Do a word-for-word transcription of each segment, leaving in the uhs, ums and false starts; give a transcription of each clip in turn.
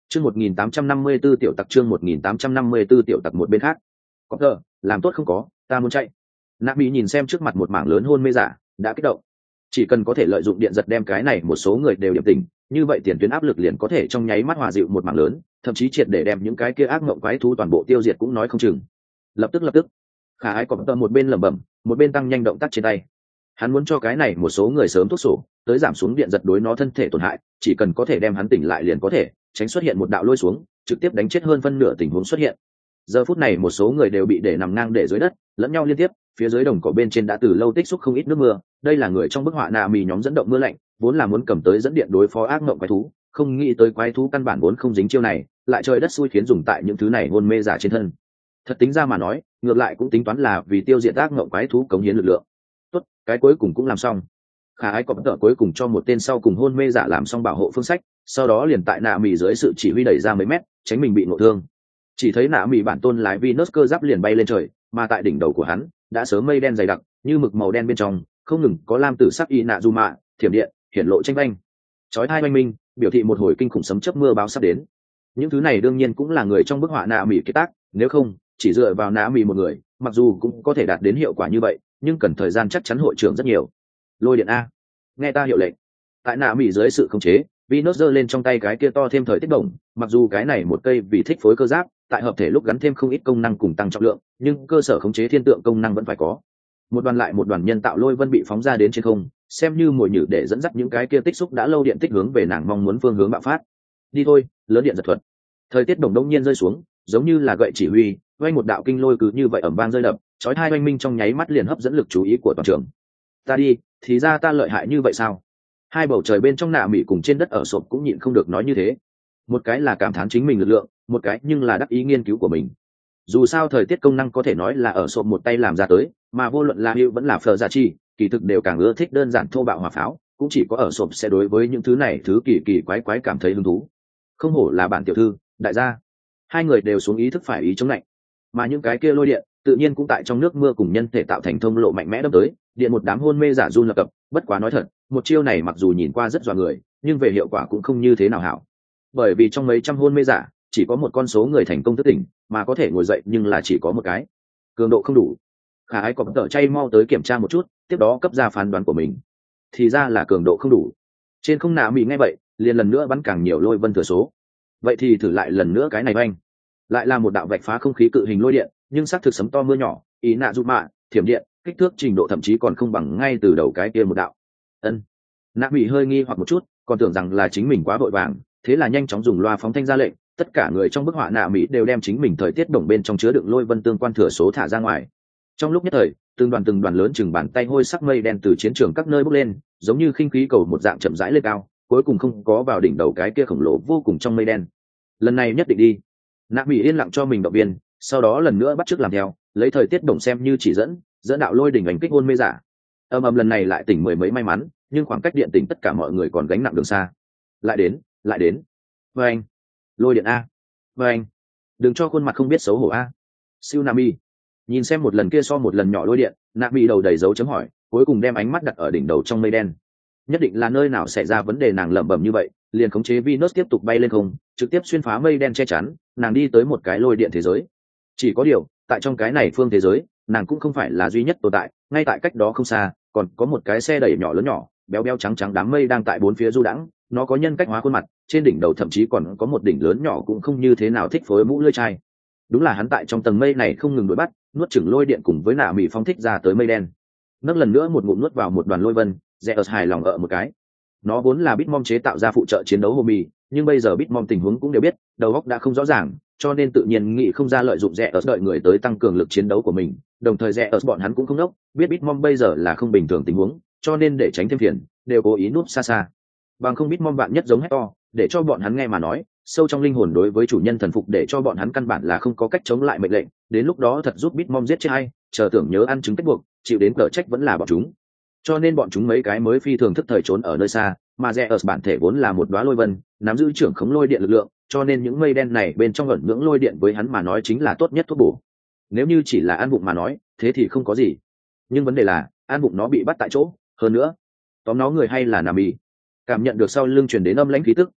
Chương một nghìn tám trăm năm mươi 14 tiểu tặc chương một nghìn tám trăm năm mươi 14 tiểu tặc một bên khác. Có tờ, làm tốt không có, ta muốn chạy. Nạp Mỹ nhìn xem trước mặt một mảng lớn hôn mê giả, đã kích động. Chỉ cần có thể lợi dụng điện giật đem cái này một số người đều điểm tỉnh, như vậy tiền tuyến áp lực liền có thể trong nháy mắt hòa dịu một mảng lớn, thậm chí triệt để đem những cái kia ác mộng quái thú toàn bộ tiêu diệt cũng nói không chừng. Lập tức lập tức. Khả Ái có tờ một bên lẩm bẩm, một bên tăng nhanh động tác trên tay. Hắn muốn cho cái này một số người sớm thuốc sổ, tới giảm xuống điện giật đối nó thân thể tổn hại, chỉ cần có thể đem hắn tỉnh lại liền có thể tránh xuất hiện một đạo lôi xuống, trực tiếp đánh chết hơn phân nửa tình huống xuất hiện. Giờ phút này một số người đều bị để nằm ngang để dưới đất, lẫn nhau liên tiếp, phía dưới đồng cỏ bên trên đã từ lâu tích xúc không ít nước mưa, đây là người trong bức họa nạ mì nhóm dẫn động mưa lạnh, vốn là muốn cầm tới dẫn điện đối phó ác mộng quái thú, không nghĩ tới quái thú căn bản vốn không dính chiêu này, lại trời đất xui khiến dùng tại những thứ này hôn mê giả trên thân. Thật tính ra mà nói, ngược lại cũng tính toán là vì tiêu diệt ác mộng quái thú cống hiến lực lượng. Tốt, cái cuối cùng cũng làm xong. Khả Ái có tờ cuối cùng cho một tên sau cùng hôn mê giả làm xong bảo hộ phương sách, sau đó liền tại nạ mì dưới sự chỉ huy đẩy ra mấy mét, tránh mình bị ngộ thương. Chỉ thấy nạ mì bản tôn lái Venus cơ giáp liền bay lên trời, mà tại đỉnh đầu của hắn đã sớm mây đen dày đặc, như mực màu đen bên trong không ngừng có lam tử sắc y nạ du mạ, thiểm điện, hiển lộ tranh vanh. Chói tai oanh minh, biểu thị một hồi kinh khủng sấm chớp mưa báo sắp đến. Những thứ này đương nhiên cũng là người trong bức họa nạ mì kế tác, nếu không, chỉ dựa vào nạ mì một người, mặc dù cũng có thể đạt đến hiệu quả như vậy, nhưng cần thời gian chắc chắn hội trưởng rất nhiều. Lôi điện a, nghe ta hiệu lệnh. Tại nạ mì dưới sự khống chế, Venus giơ lên trong tay cái kia to thêm thời tiết bổng, mặc dù cái này một cây vì thích phối cơ giáp, tại hợp thể lúc gắn thêm không ít công năng cùng tăng trọng lượng, nhưng cơ sở khống chế thiên tượng công năng vẫn phải có. Một đoàn lại một đoàn nhân tạo lôi vân bị phóng ra đến trên không, xem như mồi nhử để dẫn dắt những cái kia tích xúc đã lâu điện tích hướng về nàng mong muốn phương hướng bạo phát. Đi thôi, lớn điện giật thuật. Thời tiết bổng đông nhiên rơi xuống, giống như là gậy chỉ huy, vang một đạo kinh lôi cứ như vậy ầm vang rơi đập, chói hai oanh minh trong nháy mắt liền hấp dẫn lực chú ý của toàn trường. Ta đi, thì ra ta lợi hại như vậy sao? Hai bầu trời bên trong nạ mỉ cùng trên đất ở sộp cũng nhịn không được nói như thế. Một cái là cảm thán chính mình lực lượng, một cái nhưng là đắc ý nghiên cứu của mình. Dù sao thời tiết công năng có thể nói là ở sộp một tay làm ra tới, mà vô luận là hữu vẫn là phờ gia chi, kỳ thực đều càng ưa thích đơn giản thô bạo hỏa pháo, cũng chỉ có ở sộp sẽ đối với những thứ này thứ kỳ kỳ quái quái cảm thấy hứng thú. Không hổ là bản tiểu thư, đại gia. Hai người đều xuống ý thức phải ý chống lạnh, mà những cái kia lôi điện tự nhiên cũng tại trong nước mưa cùng nhân thể tạo thành thông lộ mạnh mẽ đâm tới, điện một đám hôn mê giả run lập cập. Bất quá nói thật, một chiêu này mặc dù nhìn qua rất dọa người, nhưng về hiệu quả cũng không như thế nào hảo. Bởi vì trong mấy trăm hôn mê giả, chỉ có một con số người thành công thức tỉnh, mà có thể ngồi dậy nhưng là chỉ có một cái. Cường độ không đủ. Khả Ái có tờ chay mau tới kiểm tra một chút, tiếp đó cấp ra phán đoán của mình. Thì ra là cường độ không đủ. Trên không nạ mỉ nghe vậy, liền lần nữa bắn càng nhiều lôi vân thừa số. Vậy thì thử lại lần nữa cái này banh. Lại là một đạo vạch phá không khí cự hình lôi điện, nhưng xác thực sấm to mưa nhỏ, ý nạ dụ mạ, thiểm điện, kích thước trình độ thậm chí còn không bằng ngay từ đầu cái kia một đạo. Ân. Nạ Mỹ hơi nghi hoặc một chút, còn tưởng rằng là chính mình quá vội vàng, thế là nhanh chóng dùng loa phóng thanh ra lệnh, tất cả người trong bức họa Nạ Mỹ đều đem chính mình thời tiết đồng bên trong chứa đựng lôi vân tương quan thừa số thả ra ngoài. Trong lúc nhất thời, từng đoàn từng đoàn lớn chừng bàn tay hôi sắc mây đen từ chiến trường các nơi bốc lên, giống như khinh khí cầu một dạng chậm rãi lên cao, cuối cùng không có vào đỉnh đầu cái kia khổng lồ vô cùng trong mây đen. Lần này nhất định đi. Nạ Mỹ yên lặng cho mình động viên, sau đó lần nữa bắt chước làm theo, lấy thời tiết đồng xem như chỉ dẫn, dẫn đạo lôi đỉnh ảnh kích hôn mê giả. Âm ầm lần này lại tỉnh mười mấy may mắn, nhưng khoảng cách điện tỉnh tất cả mọi người còn gánh nặng đường xa. Lại đến, lại đến. Và anh, lôi điện a. Và anh, đừng cho khuôn mặt không biết xấu hổ a. Siêu Nami, nhìn xem một lần kia so một lần nhỏ lôi điện, Nami đầu đầy dấu chấm hỏi, cuối cùng đem ánh mắt đặt ở đỉnh đầu trong mây đen. Nhất định là nơi nào xảy ra vấn đề, nàng lẩm bẩm như vậy, liền khống chế Venus tiếp tục bay lên không, trực tiếp xuyên phá mây đen che chắn, nàng đi tới một cái lôi điện thế giới. Chỉ có điều, tại trong cái này phương thế giới, nàng cũng không phải là duy nhất tồn tại, ngay tại cách đó không xa, còn có một cái xe đẩy nhỏ lớn nhỏ, béo béo trắng trắng đám mây đang tại bốn phía du đãng, nó có nhân cách hóa khuôn mặt, trên đỉnh đầu thậm chí còn có một đỉnh lớn nhỏ cũng không như thế nào thích phối mũ lưỡi chai. Đúng là hắn tại trong tầng mây này không ngừng đuổi bắt, nuốt chửng lôi điện cùng với nạ mỉ phóng thích ra tới mây đen. Nấc lần nữa một ngụm nuốt vào một đoàn lôi vân, Zeus hài lòng ở một cái. Nó vốn là Bitmom chế tạo ra phụ trợ chiến đấu Homie, nhưng bây giờ Bitmom tình huống cũng đều biết, đầu óc đã không rõ ràng, cho nên tự nhiên nghĩ không ra lợi dụng Zeus đợi người tới tăng cường lực chiến đấu của mình, đồng thời Zeus bọn hắn cũng không đốc, biết Bitmom bây giờ là không bình thường tình huống, cho nên để tránh thêm phiền, đều cố ý núp xa xa. Bằng không Bitmom bạn nhất giống hét to, để cho bọn hắn nghe mà nói, sâu trong linh hồn đối với chủ nhân thần phục, để cho bọn hắn căn bản là không có cách chống lại mệnh lệnh, đến lúc đó thật giúp Bitmom giết chết hay, chờ tưởng nhớ ăn trứng kết buộc, chịu đến cỡ trách vẫn là bọn chúng. Cho nên bọn chúng mấy cái mới phi thường thức thời trốn ở nơi xa, mà Zeus bản thể vốn là một đóa lôi vân, nắm giữ trưởng khống lôi điện lực lượng, cho nên những mây đen này bên trong ẩn nhưỡng lôi điện với hắn mà nói chính là tốt nhất thuốc bổ. Nếu như chỉ là ăn bụng mà nói, thế thì không có gì. Nhưng vấn đề là, ăn bụng nó bị bắt tại chỗ, hơn nữa, tóm nó người hay là Nami. Cảm nhận được sau lưng truyền đến âm lãnh khí tức,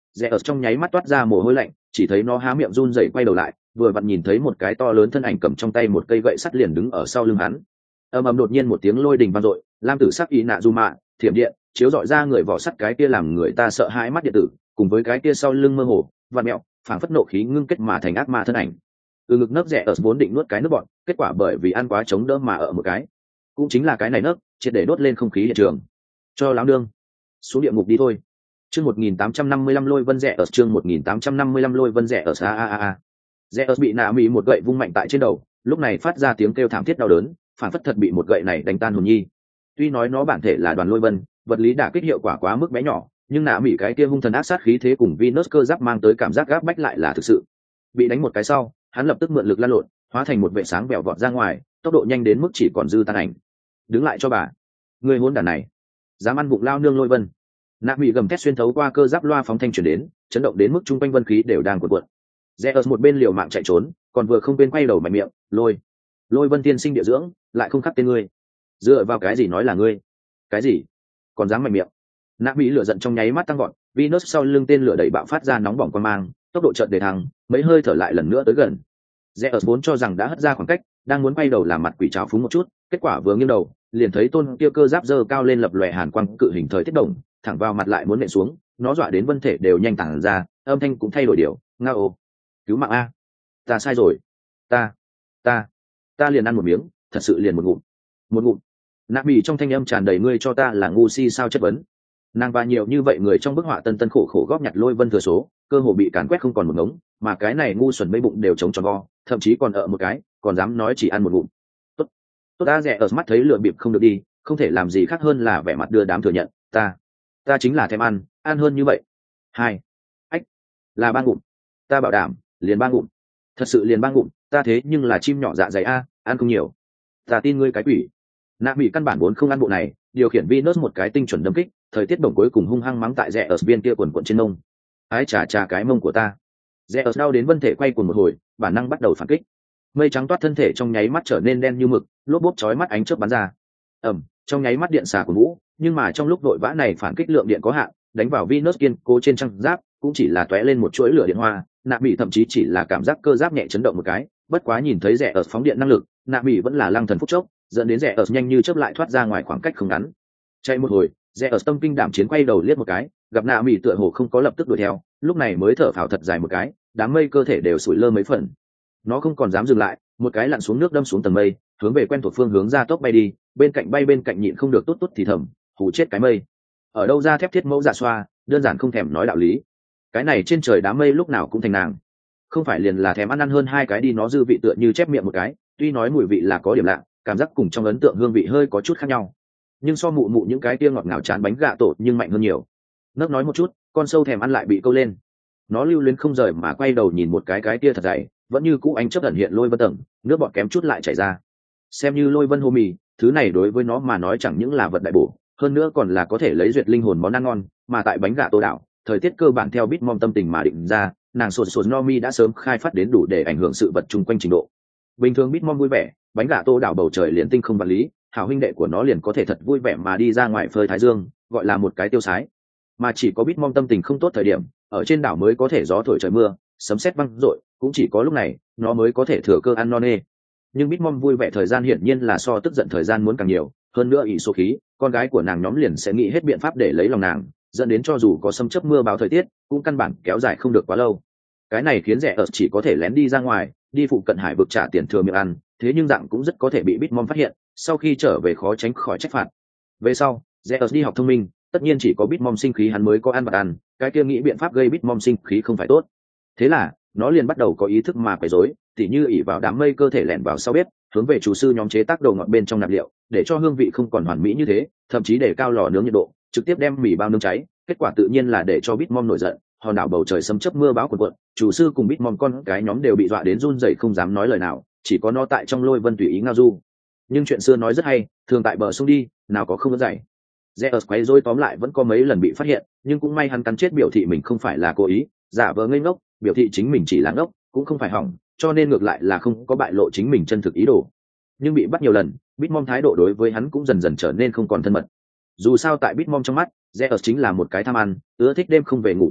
rẽ ở trong nháy mắt toát ra mồ hôi lạnh, chỉ thấy nó há miệng run rẩy quay đầu lại, vừa vặn nhìn thấy một cái to lớn thân ảnh cầm trong tay một cây gậy sắt liền đứng ở sau lưng hắn. Ầm ầm đột nhiên một tiếng lôi đình vang dội, lam tử sắc y nạ du mạ thiểm điện chiếu dọi ra người vỏ sắt cái kia làm người ta sợ hãi mắt điện tử, cùng với cái kia sau lưng mơ hồ vặn mẹo phảng phất nộ khí ngưng kết mà thành ác ma thân ảnh. Từ ngực nấc rẽ ở vốn định nuốt cái nước bọn, kết quả bởi vì ăn quá chống đỡ mà ở một cái, cũng chính là cái này nấc triệt để đốt lên không khí hiện trường. Cho láo đương xuống địa ngục đi thôi. Chương một nghìn tám trăm năm mươi lăm lôi vân rẽ ở chương một nghìn tám trăm năm mươi lăm lôi vân rẽ ở a a a a. Rẽ ở bị nạ mỹ một gậy vung mạnh tại trên đầu, lúc này phát ra tiếng kêu thảm thiết đau đớn, phản phất thật bị một gậy này đánh tan hồn nhi. Tuy nói nó bản thể là đoàn lôi vân, vật lý đả kích hiệu quả quá mức bé nhỏ, nhưng nạ mỹ cái kia hung thần ác sát khí thế cùng Venus cơ giáp mang tới cảm giác gáp bách lại là thực sự. Bị đánh một cái sau, hắn lập tức mượn lực lăn lộn, hóa thành một vệ sáng bèo vọt ra ngoài, tốc độ nhanh đến mức chỉ còn dư tan ảnh. Đứng lại cho bà, người hỗn đản này, dám ăn bụng lao nương lôi vân. Nạ mỹ gầm thét xuyên thấu qua cơ giáp loa phóng thanh truyền đến, chấn động đến mức trung quanh vân khí đều đang cuộn cuộn. Zeus một bên liều mạng chạy trốn, còn vừa không quên quay đầu mạnh miệng, lôi, lôi vân tiên sinh địa dưỡng, lại không khắc tên ngươi. Dựa vào cái gì nói là ngươi? Cái gì? Còn dám mạnh miệng? Nạ mỹ lửa giận trong nháy mắt tăng vọt, Venus sau lưng tên lửa đẩy bạo phát ra nóng bỏng quang mang, tốc độ chợt đề thăng, mấy hơi thở lại lần nữa tới gần. Zeus vốn cho rằng đã hất ra khoảng cách, đang muốn quay đầu làm mặt quỷ trào phúng một chút, kết quả vừa nghiêng đầu, liền thấy tôn kia cơ giáp dơ cao lên lập lòe hàn quang cự hình thời tiết đồng, thẳng vào mặt lại muốn nện xuống, nó dọa đến vân thể đều nhanh tản ra, âm thanh cũng thay đổi điều, ngao, cứu mạng a, ta sai rồi, ta, ta, ta liền ăn một miếng, thật sự liền một ngụm, một ngụm. Nạ bì trong thanh âm tràn đầy ngươi cho ta là ngu si sao chất vấn. Nàng và nhiều như vậy người trong bức họa tân tân khổ khổ góp nhặt lôi vân thừa số, cơ hồ bị càn quét không còn một ngống, mà cái này ngu xuẩn mấy bụng đều trống tròn vo, thậm chí còn ở một cái, còn dám nói chỉ ăn một ngụm. Tốt, tốt ta rẻ ở mắt thấy lựa bịp không được đi, không thể làm gì khác hơn là vẻ mặt đưa đám thừa nhận, ta, ta chính là thèm ăn, ăn hơn như vậy. Hai, ách, là ba ngụm, ta bảo đảm, liền ba ngụm, thật sự liền ba ngụm, ta thế nhưng là chim nhỏ dạ dày a, ăn không nhiều. Ta tin ngươi cái quỷ. Nạ bị căn bản vốn không ăn bộ này, điều khiển Venus một cái tinh chuẩn đâm kích, thời tiết bổng cuối cùng hung hăng mắng tại rẽ ở bên kia quần quần trên mông. Ái chà chà cái mông của ta. Rẽ ở đau đến vân thể quay cuồng một hồi, bản năng bắt đầu phản kích. Mây trắng toát thân thể trong nháy mắt trở nên đen như mực, lốp bốp chói mắt ánh chớp bắn ra. Ầm, trong nháy mắt điện xà của vũ, nhưng mà trong lúc vội vã này phản kích lượng điện có hạn, đánh vào Venus kiên cố trên trang giáp, cũng chỉ là tóe lên một chuỗi lửa điện hoa, Nạ bị thậm chí chỉ là cảm giác cơ giáp nhẹ chấn động một cái, bất quá nhìn thấy rẽ ở phóng điện năng lực, Nạ bị vẫn là lăng thần phúc chốc, dẫn đến rẽ ở nhanh như chớp lại thoát ra ngoài khoảng cách không ngắn. Chạy một hồi, rẽ ở tâm kinh đảm chiến quay đầu liếc một cái, gặp Nạ bị tựa hồ không có lập tức đuổi theo, lúc này mới thở phào thật dài một cái, đám mây cơ thể đều sủi lơ mấy phần. Nó không còn dám dừng lại, một cái lặn xuống nước đâm xuống tầng mây, hướng về quen thuộc phương hướng ra tốc bay đi, bên cạnh bay bên cạnh nhịn không được tốt tốt thì thầm, hù chết cái mây. Ở đâu ra thép thiết mẫu dạ xoa, đơn giản không thèm nói đạo lý. Cái này trên trời đám mây lúc nào cũng thành nàng. Không phải liền là thèm ăn ăn hơn hai cái đi, nó dư vị tựa như chép miệng một cái, tuy nói mùi vị là có điểm lạ, cảm giác cùng trong ấn tượng hương vị hơi có chút khác nhau, nhưng so mụ mụ những cái kia ngọt ngào chán bánh gạ tổ nhưng mạnh hơn nhiều. Nấc nói một chút, con sâu thèm ăn lại bị câu lên, nó lưu luyến không rời mà quay đầu nhìn một cái cái kia thật dày, vẫn như cũ ánh chớp ẩn hiện lôi vân tầng, nước bọt kém chút lại chảy ra. Xem như lôi vân hô mì, thứ này đối với nó mà nói chẳng những là vật đại bổ, hơn nữa còn là có thể lấy duyệt linh hồn món ăn ngon, mà tại bánh gạ tổ đảo, thời tiết cơ bản theo Bitmom tâm tình mà định ra, nàng sột sột no mi đã sớm khai phát đến đủ để ảnh hưởng sự vật chung quanh trình độ. Bình thường Bitmom vui vẻ, bánh gà tô đảo bầu trời liền tinh không vật lý, hảo huynh đệ của nó liền có thể thật vui vẻ mà đi ra ngoài phơi thái dương, gọi là một cái tiêu sái. Mà chỉ có Bitmom tâm tình không tốt thời điểm, ở trên đảo mới có thể gió thổi trời mưa, sấm sét vang rội, cũng chỉ có lúc này nó mới có thể thừa cơ ăn no nê. Nhưng Bitmom vui vẻ thời gian hiển nhiên là so tức giận thời gian muốn càng nhiều, hơn nữa ỷ số khí, con gái của nàng nhóm liền sẽ nghĩ hết biện pháp để lấy lòng nàng, dẫn đến cho dù có xâm chấp mưa báo thời tiết, cũng căn bản kéo dài không được quá lâu. Cái này khiến rẻ ở chỉ có thể lén đi ra ngoài, đi phụ cận hải vực trả tiền thừa miệng ăn, thế nhưng dạng cũng rất có thể bị Bitmom phát hiện, sau khi trở về khó tránh khỏi trách phạt. Về sau, Zeus đi học thông minh, tất nhiên chỉ có Bitmom sinh khí hắn mới có ăn bạc ăn, cái kia nghĩ biện pháp gây Bitmom sinh khí không phải tốt. Thế là, nó liền bắt đầu có ý thức mà quấy rối, tỉ như ỉ vào đám mây cơ thể lẻn vào sau bếp, hướng về chủ sư nhóm chế tác đồ ngọt bên trong nạp liệu, để cho hương vị không còn hoàn mỹ như thế, thậm chí để cao lò nướng nhiệt độ, trực tiếp đem mì bao nướng cháy, kết quả tự nhiên là để cho Bitmom nổi giận, hòn đảo bầu trời sấm chớp mưa bão cuồn cuộn, chủ sư cùng Bitmom con cái nhóm đều bị dọa đến run rẩy không dám nói lời nào, chỉ có nó tại trong lôi vân tùy ý ngao du. Nhưng chuyện xưa nói rất hay, thường tại bờ sông đi, nào có không dậy. Zeus quấy rối tóm lại vẫn có mấy lần bị phát hiện, nhưng cũng may hắn cắn chết biểu thị mình không phải là cố ý, giả vờ ngây ngốc, biểu thị chính mình chỉ là ngốc, cũng không phải hỏng, cho nên ngược lại là không có bại lộ chính mình chân thực ý đồ. Nhưng bị bắt nhiều lần, Bitmom thái độ đối với hắn cũng dần dần trở nên không còn thân mật. Dù sao tại Bitmom trong mắt, Zeus chính là một cái tham ăn, ưa thích đêm không về ngủ chạy loạn,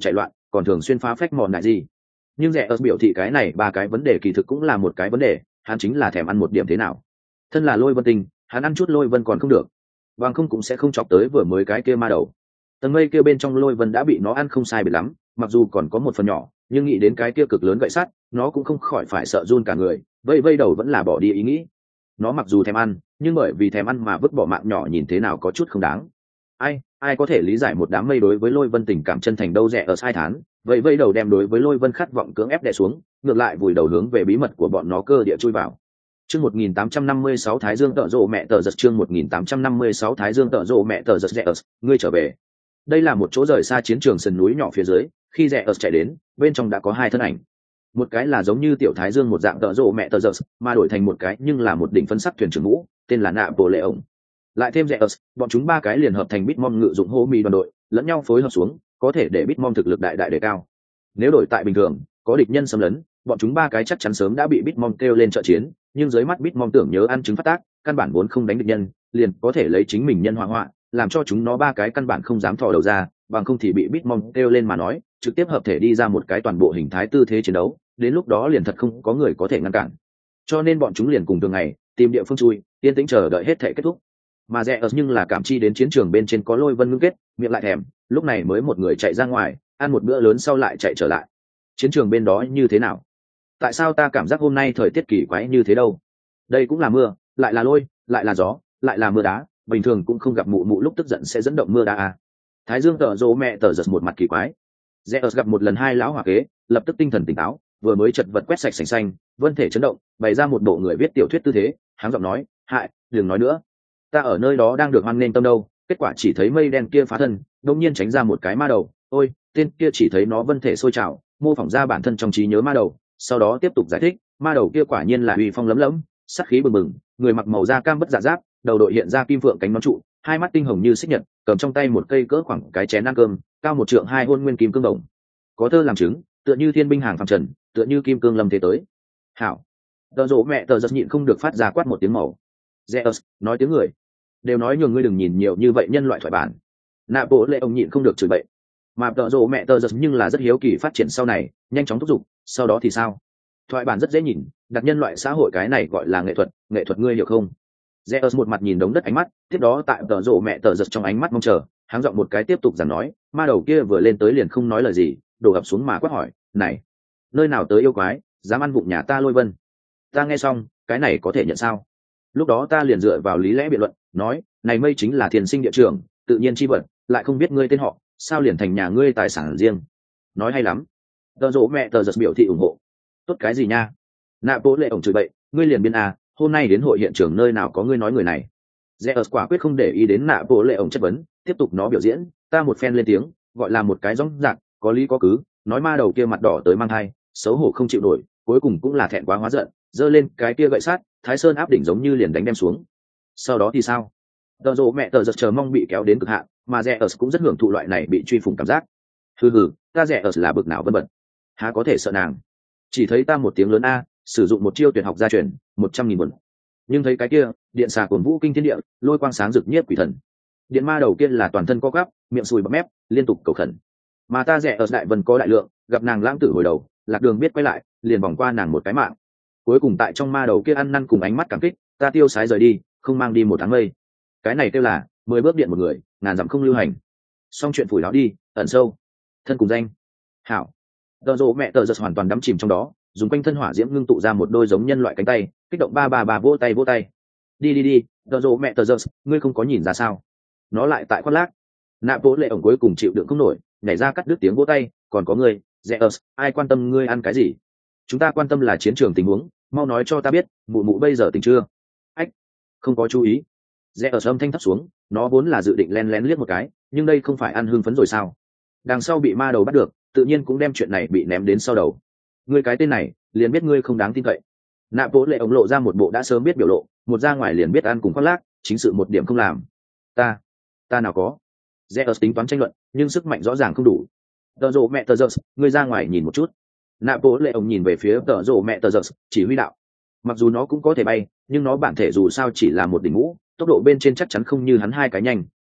còn thường xuyên phá phách mòn lại gì. Nhưng rẻ ở biểu thị cái này ba cái vấn đề kỳ thực cũng là một cái vấn đề, hắn chính là thèm ăn một điểm thế nào. Thân là lôi vân tinh, hắn ăn chút lôi vân còn không được, bằng không cũng sẽ không chọc tới vừa mới cái kia ma đầu. Tầng mây kia bên trong lôi vân đã bị nó ăn không sai biệt lắm, mặc dù còn có một phần nhỏ, nhưng nghĩ đến cái kia cực lớn gậy sắt, nó cũng không khỏi phải sợ run cả người, vây vây đầu vẫn là bỏ đi ý nghĩ. Nó mặc dù thèm ăn, nhưng bởi vì thèm ăn mà vứt bỏ mạng nhỏ nhìn thế nào có chút không đáng. Ai, ai có thể lý giải một đám mây đối với lôi vân tình cảm chân thành đâu rẻ ở sai thán, vậy vây đầu đem đối với lôi vân khát vọng cưỡng ép đè xuống, ngược lại vùi đầu hướng về bí mật của bọn nó cơ địa chui vào. Chương một nghìn tám trăm năm mươi sáu Thái Dương tợ rộ mẹ tờ giật chương một nghìn tám trăm năm mươi sáu Thái Dương tợ rộ mẹ tờ giật Zeus, ngươi trở về. Đây là một chỗ rời xa chiến trường sườn núi nhỏ phía dưới, khi Zeus chạy đến, bên trong đã có hai thân ảnh. Một cái là giống như tiểu Thái Dương một dạng tợ rộ mẹ tờ giật, mà đổi thành một cái nhưng là một đỉnh phân sắc thuyền trưởng ngũ, tên là Nạ Bộ Lệ ổng. Lại thêm Zeus, bọn chúng ba cái liền hợp thành Bitmom ngự dụng hô mì đoàn đội, lẫn nhau phối hợp xuống, có thể để Bitmom thực lực đại đại đề cao. Nếu đổi tại bình thường, có địch nhân xâm lấn, bọn chúng ba cái chắc chắn sớm đã bị Bitmom kêu lên trợ chiến, nhưng dưới mắt Bitmom tưởng nhớ ăn trứng phát tác, căn bản vốn không đánh địch nhân, liền có thể lấy chính mình nhân hỏa hoạ, làm cho chúng nó ba cái căn bản không dám thò đầu ra, bằng không thì bị Bitmom kêu lên mà nói, trực tiếp hợp thể đi ra một cái toàn bộ hình thái tư thế chiến đấu, đến lúc đó liền thật không có người có thể ngăn cản. Cho nên bọn chúng liền cùng thường ngày, tìm địa phương chui, yên tĩnh chờ đợi hết thể kết thúc. Mà rẽ ở nhưng là cảm chi đến chiến trường bên trên có lôi vân ngưng kết, miệng lại thèm, lúc này mới một người chạy ra ngoài, ăn một bữa lớn sau lại chạy trở lại. Chiến trường bên đó như thế nào? Tại sao ta cảm giác hôm nay thời tiết kỳ quái như thế đâu? Đây cũng là mưa, lại là lôi, lại là gió, lại là mưa đá, bình thường cũng không gặp mụ mụ lúc tức giận sẽ dẫn động mưa đá à. Thái Dương tợ rỗ mẹ tờ giật một mặt kỳ quái. Rẽ ở gặp một lần hai lão hỏa kế, lập tức tinh thần tỉnh táo, vừa mới chật vật quét sạch sành xanh, vân thể chấn động, bày ra một bộ người viết tiểu thuyết tư thế, háng giọng nói, hại, đừng nói nữa. Ta ở nơi đó đang được hoan nghênh tâm đâu, kết quả chỉ thấy mây đen kia phá thân, đột nhiên tránh ra một cái ma đầu, ôi, tên kia chỉ thấy nó vân thể sôi trào, mô phỏng ra bản thân trong trí nhớ ma đầu, sau đó tiếp tục giải thích, ma đầu kia quả nhiên là uy phong lấm lấm, sát khí bừng bừng, người mặc màu da cam bất dạ giáp, đầu đội hiện ra kim phượng cánh nón trụ, hai mắt tinh hồng như xích nhật, cầm trong tay một cây cỡ khoảng cái chén ăn cơm, cao một trượng hai hôn nguyên kim cương đồng, có thơ làm chứng, tựa như thiên binh hàng phàm trần, tựa như kim cương lâm thế tới. Hảo, tờ rỗ mẹ tờ giật nhịn không được phát ra quát một tiếng màu. Zeus nói tiếng người, đều nói nhường ngươi đừng nhìn nhiều như vậy nhân loại thoại bản. Nạ Bộ Lệ ông nhịn không được chửi bậy, mà tợ rộ mẹ tờ giật nhưng là rất hiếu kỳ phát triển sau này, nhanh chóng thúc giục, sau đó thì sao? Thoại bản rất dễ nhìn, đặt nhân loại xã hội cái này gọi là nghệ thuật, nghệ thuật ngươi hiểu không? Zeus một mặt nhìn đống đất ánh mắt, tiếp đó tại tợ rộ mẹ tờ giật trong ánh mắt mong chờ, háng giọng một cái tiếp tục giảng nói, ma đầu kia vừa lên tới liền không nói lời gì, đổ ập xuống mà quát hỏi, này, nơi nào tới yêu quái, dám ăn vụng nhà ta lôi vân? Ta nghe xong, cái này có thể nhận sao? Lúc đó ta liền dựa vào lý lẽ biện luận, nói, này mây chính là thiền sinh địa trường, tự nhiên chi vật, lại không biết ngươi tên họ, sao liền thành nhà ngươi tài sản riêng? Nói hay lắm. Tờ rỗ mẹ tờ giật biểu thị ủng hộ. Tốt cái gì nha? Nạ Bộ Lệ ổng chửi bậy, ngươi liền biên à, hôm nay đến hội hiện trường nơi nào có ngươi nói người này? Zeus quả quyết không để ý đến Nạ Bộ Lệ ổng chất vấn, tiếp tục nó biểu diễn, ta một phen lên tiếng, gọi là một cái rõng rạc, có lý có cứ, nói ma đầu kia mặt đỏ tới mang thai, xấu hổ không chịu nổi, cuối cùng cũng là thẹn quá hóa giận, giơ lên cái kia gậy sát, Thái Sơn áp đỉnh giống như liền đánh đem xuống. Sau đó thì sao? Tờ rỗ mẹ tờ giật chờ mong bị kéo đến cực hạn, mà Zeus cũng rất hưởng thụ loại này bị truy phủng cảm giác. Hừ hừ, ta Zeus là bực nào vân bật, há có thể sợ nàng? Chỉ thấy ta một tiếng lớn a, sử dụng một chiêu tuyệt học gia truyền, một trăm nghìn vần. Nhưng thấy cái kia, điện xà cuồng vũ kinh thiên địa, lôi quang sáng rực nhiếp quỷ thần. Điện ma đầu kia là toàn thân co quắp, miệng sùi bọt mép, liên tục cầu khẩn. Mà ta Zeus đại vân có đại lượng, gặp nàng lãng tử hồi đầu, lạc đường biết quay lại, liền vòng qua nàng một cái mạng. Cuối cùng tại trong ma đầu kia ăn năn cùng ánh mắt cảm kích, ta tiêu sái rời đi, không mang đi một tháng mây. Cái này kêu là mười bước điện một người, ngàn dặm không lưu hành. Xong chuyện phủi láo đi, ẩn sâu thân cùng danh. Hảo, tờ rỗ mẹ tờ giật hoàn toàn đắm chìm trong đó, dùng quanh thân hỏa diễm ngưng tụ ra một đôi giống nhân loại cánh tay, kích động ba ba ba vỗ tay vỗ tay. Đi đi đi, tờ rỗ mẹ tờ giật, ngươi không có nhìn ra sao? Nó lại tại khoác lác. Nạ Bộ Lệ ổng cuối cùng chịu đựng không nổi, nhảy ra cắt đứt tiếng vỗ tay. Còn có ngươi, Zeus, ai quan tâm ngươi ăn cái gì? Chúng ta quan tâm là chiến trường tình huống, mau nói cho ta biết, mụ mụ bây giờ tỉnh chưa? Ách, không có chú ý. Zeus âm thanh thấp xuống, nó vốn là dự định len lén liếc một cái, nhưng đây không phải ăn hưng phấn rồi sao? Đằng sau bị ma đầu bắt được, tự nhiên cũng đem chuyện này bị ném đến sau đầu. Ngươi cái tên này, liền biết ngươi không đáng tin cậy. Nạ Bộ Lệ ổng lộ ra một bộ đã sớm biết biểu lộ, một ra ngoài liền biết ăn cùng khoác lác, chính sự một điểm không làm. Ta, ta nào có? Zeus tính toán tranh luận, nhưng sức mạnh rõ ràng không đủ. Tờ rồ mẹ tờ giật, ngươi ra ngoài nhìn một chút. Nạ Bộ Lệ ổng nhìn về phía tờ rồ mẹ tờ giật, chỉ huy đạo. Mặc dù nó cũng có thể bay, nhưng nó bản thể dù sao chỉ là một đỉnh ngũ, tốc độ bên trên chắc chắn không như hắn hai cái nhanh,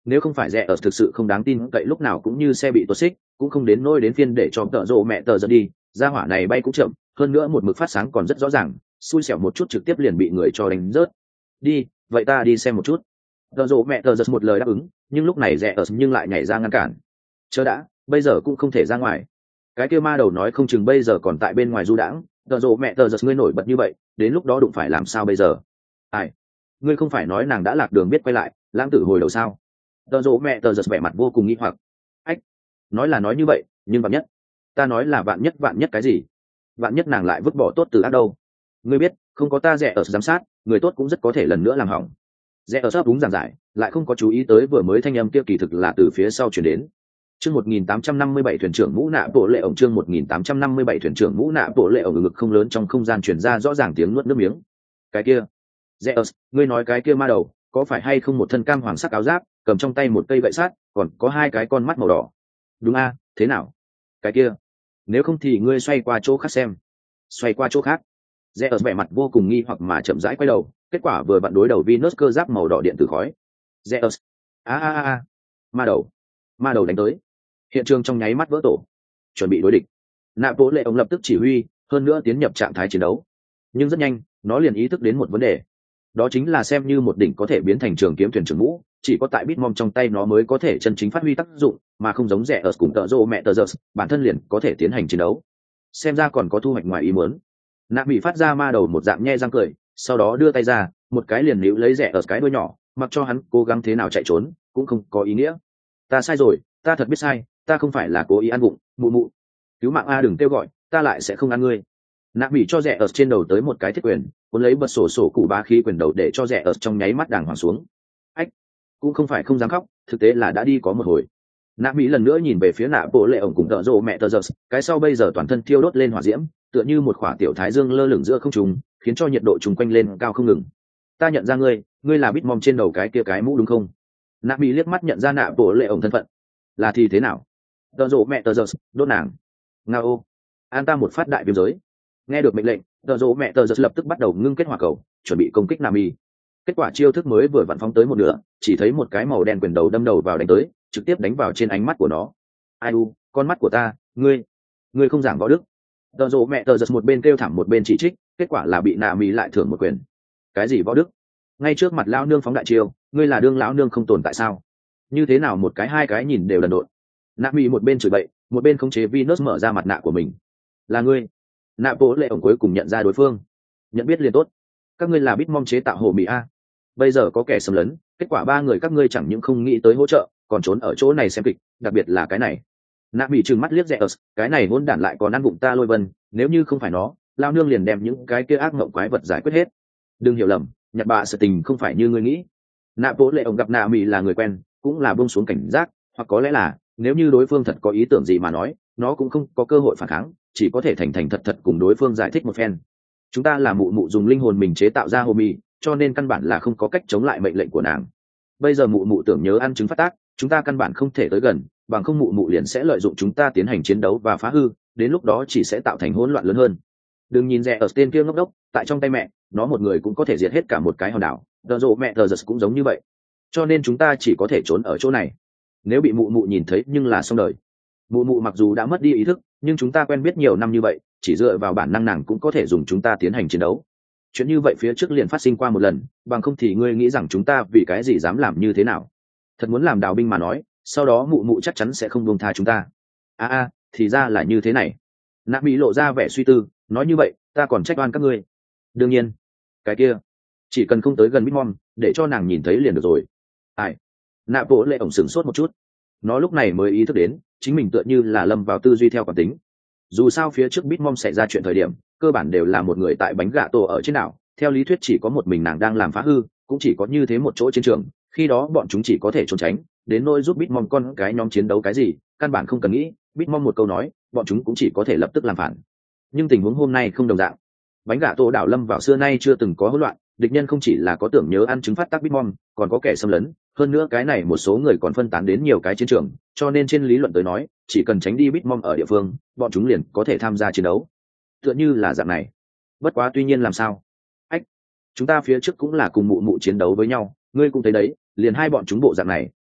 nếu không phải rẻ ở thực sự không đáng tin cậy, lúc nào cũng như xe bị tuột xích, cũng không đến nôi đến phiên để cho tợ rộ mẹ tờ giật đi. Ra hỏa này bay cũng chậm, hơn nữa một mực phát sáng còn rất rõ ràng, xui xẻo một chút trực tiếp liền bị người cho đánh rớt. Đi, vậy ta đi xem một chút. Tợ rộ mẹ tờ giật một lời đáp ứng, nhưng lúc này rẻ ở nhưng lại nhảy ra ngăn cản. Chớ đã, bây giờ cũng không thể ra ngoài. Cái kia ma đầu nói không chừng bây giờ còn tại bên ngoài du đãng. Tợ rộ mẹ tờ giật ngươi nổi bật như vậy, đến lúc đó đụng phải làm sao bây giờ? Ai? Ngươi không phải nói nàng đã lạc đường biết quay lại, lãng tử hồi đầu sao? Tợ rộ mẹ tờ giật vẻ mặt vô cùng nghi hoặc. Ách, nói là nói như vậy, nhưng vạn nhất, ta nói là vạn nhất vạn nhất cái gì? Vạn nhất nàng lại vứt bỏ tốt từ ác đâu? Ngươi biết, không có ta rẻ ở giám sát, người tốt cũng rất có thể lần nữa làm hỏng. Rẽ ở sắp đúng giảng giải, lại không có chú ý tới vừa mới thanh âm kia kỳ thực là từ phía sau chuyển đến. Chương một nghìn tám trăm năm mươi bảy thuyền trưởng mũ nạ bộ lệ ổng, chương một nghìn tám trăm năm mươi bảy thuyền trưởng mũ nạ bộ lệ ổng, ngực không lớn trong không gian truyền ra rõ ràng tiếng nuốt nước miếng. Cái kia, Rẽ ở, ngươi nói cái kia ma đầu, có phải hay không một thân cam hoàng sắc áo giáp, cầm trong tay một cây gậy sắt, còn có hai cái con mắt màu đỏ. Đúng a, thế nào? Cái kia, nếu không thì ngươi xoay qua chỗ khác xem. Xoay qua chỗ khác. Rẽ ở vẻ mặt vô cùng nghi hoặc mà chậm rãi quay đầu, kết quả vừa vặn đối đầu Venus cơ giáp màu đỏ điện tử khói. Zeus, a a a, ma đầu, ma đầu đánh tới. Hiện trường trong nháy mắt vỡ tổ, chuẩn bị đối địch. Nạp Bố Lệ ông lập tức chỉ huy, hơn nữa tiến nhập trạng thái chiến đấu. Nhưng rất nhanh, nó liền ý thức đến một vấn đề, đó chính là xem như một đỉnh có thể biến thành trường kiếm thuyền trưởng mũ, chỉ có tại Bitmom trong tay nó mới có thể chân chính phát huy tác dụng, mà không giống Zeus cùng tợ rô mẹ tờ giơ, bản thân liền có thể tiến hành chiến đấu. Xem ra còn có thu hoạch ngoài ý muốn. Nạp bị phát ra ma đầu một dạng nhe răng cười, sau đó đưa tay ra, một cái liền níu lấy rẻ ở cái đuôi nhỏ, mặc cho hắn cố gắng thế nào chạy trốn cũng không có ý nghĩa. Ta sai rồi, ta thật biết sai, ta không phải là cố ý ăn vụng, mụ mụ cứu mạng a, đừng kêu gọi, ta lại sẽ không ăn ngươi. Nạp bị cho rẻ ở trên đầu tới một cái thiết quyền, cuốn lấy bật sổ sổ cụ ba khí quyền đầu để cho rẻ ở trong nháy mắt đàng hoàng xuống. Ách, cũng không phải không dám khóc, thực tế là đã đi có một hồi. Nạp bị lần nữa nhìn về phía Nạp Bộ Lệ ổng cùng tợ rộ mẹ tờ giơ, cái sau bây giờ toàn thân thiêu đốt lên hỏa diễm, tựa như một khỏa tiểu thái dương lơ lửng giữa không trung, khiến cho nhiệt độ chung quanh lên cao không ngừng. Ta nhận ra ngươi, ngươi là Bitmom trên đầu cái kia cái mũ đúng không? Nạp bị liếc mắt nhận ra Nạp Bộ Lệ ổng thân phận. Là thì thế nào? Tợ rộ mẹ tờ giơ, đốt nàng. Ngao, an ta một phát đại viêm giới. Nghe được mệnh lệnh, tợ rộ mẹ tờ giơ lập tức bắt đầu ngưng kết hỏa cầu, chuẩn bị công kích Nạp bị. Kết quả chiêu thức mới vừa vặn phóng tới một nửa, chỉ thấy một cái màu đen quyền đầu đâm đầu vào đánh tới, trực tiếp đánh vào trên ánh mắt của nó. Ai u, con mắt của ta, ngươi, ngươi không giảng võ đức. Tợ rộ mẹ tờ giật một bên kêu thảm một bên chỉ trích, kết quả là bị Nạ Mỹ lại thưởng một quyền. Cái gì võ đức? Ngay trước mặt lão nương phóng đại chiêu, ngươi là đương lão nương không tồn tại sao? Như thế nào một cái hai cái nhìn đều đần độn. Nạ Mỹ một bên chửi bậy, một bên khống chế Venus mở ra mặt nạ của mình. Là ngươi. Nạ Bố Lệ ổng cuối cùng nhận ra đối phương. Nhận biết liền tốt. Các ngươi là Bitmom chế tạo hồ Mỹ a. Bây giờ có kẻ xâm lấn, kết quả ba người các ngươi chẳng những không nghĩ tới hỗ trợ, còn trốn ở chỗ này xem kịch, đặc biệt là cái này. Nạ bị trừng mắt liếc rẻ ớt, cái này hỗn đản lại còn ăn bụng ta lôi vân, nếu như không phải nó, lao nương liền đem những cái kia ác mộng quái vật giải quyết hết. Đừng hiểu lầm, nhặt bạ sự tình không phải như ngươi nghĩ. Nạ Bố Lệ ổng gặp Nạ Mỹ là người quen, cũng là buông xuống cảnh giác, hoặc có lẽ là nếu như đối phương thật có ý tưởng gì mà nói, nó cũng không có cơ hội phản kháng, chỉ có thể thành thành thật thật cùng đối phương giải thích một phen. Chúng ta là mụ mụ dùng linh hồn mình chế tạo ra hồ mì, cho nên căn bản là không có cách chống lại mệnh lệnh của nàng. Bây giờ mụ mụ tưởng nhớ ăn trứng phát tác, chúng ta căn bản không thể tới gần, bằng không mụ mụ liền sẽ lợi dụng chúng ta tiến hành chiến đấu và phá hư, đến lúc đó chỉ sẽ tạo thành hỗn loạn lớn hơn. Đừng nhìn rẻ ở tên kia ngốc đốc, tại trong tay mẹ, nó một người cũng có thể diệt hết cả một cái hòn đảo, tợ rộ mẹ tờ giật cũng giống như vậy. Cho nên chúng ta chỉ có thể trốn ở chỗ này. Nếu bị mụ mụ nhìn thấy nhưng là xong đời. Mụ mụ mặc dù đã mất đi ý thức, nhưng chúng ta quen biết nhiều năm như vậy, chỉ dựa vào bản năng nàng cũng có thể dùng chúng ta tiến hành chiến đấu. Chuyện như vậy phía trước liền phát sinh qua một lần, bằng không thì ngươi nghĩ rằng chúng ta vì cái gì dám làm như thế nào? Thật muốn làm đào binh mà nói, sau đó mụ mụ chắc chắn sẽ không buông tha chúng ta. a a thì ra là như thế này. Nạp Mỹ lộ ra vẻ suy tư, nói như vậy ta còn trách oan các ngươi. Đương nhiên, cái kia chỉ cần không tới gần Bitmom, để cho nàng nhìn thấy liền được rồi. Ai? Nạp Bố Lệ ổng sửng sốt một chút, nó lúc này mới ý thức đến chính mình tựa như là lâm vào tư duy theo cảm tính. Dù sao phía trước Bitmom xảy ra chuyện thời điểm, cơ bản đều là một người tại bánh gạ tổ ở trên đảo, theo lý thuyết chỉ có một mình nàng đang làm phá hư, cũng chỉ có như thế một chỗ chiến trường, khi đó bọn chúng chỉ có thể trốn tránh, đến nỗi giúp Bitmom con cái nhóm chiến đấu cái gì, căn bản không cần nghĩ, Bitmom một câu nói, bọn chúng cũng chỉ có thể lập tức làm phản. Nhưng tình huống hôm nay không đồng dạng. Bánh gạ tổ đảo lâm vào xưa nay chưa từng có hỗn loạn, địch nhân không chỉ là có tưởng nhớ ăn trứng phát tác Bitmom, còn có kẻ xâm lấn, hơn nữa cái này một số người còn phân tán đến nhiều cái chiến trường, cho nên trên lý luận tới nói, chỉ cần tránh đi Bitmom ở địa phương, bọn chúng liền có thể tham gia chiến đấu. Tựa như là dạng này. Bất quá tuy nhiên làm sao? Ách, chúng ta phía trước cũng là cùng mụ mụ chiến đấu với nhau, ngươi cũng thấy đấy, liền hai bọn chúng bộ dạng này,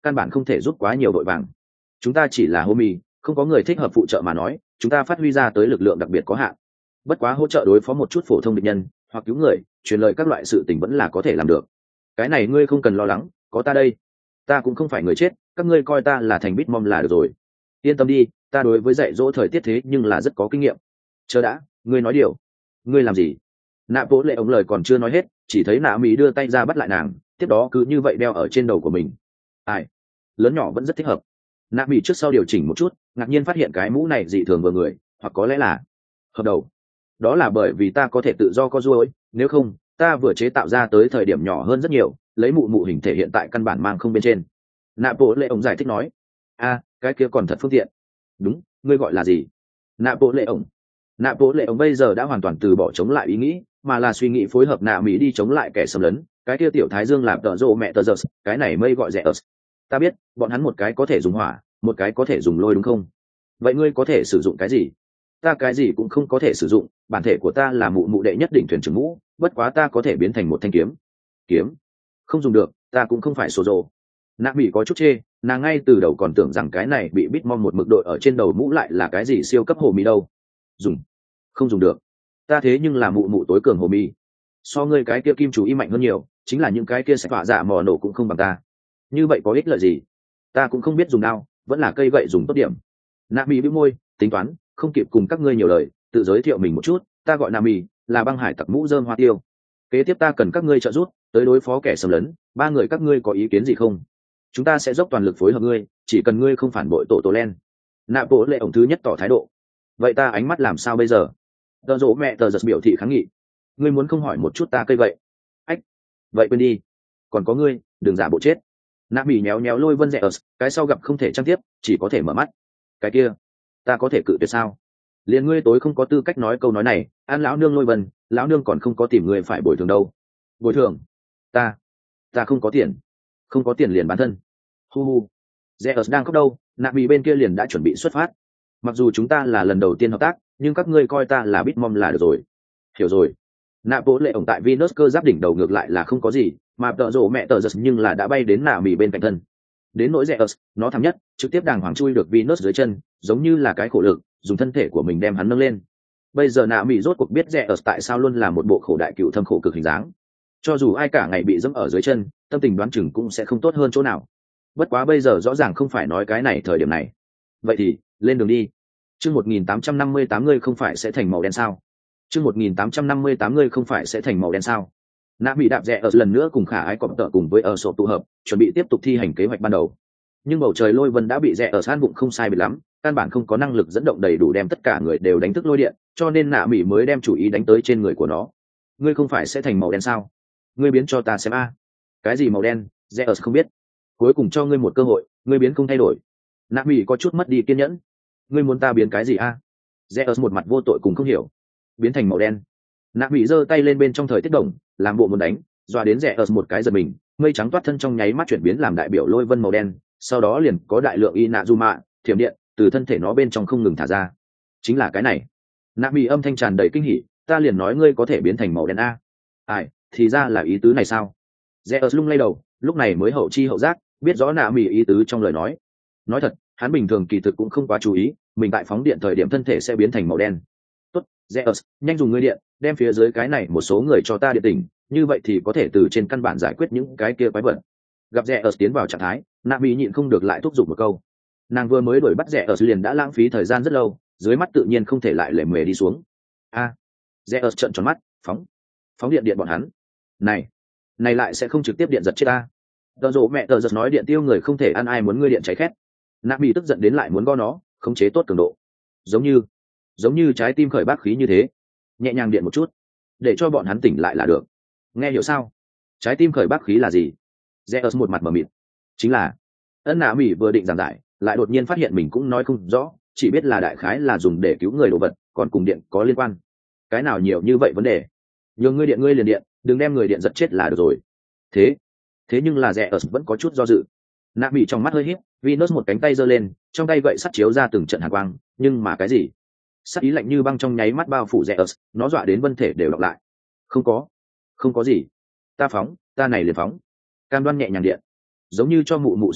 căn bản không thể giúp quá nhiều đội vàng. Chúng ta chỉ là homie, không có người thích hợp phụ trợ mà nói, chúng ta phát huy ra tới lực lượng đặc biệt có hạn. Bất quá hỗ trợ đối phó một chút phổ thông địch nhân hoặc cứu người, truyền lời các loại sự tình vẫn là có thể làm được. Cái này ngươi không cần lo lắng, có ta đây. Ta cũng không phải người chết, các ngươi coi ta là thành Bitmom là được rồi. Yên tâm đi, ta đối với dạy dỗ thời tiết thế nhưng là rất có kinh nghiệm. Chờ đã, ngươi nói điều. Ngươi làm gì? Nạ Bố Lệ ống lời còn chưa nói hết, chỉ thấy Nạ Mỹ đưa tay ra bắt lại nàng, tiếp đó cứ như vậy đeo ở trên đầu của mình. Ai? Lớn nhỏ vẫn rất thích hợp. Nạ Mỹ trước sau điều chỉnh một chút, ngạc nhiên phát hiện cái mũ này dị thường vừa người, hoặc có lẽ là hợp đầu. Đó là bởi vì ta có thể tự do co duỗi, nếu không, ta vừa chế tạo ra tới thời điểm nhỏ hơn rất nhiều, lấy mụ mụ hình thể hiện tại căn bản mang không bên trên. Nạ Bố Lệ ống giải thích nói. A, cái kia còn thật phương tiện. Đúng, ngươi gọi là gì? Nạ Bố Lệ ống. Nạ Bố Lệ ống bây giờ đã hoàn toàn từ bỏ chống lại ý nghĩ, mà là suy nghĩ phối hợp Nạ Mỹ đi chống lại kẻ xâm lấn. Cái kia tiểu thái dương làm tợ rộ mẹ tờ giờ, cái này mây gọi rẻ ớt. Ta biết, bọn hắn một cái có thể dùng hỏa, một cái có thể dùng lôi đúng không? Vậy ngươi có thể sử dụng cái gì? Ta cái gì cũng không có thể sử dụng, bản thể của ta là mụ mụ đệ nhất đỉnh thuyền trưởng mũ, bất quá ta có thể biến thành một thanh kiếm. Kiếm? Không dùng được, ta cũng không phải sổ rồ. Nạ Mỹ có chút chê, nàng ngay từ đầu còn tưởng rằng cái này bị Bitmom một mực đội ở trên đầu mũ lại là cái gì siêu cấp hồ mì đâu. Dùng? Không dùng được. Ta thế nhưng là mụ mụ tối cường hồ mì. So ngươi cái kia kim chủ y mạnh hơn nhiều, chính là những cái kia sẽ phạ dạ mò nổ cũng không bằng ta. Như vậy có ích lợi gì? Ta cũng không biết dùng đao, vẫn là cây gậy dùng tốt điểm. Nạ Mỹ bĩu môi, tính toán, không kịp cùng các ngươi nhiều lời, tự giới thiệu mình một chút, ta gọi Nạ Mỹ, là băng hải tặc mũ rơm hoa tiêu. Kế tiếp ta cần các ngươi trợ giúp, tới đối phó kẻ xâm lấn, ba người các ngươi có ý kiến gì không? Chúng ta sẽ dốc toàn lực phối hợp ngươi, chỉ cần ngươi không phản bội tổ tổ len. Nạ Bố Lệ ổng thứ nhất tỏ thái độ. Vậy ta ánh mắt làm sao bây giờ? Tờ rỗ mẹ tờ giật biểu thị kháng nghị. Ngươi muốn không hỏi một chút ta cây vậy? Ách, vậy quên đi. Còn có ngươi, đừng giả bộ chết. Nạ Mỹ nhéo nhéo lôi vân rẻ ở, cái sau gặp không thể trang tiếp, chỉ có thể mở mắt. Cái kia, ta có thể cự tuyệt sao? Liền ngươi tối không có tư cách nói câu nói này, an lão nương lôi vân, lão nương còn không có tìm ngươi phải bồi thường đâu. Bồi thường? Ta, ta không có tiền, không có tiền liền bán thân. Hu hu, Zeus đang khóc đâu, Nạ Mỹ bên kia liền đã chuẩn bị xuất phát. Mặc dù chúng ta là lần đầu tiên hợp tác, nhưng các ngươi coi ta là Bitmom là được rồi. Hiểu rồi. Nạ Bố Lệ ổng tại Venus cơ giáp đỉnh đầu ngược lại là không có gì, mà tợ rổ mẹ tờ giật nhưng là đã bay đến Nạ Mỹ bên cạnh thân. Đến nỗi Zeus, nó thảm nhất, trực tiếp đàng hoàng chui được Venus dưới chân, giống như là cái khổ lực, dùng thân thể của mình đem hắn nâng lên. Bây giờ Nạ Mỹ rốt cuộc biết Zeus tại sao luôn là một bộ khổ đại cựu thâm khổ cực hình dáng. Cho dù ai cả ngày bị dẫm ở dưới chân, tâm tình đoán chừng cũng sẽ không tốt hơn chỗ nào. Bất quá bây giờ rõ ràng không phải nói cái này thời điểm này. Vậy thì, lên đường đi. Chương một nghìn tám trăm năm mươi tám ngươi không phải sẽ thành màu đen sao? Chương một nghìn tám trăm năm mươi tám ngươi không phải sẽ thành màu đen sao? Nạ Mỹ đạp rẽ ở lần nữa cùng Khả Ái cọp tợ cùng với ở sổ tụ hợp, chuẩn bị tiếp tục thi hành kế hoạch ban đầu. Nhưng bầu trời lôi vân đã bị rẽ ở san bụng không sai biệt lắm, căn bản không có năng lực dẫn động đầy đủ đem tất cả người đều đánh thức lôi điện, cho nên Nạ Mỹ mới đem chủ ý đánh tới trên người của nó. Ngươi không phải sẽ thành màu đen sao? Ngươi biến cho ta xem a. Cái gì màu đen? Rẽ ở không biết. Cuối cùng cho ngươi một cơ hội, ngươi biến không thay đổi. Nạ Mỹ có chút mất đi kiên nhẫn. Ngươi muốn ta biến cái gì a? Zeus một mặt vô tội cùng không hiểu. Biến thành màu đen. Nạ Mỹ giơ tay lên bên trong thời tiết đồng, làm bộ muốn đánh, dọa đến Zeus một cái giật mình, mây trắng toát thân trong nháy mắt chuyển biến làm đại biểu lôi vân màu đen, sau đó liền có đại lượng Inazuma, thiểm điện, từ thân thể nó bên trong không ngừng thả ra. Chính là cái này. Nạ Mỹ âm thanh tràn đầy kinh hỉ, ta liền nói ngươi có thể biến thành màu đen a. Ai, thì ra là ý tứ này sao? Zeus lung lay đầu, lúc này mới hậu chi hậu giác, biết rõ Nạ Mỹ ý tứ trong lời nói. Nói thật, hắn bình thường kỳ thực cũng không quá chú ý, mình tại phóng điện thời điểm thân thể sẽ biến thành màu đen. Tốt, Zeus, nhanh dùng ngươi điện, đem phía dưới cái này một số người cho ta điện tỉnh, như vậy thì có thể từ trên căn bản giải quyết những cái kia quái vật. Gặp Zeus tiến vào trạng thái, Nạ Mỹ nhịn không được lại thúc giục một câu. Nàng vừa mới đuổi bắt Zeus liền đã lãng phí thời gian rất lâu, dưới mắt tự nhiên không thể lại lề mề đi xuống. A, à, Zeus trợn tròn mắt, phóng, phóng điện điện bọn hắn. Này, này lại sẽ không trực tiếp điện giật chết ta. Tờ rộ mẹ tờ giật nói điện tiêu người không thể ăn ai muốn ngươi điện cháy khét. Nạ Mỹ tức giận đến lại muốn go nó, khống chế tốt cường độ, giống như giống như trái tim khởi bác khí như thế, nhẹ nhàng điện một chút để cho bọn hắn tỉnh lại là được. Nghe hiểu sao? Trái tim khởi bác khí là gì? Zeus một mặt mờ mịt. Chính là ân. Nạ Mỹ vừa định giảng giải lại đột nhiên phát hiện mình cũng nói không rõ, chỉ biết là đại khái là dùng để cứu người đồ vật, còn cùng điện có liên quan. Cái nào nhiều như vậy vấn đề? Nhường ngươi điện ngươi liền điện, đừng đem người điện giật chết là được rồi. Thế thế nhưng là Zeus vẫn có chút do dự. Nạ Mỹ trong mắt hơi híp, Venus một cánh tay giơ lên, trong tay gậy sắt chiếu ra từng trận hàn quang, nhưng mà cái gì? Sắt ý lạnh như băng trong nháy mắt bao phủ Zeus, nó dọa đến vân thể đều đọc lại. Không có, không có gì. Ta phóng, ta này liền phóng. Cam đoan nhẹ nhàng điện, giống như cho mụ mụ xoa bóp,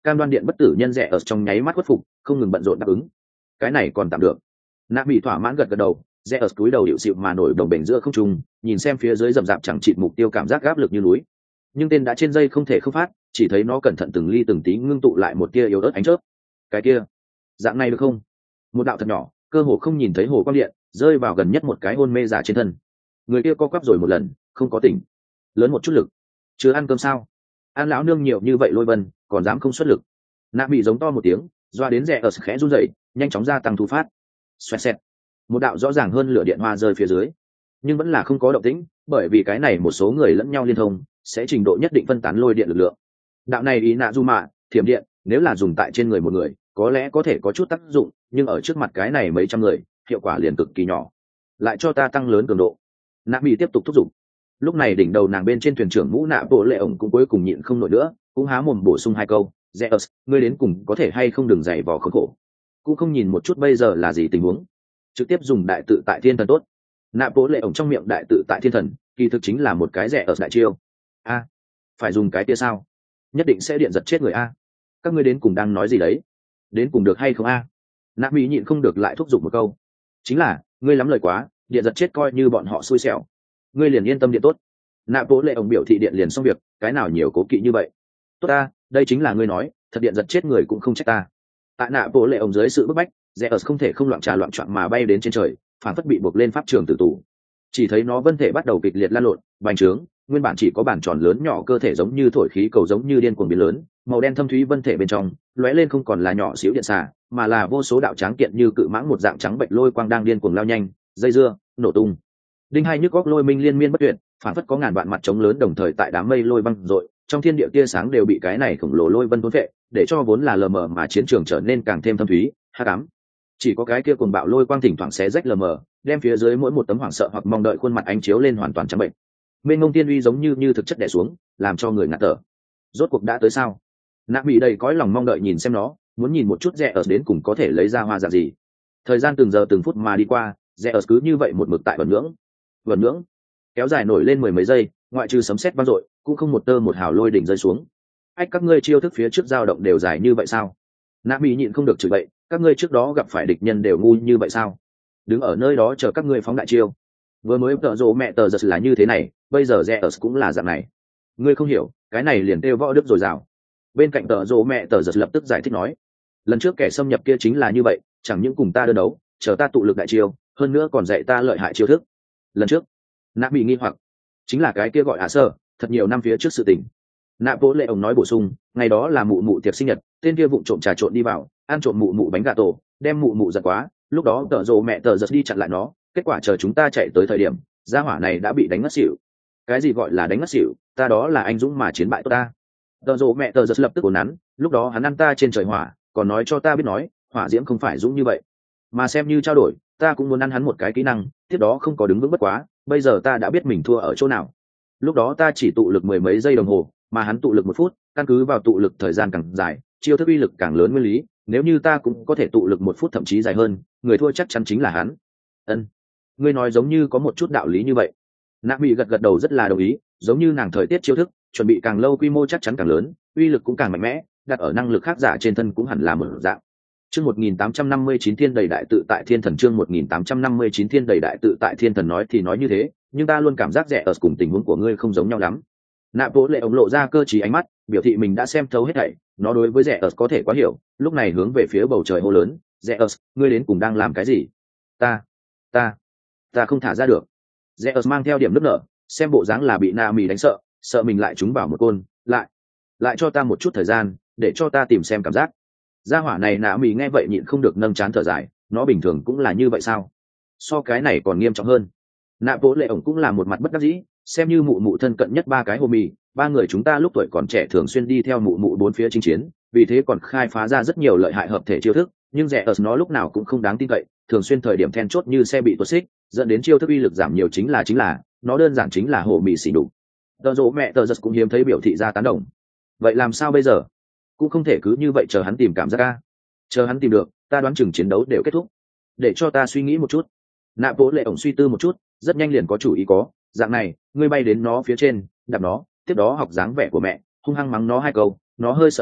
cam đoan điện bất tử nhân rẻ ở trong nháy mắt khuất phục, không ngừng bận rộn đáp ứng. Cái này còn tạm được. Nạp bị thỏa mãn gật gật đầu, rẽ ở túi đầu điệu xịu mà nổi đồng bền giữa không trung, nhìn xem phía dưới rậm rạp chẳng chịt mục tiêu, cảm giác áp lực như núi. Nhưng tên đã trên dây không thể không phát, chỉ thấy nó cẩn thận từng ly từng tí ngưng tụ lại một tia yếu ớt ánh chớp. Cái kia, dạng này được không? Một đạo thật nhỏ, cơ hồ không nhìn thấy hồ quang điện, rơi vào gần nhất một cái hôn mê giả trên thân. Người kia co quắp rồi một lần, không có tỉnh. Lớn một chút lực. Chưa ăn cơm sao? An lão nương nhiều như vậy lôi vân, còn dám không xuất lực. Nạp bị giống to một tiếng, doa đến rẽ ở khẽ run rẩy, nhanh chóng gia tăng thu phát. Xoẹt xẹt. Một đạo rõ ràng hơn lửa điện hoa rơi phía dưới, nhưng vẫn là không có động tĩnh, bởi vì cái này một số người lẫn nhau liên thông sẽ trình độ nhất định phân tán lôi điện lực lượng. Đạo này ý nạ du mạ thiểm điện, nếu là dùng tại trên người một người có lẽ có thể có chút tác dụng, nhưng ở trước mặt cái này mấy trăm người hiệu quả liền cực kỳ nhỏ. Lại cho ta tăng lớn cường độ. Nạ bị tiếp tục thúc giục. Lúc này đỉnh đầu nàng bên trên thuyền trưởng mũ nạ bộ lệ ổng cũng cuối cùng nhịn không nổi nữa, cũng há mồm bổ sung hai câu. Zeus, ngươi đến cùng có thể hay không đừng dày vò khốn khổ, cũng không nhìn một chút bây giờ là gì tình huống, trực tiếp dùng đại tự tại thiên thần tốt. Nạ bố lệ ổng trong miệng đại tự tại thiên thần kỳ thực chính là một cái rẻ ở đại chiêu. A, phải dùng cái kia sao? Nhất định sẽ điện giật chết người a. Các ngươi đến cùng đang nói gì đấy? Đến cùng được hay không a? Nạ mỹ nhịn không được lại thúc giục một câu, chính là ngươi lắm lời quá, điện giật chết coi như bọn họ xui xẻo, ngươi liền yên tâm điện tốt. Nạ bố lệ ổng biểu thị điện liền xong việc, cái nào nhiều cố kỵ như vậy. Tốt ta, đây chính là ngươi nói, thật điện giật chết người cũng không trách ta. Tại nạ bố lệ ổng dưới sự bức bách, Zeus không thể không loạn trà loạn trọn mà bay đến trên trời, phản phất bị buộc lên pháp trường tử tù. Chỉ thấy nó vân thể bắt đầu kịch liệt lan lộn, bành trướng, nguyên bản chỉ có bản tròn lớn nhỏ cơ thể giống như thổi khí cầu giống như điên cuồng biến lớn, màu đen thâm thúy vân thể bên trong lóe lên không còn là nhỏ xíu điện xà, mà là vô số đạo tráng kiện như cự mãng một dạng trắng bệnh lôi quang đang điên cuồng lao nhanh, dây dưa, nổ tung. Đinh hai nhức góc lôi minh liên miên bất tuyệt, phản phất có ngàn vạn mặt trống lớn đồng thời tại đám mây lôi băng rội, trong thiên địa tia sáng đều bị cái này khổng lồ lôi vân thôn vệ, để cho vốn là lờ mờ mà chiến trường trở nên càng thêm thâm thúy, hắc ám. Chỉ có cái kia cuồng bạo lôi quang thỉnh thoảng xé rách lờ mờ, đem phía dưới mỗi một tấm hoảng sợ hoặc mong đợi khuôn mặt ánh chiếu lên hoàn toàn trắng bệnh. Mênh mông tiên uy giống như như thực chất đè xuống, làm cho người ngạt thở. Rốt cuộc đã tới sao? Nạp bị đầy cõi lòng mong đợi nhìn xem nó, muốn nhìn một chút rẻ ở đến cùng có thể lấy ra hoa dạng gì. Thời gian từng giờ từng phút mà đi qua, rẻ ở cứ như vậy một mực tại vẩn ngưỡng, vẩn ngưỡng, kéo dài nổi lên mười mấy giây, ngoại trừ sấm sét vang dội, cũng không một tơ một hào lôi đỉnh rơi xuống. Ách, các ngươi chiêu thức phía trước dao động đều dài như vậy sao? Nạp bị nhịn không được chửi bậy, các ngươi trước đó gặp phải địch nhân đều ngu như vậy sao? Đứng ở nơi đó chờ các ngươi phóng đại chiêu. Vừa mới tợ rộ mẹ tờ giật là như thế này, bây giờ rẻ ở cũng là dạng này. Ngươi không hiểu, cái này liền kêu võ đức rồi rào. Bên cạnh tợ rộ mẹ tờ giật lập tức giải thích nói, lần trước kẻ xâm nhập kia chính là như vậy, chẳng những cùng ta đơn đấu, chờ ta tụ lực đại chiêu, hơn nữa còn dạy ta lợi hại chiêu thức. Lần trước, Nạp bị nghi hoặc, chính là cái kia gọi ả sơ, thật nhiều năm phía trước sự tình. Nạp vỗ lệ ông nói bổ sung, ngày đó là mụ mụ tiệc sinh nhật, tên kia vụng trộm trà trộn đi vào, ăn trộm mụ mụ bánh gà tổ, đem mụ mụ giật quá, lúc đó tợ rộ mẹ tờ giật đi chặn lại nó, kết quả chờ chúng ta chạy tới thời điểm, gia hỏa này đã bị đánh ngất xỉu. Cái gì gọi là đánh ngất xỉu? Ta đó là anh dũng mà chiến bại tốt ta. Tợ rộ mẹ tờ giật lập tức ổn nắn, lúc đó hắn ăn ta trên trời hỏa, còn nói cho ta biết nói, hỏa diễm không phải dũng như vậy, mà xem như trao đổi, ta cũng muốn ăn hắn một cái kỹ năng, tiếp đó không có đứng vững bất quá, bây giờ ta đã biết mình thua ở chỗ nào. Lúc đó ta chỉ tụ lực mười mấy giây đồng hồ, mà hắn tụ lực một phút, căn cứ vào tụ lực thời gian càng dài, chiêu thức uy lực càng lớn nguyên lý, nếu như ta cũng có thể tụ lực một phút thậm chí dài hơn, người thua chắc chắn chính là hắn. Ân, ngươi nói giống như có một chút đạo lý như vậy. Nạp bị gật gật đầu rất là đồng ý, giống như nàng thời tiết chiêu thức chuẩn bị càng lâu quy mô chắc chắn càng lớn, uy lực cũng càng mạnh mẽ, đặt ở năng lực khác giả trên thân cũng hẳn là một dạng. Chương một nghìn tám trăm năm mươi chín Thiên đầy đại tự tại thiên thần, chương một nghìn tám trăm năm mươi chín Thiên đầy đại tự tại thiên thần. Nói thì nói như thế, nhưng ta luôn cảm giác rẻ ở cùng tình huống của ngươi không giống nhau lắm. Nạp vỗ lệ ống lộ ra cơ trí ánh mắt, biểu thị mình đã xem thấu hết thảy, nó đối với rẻ ở có thể quá hiểu, lúc này hướng về phía bầu trời hô lớn, rẻ ở, ngươi đến cùng đang làm cái gì? Ta, ta, ta không thả ra được. Rẻ ở mang theo điểm nước nở, xem bộ dáng là bị Na Mì đánh sợ, sợ mình lại trúng vào một côn, lại, lại cho ta một chút thời gian, để cho ta tìm xem cảm giác. Gia hỏa này Na Mì nghe vậy nhịn không được nâng chán thở dài, nó bình thường cũng là như vậy sao? So cái này còn nghiêm trọng hơn. Nạp vỗ lệ ổng cũng là một mặt bất đắc dĩ, xem như mụ mụ thân cận nhất ba cái hồ mì, ba người chúng ta lúc tuổi còn trẻ thường xuyên đi theo mụ mụ bốn phía chinh chiến, vì thế còn khai phá ra rất nhiều lợi hại hợp thể chiêu thức, nhưng rẻ ở nó lúc nào cũng không đáng tin cậy, thường xuyên thời điểm then chốt như xe bị tuột xích, dẫn đến chiêu thức uy lực giảm nhiều, chính là chính là nó đơn giản chính là hồ mì xỉ đục. Tờ rỗ mẹ tờ giật cũng hiếm thấy biểu thị ra tán đồng. Vậy làm sao bây giờ? Cũng không thể cứ như vậy chờ hắn tìm cảm giác ca. Chờ hắn tìm được, ta đoán chừng chiến đấu đều kết thúc. Để cho ta suy nghĩ một chút. Nạp vỗ lệ ổng suy tư một chút, rất nhanh liền có chủ ý có, dạng này, ngươi bay đến nó phía trên, đạp nó, tiếp đó học dáng vẻ của mẹ, hung hăng mắng nó hai câu, nó hơi sợ sệt,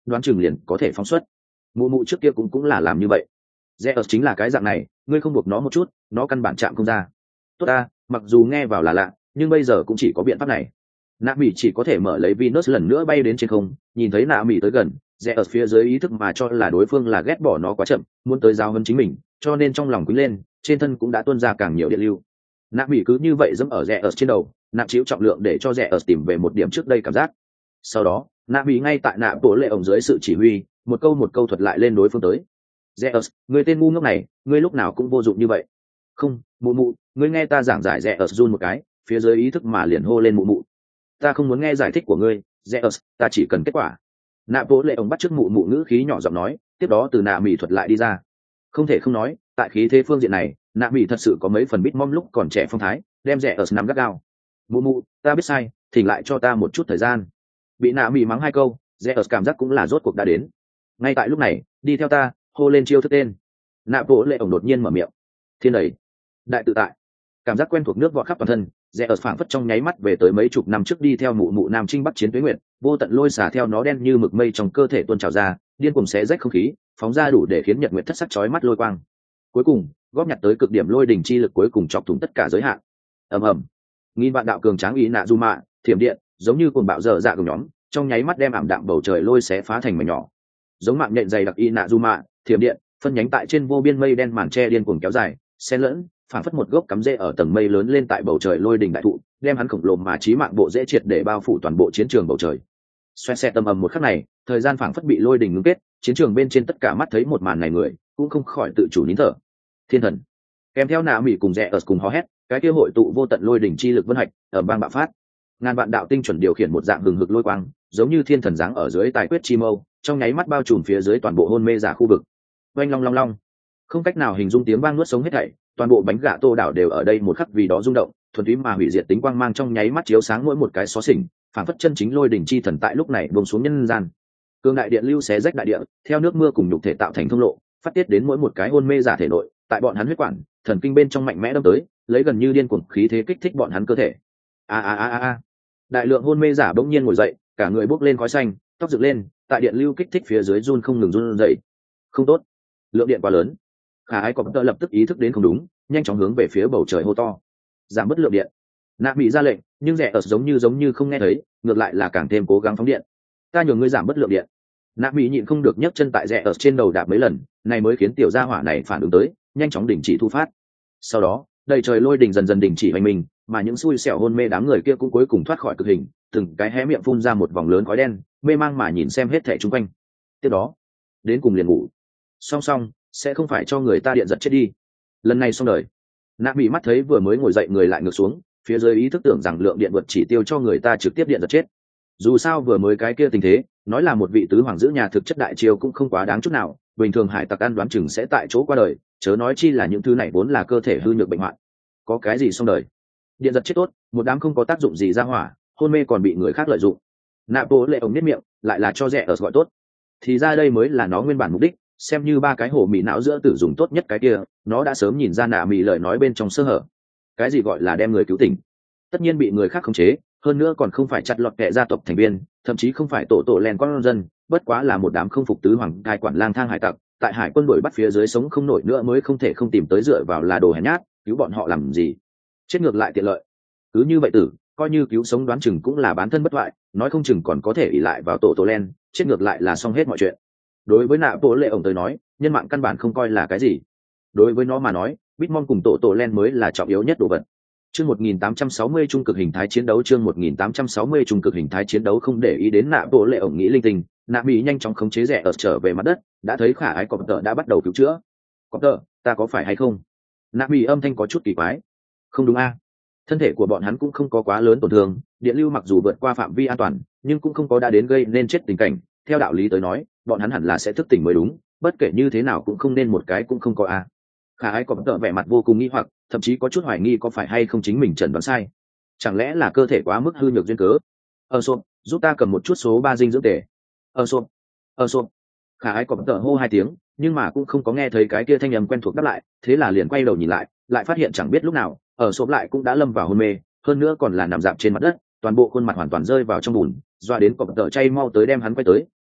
đoán chừng liền có thể phóng xuất. Mụ mụ trước kia cũng cũng là làm như vậy. Zeus chính là cái dạng này, ngươi không buộc nó một chút nó căn bản chạm không ra. Tốt ta, mặc dù nghe vào là lạ nhưng bây giờ cũng chỉ có biện pháp này. Nạ Mỹ chỉ có thể mở lấy Venus lần nữa bay đến trên không, nhìn thấy Nạ Mỹ tới gần, Zeus phía dưới ý thức mà cho là đối phương là ghét bỏ nó quá chậm, muốn tới giao hơn chính mình, cho nên trong lòng quý lên, trên thân cũng đã tuôn ra càng nhiều điện lưu. Nạ Mỹ cứ như vậy dẫm ở Zeus trên đầu, nặng chịu trọng lượng để cho Zeus tìm về một điểm trước đây cảm giác. Sau đó, Nạ Mỹ ngay tại Nạ Bộ Lệ ổng dưới sự chỉ huy, một câu một câu thuật lại lên đối phương tới. Zeus, người tên ngu ngốc này, ngươi lúc nào cũng vô dụng như vậy. Không, mụ mụ, ngươi nghe ta giảng giải. Zeus run một cái, phía dưới ý thức mà liền hô lên mụ mụ. Ta không muốn nghe giải thích của ngươi, Zeus, ta chỉ cần kết quả. Nạ Bộ Lệ ổng bắt chước mụ mụ ngữ khí nhỏ giọng nói, tiếp đó từ Nạ Mỹ thuật lại đi ra. Không thể không nói, tại khí thế phương diện này, Nạ Mỹ thật sự có mấy phần bít mom lúc còn trẻ phong thái, đem Zeus nắm gắt gao. Mụ mụ, ta biết sai, thỉnh lại cho ta một chút thời gian. Bị Nạ Mỹ mắng hai câu, Zeus cảm giác cũng là rốt cuộc đã đến. Ngay tại lúc này, đi theo ta, hô lên chiêu thức tên. Nạ Bộ Lệ ổng đột nhiên mở miệng. Thiên đẩy, đại tự tại. Cảm giác quen thuộc nước vọt khắp toàn thân, Zeus phảng phất trong nháy mắt về tới mấy chục năm trước đi theo mụ mụ Nam Trinh Bắc chiến tuế nguyệt, vô tận lôi xả theo nó đen như mực mây trong cơ thể tuôn trào ra, điên cuồng xé rách không khí, phóng ra đủ để khiến nhật nguyệt thất sắc chói mắt lôi quang. Cuối cùng, góp nhặt tới cực điểm lôi đỉnh chi lực cuối cùng chọc thủng tất cả giới hạn. Ầm ầm. Nghìn vạn đạo cường tráng ý nạ du mạ, thiểm điện, giống như cuồng bạo dở dạ của nhóm, trong nháy mắt đem ảm đạm bầu trời lôi xé phá thành mảnh nhỏ. Giống mạng nhện dày đặc y nạ du mạ, thiểm điện, phân nhánh tại trên vô biên mây đen màn che điên cuồng kéo dài, xen lẫn, phản phất một gốc cắm rễ ở tầng mây lớn lên tại bầu trời lôi đỉnh đại thụ, đem hắn khổng lồ mà chí mạng bộ dễ triệt để bao phủ toàn bộ chiến trường bầu trời. Xoẹt xẹt tầm ầm một khắc này, thời gian phảng phất bị lôi đỉnh ngưng kết, chiến trường bên trên tất cả mắt thấy một màn này người, cũng không khỏi tự chủ nín thở. Thiên thần, kèm theo Nạ Mỹ cùng rẽ ở cùng hò hét, cái kia hội tụ vô tận lôi đỉnh chi lực vân hạch, ở bang bạo phát. Ngàn vạn đạo tinh chuẩn điều khiển một dạng hừng hực lôi quang, giống như thiên thần giáng ở dưới tài quyết chi mâu, trong nháy mắt bao trùm phía dưới toàn bộ hôn mê giả khu vực. Oanh long long long, không cách nào hình dung tiếng vang nuốt sống hết thảy, toàn bộ bánh gà tô đảo đều ở đây một khắc vì đó rung động, thuần túy mà hủy diệt tính quang mang trong nháy mắt chiếu sáng mỗi một cái xó xỉnh, phản phất chân chính lôi đỉnh chi thần tại lúc này buông xuống nhân gian. Cương đại điện lưu xé rách đại địa, theo nước mưa cùng nhục thể tạo thành thông lộ, phát tiết đến mỗi một cái hôn mê giả thể nội, tại bọn hắn huyết quản, thần kinh bên trong mạnh mẽ đâm tới, lấy gần như điên cuồng khí thế kích thích bọn hắn cơ thể. A a a a a. Đại lượng hôn mê giả bỗng nhiên ngồi dậy, cả người bốc lên khói xanh, tóc dựng lên, tại điện lưu kích thích phía dưới run không ngừng run dậy. Không tốt, lượng điện quá lớn. Khả Ái Cọp Tơ lập tức ý thức đến không đúng, nhanh chóng hướng về phía bầu trời hô to, giảm bớt lượng điện. Nạ Mỹ ra lệnh, nhưng rẻ ở giống như giống như không nghe thấy, ngược lại là càng thêm cố gắng phóng điện. Ta nhường ngươi giảm bớt lượng điện. Nạ Mỹ nhịn không được nhấc chân tại rẻ ở trên đầu đạp mấy lần, này mới khiến tiểu gia hỏa này phản ứng tới, nhanh chóng đình chỉ thu phát. Sau đó, đầy trời lôi đình dần dần đình chỉ hoành mình, mà những xui xẻo hôn mê đám người kia cũng cuối cùng thoát khỏi cực hình, từng cái hé miệng phun ra một vòng lớn khói đen, mê mang mà nhìn xem hết thảy xung quanh. Tiếp đó, đến cùng liền ngủ. Song song, sẽ không phải cho người ta điện giật chết đi. Lần này xong đời. Nạ Mỹ mắt thấy vừa mới ngồi dậy người lại ngược xuống, phía dưới ý thức tưởng rằng lượng điện vượt chỉ tiêu cho người ta trực tiếp điện giật chết. Dù sao vừa mới cái kia tình thế, nói là một vị tứ hoàng giữ nhà thực chất đại chiêu cũng không quá đáng chút nào, bình thường hải tặc ăn đoán chừng sẽ tại chỗ qua đời, chớ nói chi là những thứ này vốn là cơ thể hư nhược bệnh hoạn. Có cái gì xong đời? Điện giật chết tốt, một đám không có tác dụng gì ra hỏa, hôn mê còn bị người khác lợi dụng. Nạ Bố Lệ ổng nhếch miệng, lại là cho rẻ ở gọi tốt. Thì ra đây mới là nó nguyên bản mục đích, xem như ba cái hổ mị não giữa tử dùng tốt nhất cái kia, nó đã sớm nhìn ra Nạ Mỹ lời nói bên trong sơ hở. Cái gì gọi là đem người cứu tỉnh? Tất nhiên bị người khác khống chế, hơn nữa còn không phải chặt lọt kẻ gia tộc thành viên, thậm chí không phải tổ tổ len con dân, bất quá là một đám không phục tứ hoàng cai quản lang thang hải tặc, tại hải quân đuổi bắt phía dưới sống không nổi nữa mới không thể không tìm tới dựa vào là đồ hèn nhát, cứu bọn họ làm gì? Chết ngược lại tiện lợi. Cứ như vậy tử, coi như cứu sống đoán chừng cũng là bán thân bất thoại, nói không chừng còn có thể ỷ lại vào tổ tổ len, chết ngược lại là xong hết mọi chuyện. Đối với Nạ Bố Lệ ổng tới nói, nhân mạng căn bản không coi là cái gì. Đối với nó mà nói, Bitmon cùng tổ tổ len mới là trọng yếu nhất đồ vật. Chương một nghìn tám trăm sáu mươi trung cực hình thái chiến đấu, chương một nghìn tám trăm sáu mươi trung cực hình thái chiến đấu. Không để ý đến Nạ Bố Lệ ổng nghĩ linh tinh, Nạ Mỹ nhanh chóng khống chế rẻ ở trở về mặt đất, đã thấy Khả Ái Cọp Tơ đã bắt đầu cứu chữa. Cọp Tơ, ta có phải hay không? Nạ Mỹ âm thanh có chút kỳ quái. Không đúng a? Thân thể của bọn hắn cũng không có quá lớn tổn thương, điện lưu mặc dù vượt qua phạm vi an toàn, nhưng cũng không có đã đến gây nên chết tình cảnh. Theo đạo lý tới nói, bọn hắn hẳn là sẽ thức tỉnh mới đúng, bất kể như thế nào cũng không nên một cái cũng không có a. Khả Ái Cọp Tơ vẻ mặt vô cùng nghi hoặc, thậm chí có chút hoài nghi có phải hay không chính mình chẩn đoán sai. Chẳng lẽ là cơ thể quá mức hư nhược duyên cớ? Ở xộp, giúp ta cầm một chút số ba dinh dưỡng tề. Ở xộp, ở xộp. Khả Ái Cọp Tơ hô hai tiếng, nhưng mà cũng không có nghe thấy cái kia thanh âm quen thuộc đáp lại, thế là liền quay đầu nhìn lại, lại phát hiện chẳng biết lúc nào, ở xộp lại cũng đã lâm vào hôn mê, hơn nữa còn là nằm dạp trên mặt đất, toàn bộ khuôn mặt hoàn toàn rơi vào trong bùn, doa đến Cọp Tơ chay mau tới đem hắn quay tới,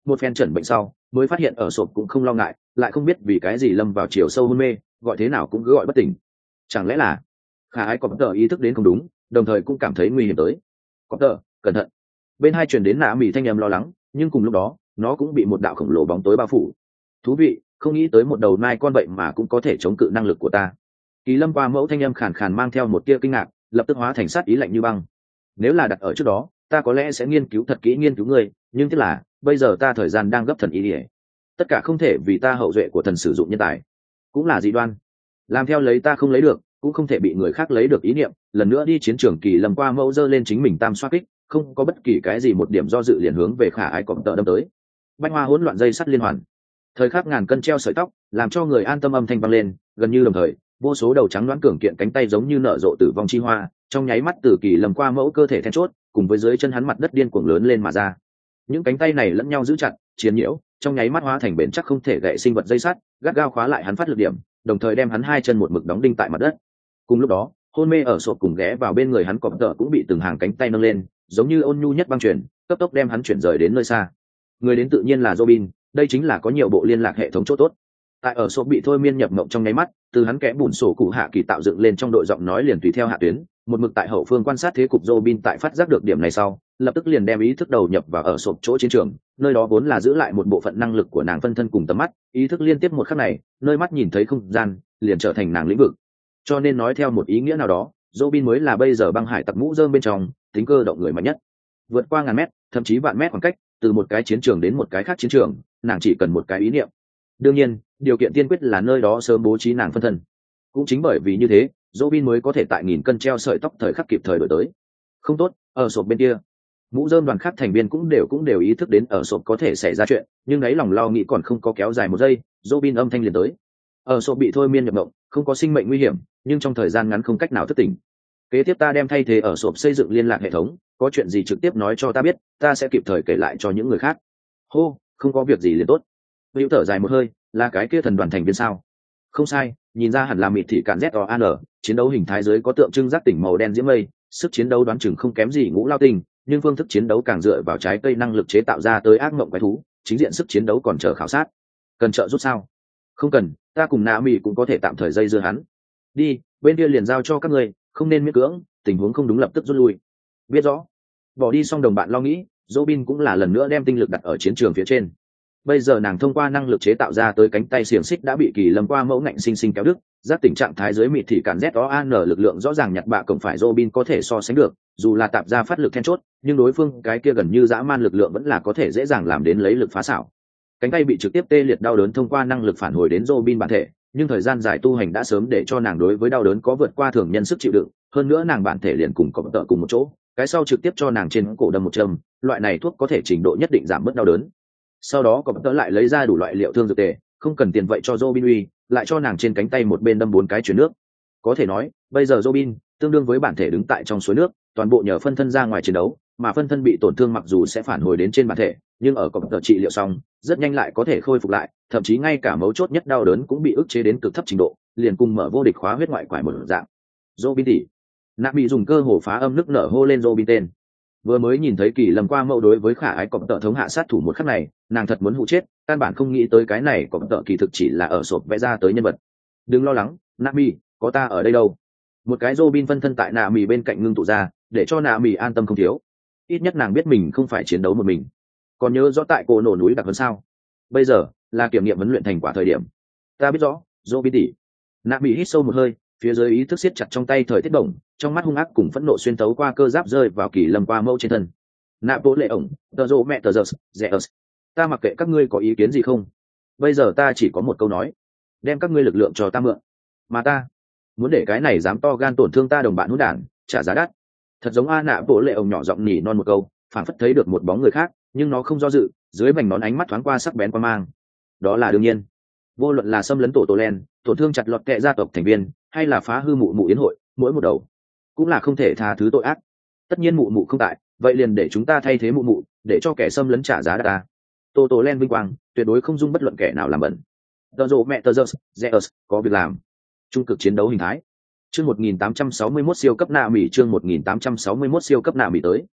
một phen chẩn bệnh sau mới phát hiện ở sộp cũng không lo ngại, lại không biết vì cái gì lâm vào chiều sâu hôn mê, gọi thế nào cũng cứ gọi bất tỉnh. Chẳng lẽ là khả ái có tờ ý thức đến không đúng, đồng thời cũng cảm thấy nguy hiểm tới. Có tờ, cẩn thận. Bên hai truyền đến nạ mỉ thanh âm lo lắng, nhưng cùng lúc đó nó cũng bị một đạo khổng lồ bóng tối bao phủ. Thú vị, không nghĩ tới một đầu nai con vậy mà cũng có thể chống cự năng lực của ta. Kỳ lâm qua mẫu thanh âm khàn khàn mang theo một tia kinh ngạc, lập tức hóa thành sát ý lạnh như băng. Nếu là đặt ở trước đó ta có lẽ sẽ nghiên cứu thật kỹ nghiên cứu ngươi, nhưng tiếc là bây giờ ta thời gian đang gấp thần ý ỉa, tất cả không thể vì ta hậu duệ của thần sử dụng nhân tài, cũng là dị đoan, làm theo lấy ta không lấy được cũng không thể bị người khác lấy được ý niệm. Lần nữa đi chiến trường, kỳ lâm qua mẫu dơ lên chính mình tam xoa kích, không có bất kỳ cái gì một điểm do dự liền hướng về khả ái cọp tợ đâm tới. Bách hoa hỗn loạn dây sắt liên hoàn, thời khắc ngàn cân treo sợi tóc, làm cho người an tâm âm thanh vang lên. Gần như đồng thời, vô số đầu trắng đoán cường kiện cánh tay giống như nở rộ tử vong chi hoa, trong nháy mắt từ kỳ lâm qua mẫu cơ thể then chốt cùng với dưới chân hắn mặt đất điên cuồng lớn lên mà ra. Những cánh tay này lẫn nhau giữ chặt chiến nhiễu, trong nháy mắt hóa thành bền chắc không thể gãy sinh vật dây sắt, gắt gao khóa lại hắn phát lực điểm, đồng thời đem hắn hai chân một mực đóng đinh tại mặt đất. Cùng lúc đó, hôn mê ở sộp cùng ghé vào bên người hắn cọp tợ cũng bị từng hàng cánh tay nâng lên, giống như ôn nhu nhất băng chuyển, cấp tốc đem hắn chuyển rời đến nơi xa. Người đến tự nhiên là Robin, đây chính là có nhiều bộ liên lạc hệ thống chỗ tốt. Tại ở sộp bị thôi miên nhập mộng trong nháy mắt, từ hắn kẽ bùn sổ cụ hạ kỳ tạo dựng lên trong đội giọng nói liền tùy theo hạ tuyến, một mực tại hậu phương quan sát thế cục. Robin tại phát giác được điểm này sau, lập tức liền đem ý thức đầu nhập vào ở sộp chỗ chiến trường, nơi đó vốn là giữ lại một bộ phận năng lực của nàng phân thân cùng tầm mắt, ý thức liên tiếp một khắc này, nơi mắt nhìn thấy không gian, liền trở thành nàng lĩnh vực. Cho nên nói theo một ý nghĩa nào đó, Robin mới là bây giờ băng hải tặc mũ rơm bên trong tính cơ động người mạnh nhất. Vượt qua ngàn mét, thậm chí vạn mét khoảng cách, từ một cái chiến trường đến một cái khác chiến trường, nàng chỉ cần một cái ý niệm. Đương nhiên, điều kiện tiên quyết là nơi đó sớm bố trí nàng phân thân. Cũng chính bởi vì như thế, Robin mới có thể tại nghìn cân treo sợi tóc thời khắc kịp thời đổi tới. Không tốt, ở sộp bên kia, mũ rơm đoàn khác thành viên cũng đều cũng đều ý thức đến ở sộp có thể xảy ra chuyện, nhưng ấy lòng lo nghĩ còn không có kéo dài một giây, Robin âm thanh liền tới. Ở sộp bị thôi miên nhập mộng, không có sinh mệnh nguy hiểm, nhưng trong thời gian ngắn không cách nào thức tỉnh. Kế tiếp ta đem thay thế ở sộp xây dựng liên lạc hệ thống, có chuyện gì trực tiếp nói cho ta biết, ta sẽ kịp thời kể lại cho những người khác. Hô, không có việc gì liền tốt. Hữu thở dài một hơi, là cái kia thần đoàn thành viên sao? Không sai, nhìn ra hẳn là mịt thị cản z o an, chiến đấu hình thái dưới có tượng trưng giác tỉnh màu đen diễm mây, sức chiến đấu đoán chừng không kém gì ngũ lao tinh, nhưng phương thức chiến đấu càng dựa vào trái cây năng lực chế tạo ra tới ác mộng quái thú, chính diện sức chiến đấu còn chờ khảo sát. Cần trợ giúp sao? Không cần, ta cùng Na Mị cũng có thể tạm thời dây dưa hắn. Đi, bên kia liền giao cho các ngươi, không nên miễn cưỡng, tình huống không đúng lập tức rút lui. Biết rõ. Bỏ đi xong đồng bạn lo nghĩ, Robin cũng là lần nữa đem tinh lực đặt ở chiến trường phía trên. Bây giờ nàng thông qua năng lực chế tạo ra tới cánh tay xiềng xích đã bị kỳ lâm qua mẫu ngạnh sinh sinh kéo đứt, giác tình trạng thái dưới mịt thì cản z o an lực lượng rõ ràng nhặt bạ cộng phải Robin có thể so sánh được, dù là tạp ra phát lực then chốt, nhưng đối phương cái kia gần như dã man lực lượng vẫn là có thể dễ dàng làm đến lấy lực phá xảo. Cánh tay bị trực tiếp tê liệt đau đớn thông qua năng lực phản hồi đến Robin bản thể, nhưng thời gian dài tu hành đã sớm để cho nàng đối với đau đớn có vượt qua thường nhân sức chịu đựng, hơn nữa nàng bản thể liền cùng cộng tợ cùng một chỗ, cái sau trực tiếp cho nàng trên cổ đâm một châm, loại này thuốc có thể trình độ nhất định giảm bớt đau đớn. Sau đó cộng tợ lại lấy ra đủ loại liệu thương dược tề, không cần tiền vậy cho Robin uy, lại cho nàng trên cánh tay một bên đâm bốn cái chuyển nước. Có thể nói, bây giờ Robin tương đương với bản thể đứng tại trong suối nước, toàn bộ nhờ phân thân ra ngoài chiến đấu, mà phân thân bị tổn thương mặc dù sẽ phản hồi đến trên bản thể, nhưng ở cộng tợ trị liệu xong, rất nhanh lại có thể khôi phục lại, thậm chí ngay cả mấu chốt nhất đau đớn cũng bị ức chế đến cực thấp trình độ, liền cùng mở vô địch khóa huyết ngoại quải một dạng. Robin tỷ, Nạp bị dùng cơ hồ phá âm nước nở hô lên Robin tên. Vừa mới nhìn thấy kỳ lâm qua mẫu đối với khả ái cộng tợ thống hạ sát thủ một khắc này, nàng thật muốn hụ chết, căn bản không nghĩ tới cái này cộng tợ kỳ thực chỉ là ở sộp vẽ ra tới nhân vật. Đừng lo lắng, Nami, có ta ở đây đâu. Một cái Robin phân thân tại Nami bên cạnh ngưng tụ ra, để cho Nami an tâm không thiếu. Ít nhất nàng biết mình không phải chiến đấu một mình. Còn nhớ rõ tại cổ nổ núi đặc hơn sao? Bây giờ là kiểm nghiệm huấn luyện thành quả thời điểm. Ta biết rõ, Robin tỷ. Nami hít sâu một hơi, phía dưới ý thức siết chặt trong tay thời tiết bổng, trong mắt hung ác cùng phẫn nộ xuyên tấu qua cơ giáp rơi vào kỳ lâm qua mẫu trên thân. Nạp bố lệ ổng, tờ rộ mẹ tờ giờ, rẻ ớt. Ta mặc kệ các ngươi có ý kiến gì không. Bây giờ ta chỉ có một câu nói, đem các ngươi lực lượng cho ta mượn, mà ta muốn để cái này dám to gan tổn thương ta đồng bạn hỗn đản trả giá đắt. Thật giống a nạ bố lệ ổng nhỏ giọng nhỉ non một câu, phảng phất thấy được một bóng người khác, nhưng nó không do dự, dưới mảnh nón ánh mắt thoáng qua sắc bén qua mang. Đó là đương nhiên. Vô luận là xâm lấn tổ tổ len, tổn thương chặt lọt kệ gia tộc thành viên, hay là phá hư mụ mụ yến hội, mỗi một đầu cũng là không thể tha thứ tội ác. Tất nhiên mụ mụ không tại, vậy liền để chúng ta thay thế mụ mụ, để cho kẻ xâm lấn trả giá đắt ta. Tổ tổ len vinh quang tuyệt đối không dung bất luận kẻ nào làm bẩn. Tờ rộ mẹ tờ giờ, Zeus có việc làm. Trung cực chiến đấu hình thái. Chương một nghìn tám trăm sáu mươi mốt siêu cấp nạ mỉ chương một nghìn tám trăm sáu mươi mốt siêu cấp nạ mỉ tới.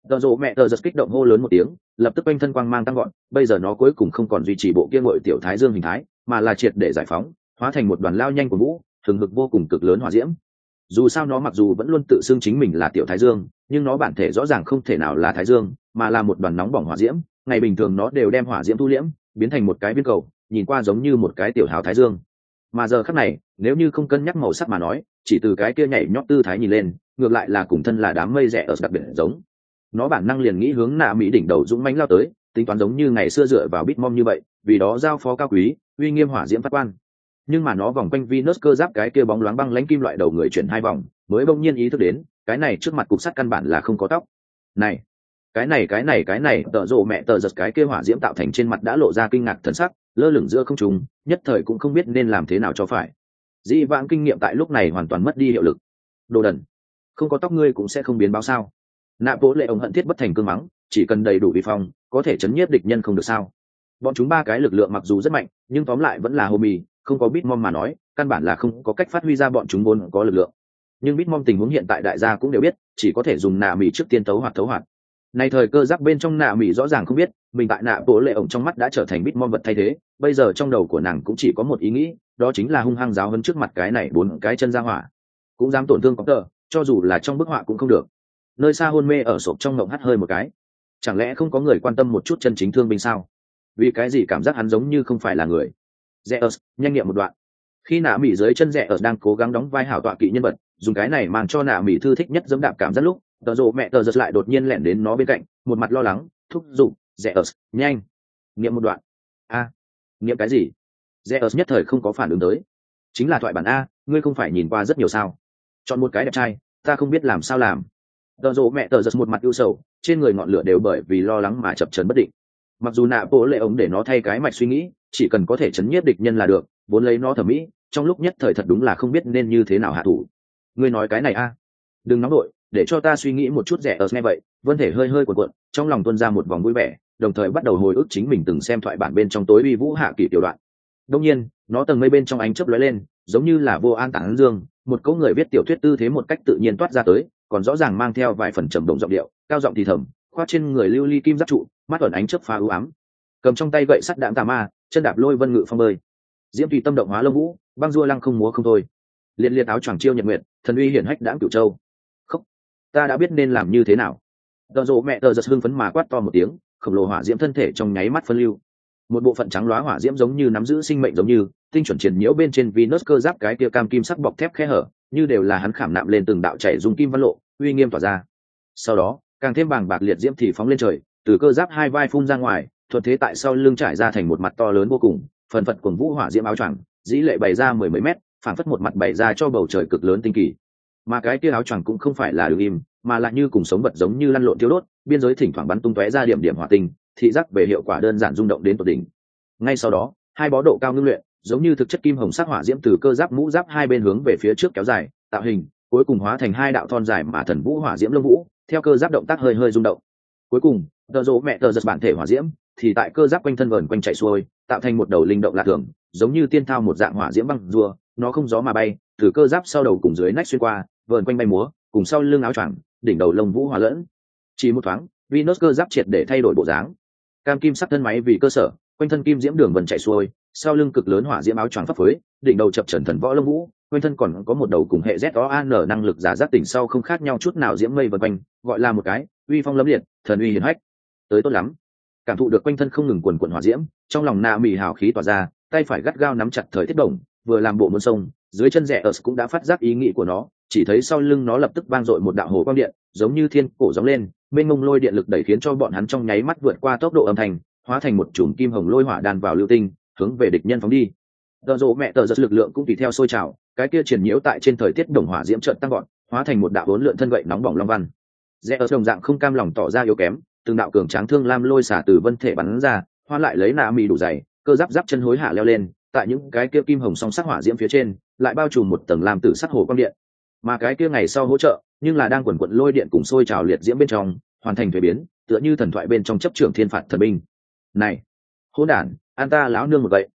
Tờ rộ mẹ tờ giật kích động hô lớn một tiếng, lập tức quanh thân quang mang tăng gọn, bây giờ nó cuối cùng không còn duy trì bộ kia ngội tiểu thái dương hình thái, mà là triệt để giải phóng, hóa thành một đoàn lao nhanh của vũ, hừng hực vô cùng cực lớn hỏa diễm. Dù sao nó mặc dù vẫn luôn tự xưng chính mình là tiểu thái dương, nhưng nó bản thể rõ ràng không thể nào là thái dương, mà là một đoàn nóng bỏng hỏa diễm. Ngày bình thường nó đều đem hỏa diễm thu liễm, biến thành một cái viên cầu, nhìn qua giống như một cái tiểu hào thái dương. Mà giờ khắc này, nếu như không cân nhắc màu sắc mà nói, chỉ từ cái kia nhảy nhót tư thái nhìn lên, ngược lại là cùng thân là đám mây rẽ ở đặc biệt giống. Nó bản năng liền nghĩ hướng nạ mỹ đỉnh đầu dũng mãnh lao tới, tính toán giống như ngày xưa dựa vào Bitmom như vậy, vì đó giao phó cao quý, uy nghiêm hỏa diễm phát quan. Nhưng mà nó vòng quanh Venus cơ giáp cái kia bóng loáng băng lãnh kim loại đầu người chuyển hai vòng, mới bỗng nhiên ý thức đến, cái này trước mặt cục sắt căn bản là không có tóc. Này, cái này cái này cái này, tợ rộ mẹ tờ giật cái kia hỏa diễm tạo thành trên mặt đã lộ ra kinh ngạc thần sắc, lơ lửng giữa không trung, nhất thời cũng không biết nên làm thế nào cho phải. Dĩ vãng kinh nghiệm tại lúc này hoàn toàn mất đi hiệu lực. Đồ đần, không có tóc ngươi cũng sẽ không biến báo sao? Nạ Bố Lệ ông hận thiết bất thành cương mắng, chỉ cần đầy đủ vi phong, có thể chấn nhiếp địch nhân không được sao? Bọn chúng ba cái lực lượng mặc dù rất mạnh, nhưng tóm lại vẫn là hồ mì, không có Bitmom mà nói, căn bản là không có cách phát huy ra bọn chúng vốn có lực lượng. Nhưng Bitmom tình huống hiện tại đại gia cũng đều biết, chỉ có thể dùng nạ mì trước tiên tấu hoạt tấu hoạt. Này thời cơ giáp bên trong nạ mì rõ ràng không biết, mình tại Nạ Bố Lệ ông trong mắt đã trở thành Bitmom vật thay thế, bây giờ trong đầu của nàng cũng chỉ có một ý nghĩ, đó chính là hung hăng giáo huấn trước mặt cái này bốn cái chân ra hỏa, cũng dám tổn thương có tờ, cho dù là trong bức họa cũng không được. Nơi xa hôn mê ở sộp trong ngộng hắt hơi một cái, chẳng lẽ không có người quan tâm một chút chân chính thương binh sao? Vì cái gì cảm giác hắn giống như không phải là người? Zeus, nhanh nghiệm một đoạn. Khi nạ mỹ dưới chân Zeus đang cố gắng đóng vai hảo tọa kỵ nhân vật, dùng cái này mang cho nạ mỹ thư thích nhất dẫm đạp cảm giác lúc, tờ rộ mẹ tờ giật lại đột nhiên lẻn đến nó bên cạnh, một mặt lo lắng, thúc giục, Zeus, nhanh, nghiệm một đoạn. A, à, nghiệm cái gì? Zeus nhất thời không có phản ứng tới. Chính là thoại bản a, ngươi không phải nhìn qua rất nhiều sao? Chọn một cái đẹp trai, ta không biết làm sao làm. Tờ rộ mẹ tờ giật một mặt ưu sầu, trên người ngọn lửa đều bởi vì lo lắng mà chập chấn bất định. Mặc dù Nạ Bố Lệ ông để nó thay cái mạch suy nghĩ, chỉ cần có thể chấn nhiếp địch nhân là được, vốn lấy nó thẩm mỹ, trong lúc nhất thời thật đúng là không biết nên như thế nào hạ thủ. Ngươi nói cái này a? Đừng nóng đội, để cho ta suy nghĩ một chút. Rẻ ở nghe vậy, vân thể hơi hơi cuộn cuộn, trong lòng tuôn ra một vòng vui vẻ, đồng thời bắt đầu hồi ức chính mình từng xem thoại bản bên trong tối uy vũ hạ kỳ tiểu đoạn. Đương nhiên, nó tầng mây bên trong ánh chớp lóe lên, giống như là vô an tản dương, một câu người viết tiểu thuyết tư thế một cách tự nhiên toát ra tới, còn rõ ràng mang theo vài phần trầm động giọng điệu, cao giọng thì thầm, khoác trên người lưu ly kim giáp trụ, mắt ẩn ánh chớp phá ưu ám, cầm trong tay gậy sắt đạm tà ma, chân đạp lôi vân ngự phong bơi, diễm tùy tâm động hóa lông vũ, băng dua lăng không múa không thôi, liệt liệt áo choàng chiêu nhật nguyệt, thần uy hiển hách đãng cửu châu. Không, ta đã biết nên làm như thế nào. Tờ rộ mẹ tờ giật hưng phấn mà quát to một tiếng, khổng lồ hỏa diễm thân thể trong nháy mắt phân lưu, một bộ phận trắng loá hỏa diễm giống như nắm giữ sinh mệnh giống như tinh chuẩn triển nhiễu bên trên Venus cơ giáp cái kia cam kim sắc bọc thép khe hở, như đều là hắn khảm nạm lên từng đạo chảy dùng kim văn lộ, uy nghiêm tỏa ra. Sau đó, càng thêm bàng bạc liệt diễm thì phóng lên trời, từ cơ giáp hai vai phun ra ngoài, thuận thế tại sau lưng trải ra thành một mặt to lớn vô cùng, phần phật cuồng vũ hỏa diễm áo choàng, dĩ lệ bày ra mười mấy mét, phảng phất một mặt bày ra cho bầu trời cực lớn tinh kỳ. Mà cái kia áo choàng cũng không phải là đứng im, mà lại như cùng sống vật giống như lăn lộn thiêu đốt, biên giới thỉnh thoảng bắn tung tóe ra điểm điểm hỏa tinh, thị giác về hiệu quả đơn giản rung động đến tột đỉnh. Ngay sau đó, hai bó độ cao ngưng luyện, giống như thực chất kim hồng sắc hỏa diễm từ cơ giáp mũ giáp hai bên hướng về phía trước kéo dài, tạo hình, cuối cùng hóa thành hai đạo thon dài mà thần vũ hỏa diễm lông vũ, theo cơ giáp động tác hơi hơi rung động. Cuối cùng, tờ rỗ mẹ tờ giật bản thể hỏa diễm, thì tại cơ giáp quanh thân vờn quanh chạy xuôi, tạo thành một đầu linh động lạ thường, giống như tiên thao một dạng hỏa diễm băng rùa, nó không gió mà bay, từ cơ giáp sau đầu cùng dưới nách xuyên qua, vờn quanh bay múa, cùng sau lưng áo choàng, đỉnh đầu lông vũ hòa lẫn. Chỉ một thoáng, Venus cơ giáp triệt để thay đổi bộ dáng. Cam kim sắc thân máy vì cơ sở, quanh thân kim diễm đường vần chạy xuôi, sau lưng cực lớn hỏa diễm áo choàng phấp phới, đỉnh đầu chập chờn thần võ lông vũ, quanh thân còn có một đầu cùng hệ Z O A N năng lực giả giác tỉnh sau không khác nhau chút nào diễm mây vần quanh, gọi là một cái uy phong lẫm liệt, thần uy hiển hách. Tới tốt lắm. Cảm thụ được quanh thân không ngừng quần quần hỏa diễm, trong lòng Na Mị hào khí tỏa ra, tay phải gắt gao nắm chặt thời thiết đồng, vừa làm bộ muốn sông, dưới chân rẽ ở cũng đã phát giác ý nghĩ của nó, chỉ thấy sau lưng nó lập tức vang dội một đạo hồ quang điện, giống như thiên cổ gióng lên, mênh mông lôi điện lực đẩy khiến cho bọn hắn trong nháy mắt vượt qua tốc độ âm thanh, hóa thành một chùm kim hồng lôi hỏa đan vào lưu tinh, hướng về địch nhân phóng đi. Tờ rộ mẹ tờ giật lực lượng cũng tùy theo sôi trào, cái kia triển nhiễu tại trên thời tiết đồng hỏa diễm chợt tăng gọn, hóa thành một đạo bốn lượn thân gậy nóng bỏng long văn. Rẽ ở đồng dạng không cam lòng tỏ ra yếu kém, từng đạo cường tráng thương lam lôi xả từ vân thể bắn ra, hoa lại lấy Na Mị đủ dày, cơ giáp giáp chân hối hạ leo lên, tại những cái kia kim hồng song sắc hỏa diễm phía trên, lại bao trùm một tầng lam tử sắc hồ quang điện. Mà cái kia ngày sau hỗ trợ, nhưng là đang quần quận lôi điện cùng sôi trào liệt diễm bên trong, hoàn thành thuế biến, tựa như thần thoại bên trong chấp trưởng thiên phạt thần binh. Này, hỗn đản, an ta lão nương một vậy.